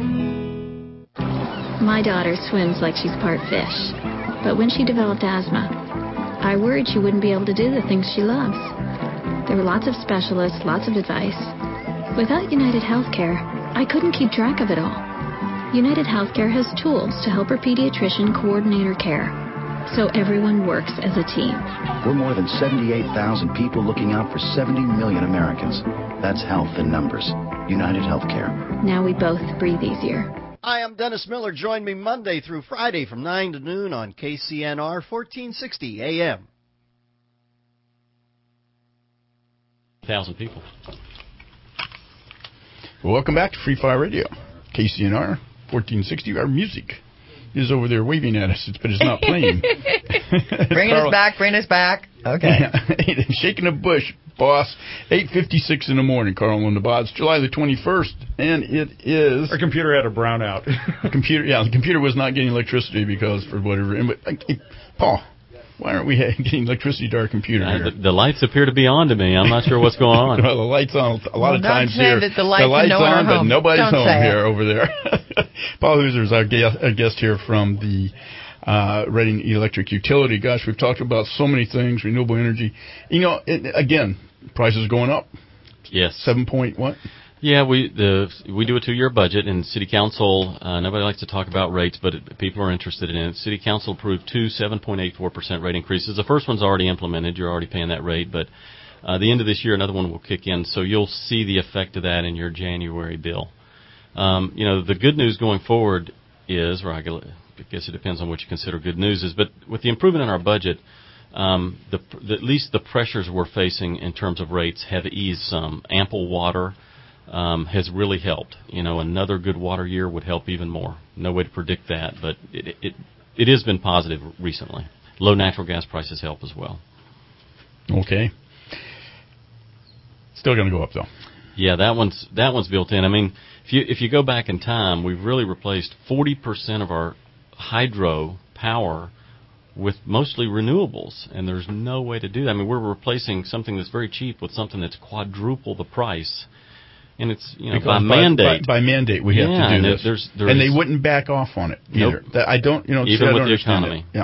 My daughter swims like she's part fish. But when she developed asthma, I worried she wouldn't be able to do the things she loves. There were lots of specialists, lots of advice. Without United Healthcare, I couldn't keep track of it all. United Healthcare has tools to help her pediatrician coordinate her care, so everyone works as a team. We're more than seventy-eight thousand people looking out for seventy million Americans. That's health in numbers. United Healthcare. Now we both breathe easier. Hi, I'm Dennis Miller. Join me Monday through Friday from nine to noon on K C N R fourteen sixty A M. Thousand people. Well, welcome back to Free Fire Radio. K C N R fourteen sixty. Our music is over there waving at us, but it's not playing. Bring us back, bring us back. Okay. Yeah. Shaking the bush, boss. eight fifty-six in the morning, Carl and Linda Bott. It's July the twenty-first, and it is... Our computer had a brownout. the computer, yeah, the computer was not getting electricity because for whatever... And, but, hey, Paul, why aren't we getting electricity to our computer uh, here? The, the lights appear to be on to me. I'm not sure what's going on. Well, the lights on a lot well, of times say here. That the lights, the lights no on, but home. nobody's don't home here it. over there. Paul Hooser is our guest, our guest here from the uh, Reading Electric Utility. Gosh, we've talked about so many things, renewable energy. You know, it, again, prices going up. Yes. Seven point what? Yeah, we the we do a two-year budget, and City Council, uh, nobody likes to talk about rates, but it, people are interested in it. City Council approved two seven point eight four percent rate increases. The first one's already implemented. You're already paying that rate, but uh, the end of this year, another one will kick in, so you'll see the effect of that in your January bill. Um, you know, the good news going forward is, or I guess it depends on what you consider good news is, but with the improvement in our budget, um, the, the, at least the pressures we're facing in terms of rates have eased some. Ample water um, has really helped. You know, another good water year would help even more. No way to predict that, but it it, it has been positive recently. Low natural gas prices help as well. Okay. Still going to go up, though. Yeah, that one's that one's built in. I mean, if you if you go back in time, we've really replaced forty percent of our hydro power with mostly renewables, and there's no way to do that. I mean, we're replacing something that's very cheap with something that's quadruple the price, and it's you know by, by mandate. By, by mandate, we yeah, have to do and this, there's, there's, and they wouldn't back off on it either. Nope. That I don't, you know, even I with don't the economy. It. Yeah.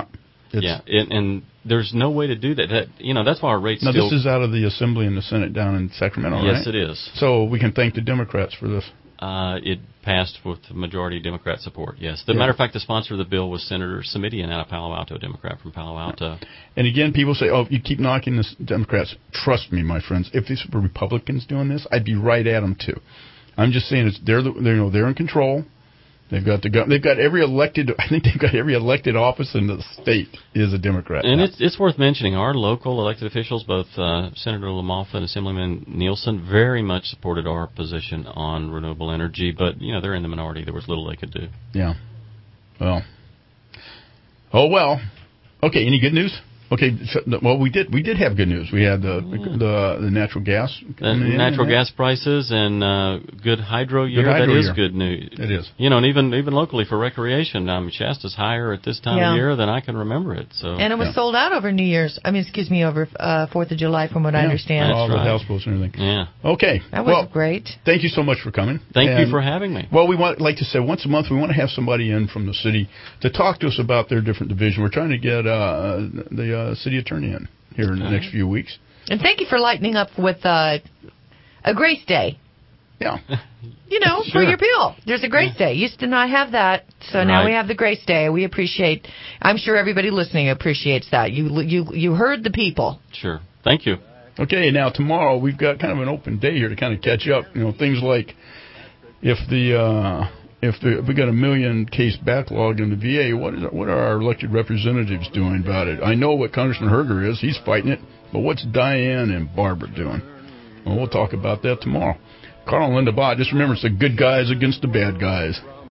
It's, yeah, and, and there's no way to do that. that. You know, that's why our rates now, still... this is out of the Assembly and the Senate down in Sacramento, yes, right? Yes, it is. So we can thank the Democrats for this. Uh, it passed with majority Democrat support, yes. The yeah. matter of fact, the sponsor of the bill was Senator Simidian out of Palo Alto, a Democrat from Palo Alto. And again, people say, oh, you keep knocking the Democrats. Trust me, my friends, if these were Republicans doing this, I'd be right at them, too. I'm just saying it's they're, the, they're, you know, they're in control. They've got the they've got every elected. I think they've got every elected office in the state is a Democrat. And now. it's it's worth mentioning our local elected officials, both uh, Senator LaMalfa and Assemblyman Nielsen, very much supported our position on renewable energy. But you know they're in the minority. There was little they could do. Yeah. Well. Oh well. Okay. Any good news? Okay, so, well, we did we did have good news. We had the yeah. the, the natural gas, uh, natural gas prices, and uh, good hydro year. Good hydro that is year. good news. It is. You know, and even even locally for recreation, um, Shasta's higher at this time yeah. of year than I can remember it. So and it was yeah. sold out over New Year's. I mean, excuse me, over uh, Fourth of July, from what yeah. I understand. All right. the houseboats and everything. Yeah. Okay. That was well, great. Thank you so much for coming. Thank and, you for having me. Well, we want like to say once a month we want to have somebody in from the city to talk to us about their different division. We're trying to get uh, the uh, city attorney in here in the next few weeks. And thank you for lightening up with uh, a Grace Day. Yeah. You know, sure. for your bill. There's a Grace yeah. Day. Used to not have that, so right. now we have the Grace Day. We appreciate. I'm sure everybody listening appreciates that. You you you heard the people. Sure. Thank you. Okay. Now tomorrow we've got kind of an open day here to kind of catch up. You know, things like if the uh, if, the, if we got a million case backlog in the V A, what is what are our elected representatives doing about it? I know what Congressman Herger is; he's fighting it. But what's Diane and Barbara doing? Well, we'll talk about that tomorrow. Carl and Linda Bott, just remember, it's the good guys against the bad guys.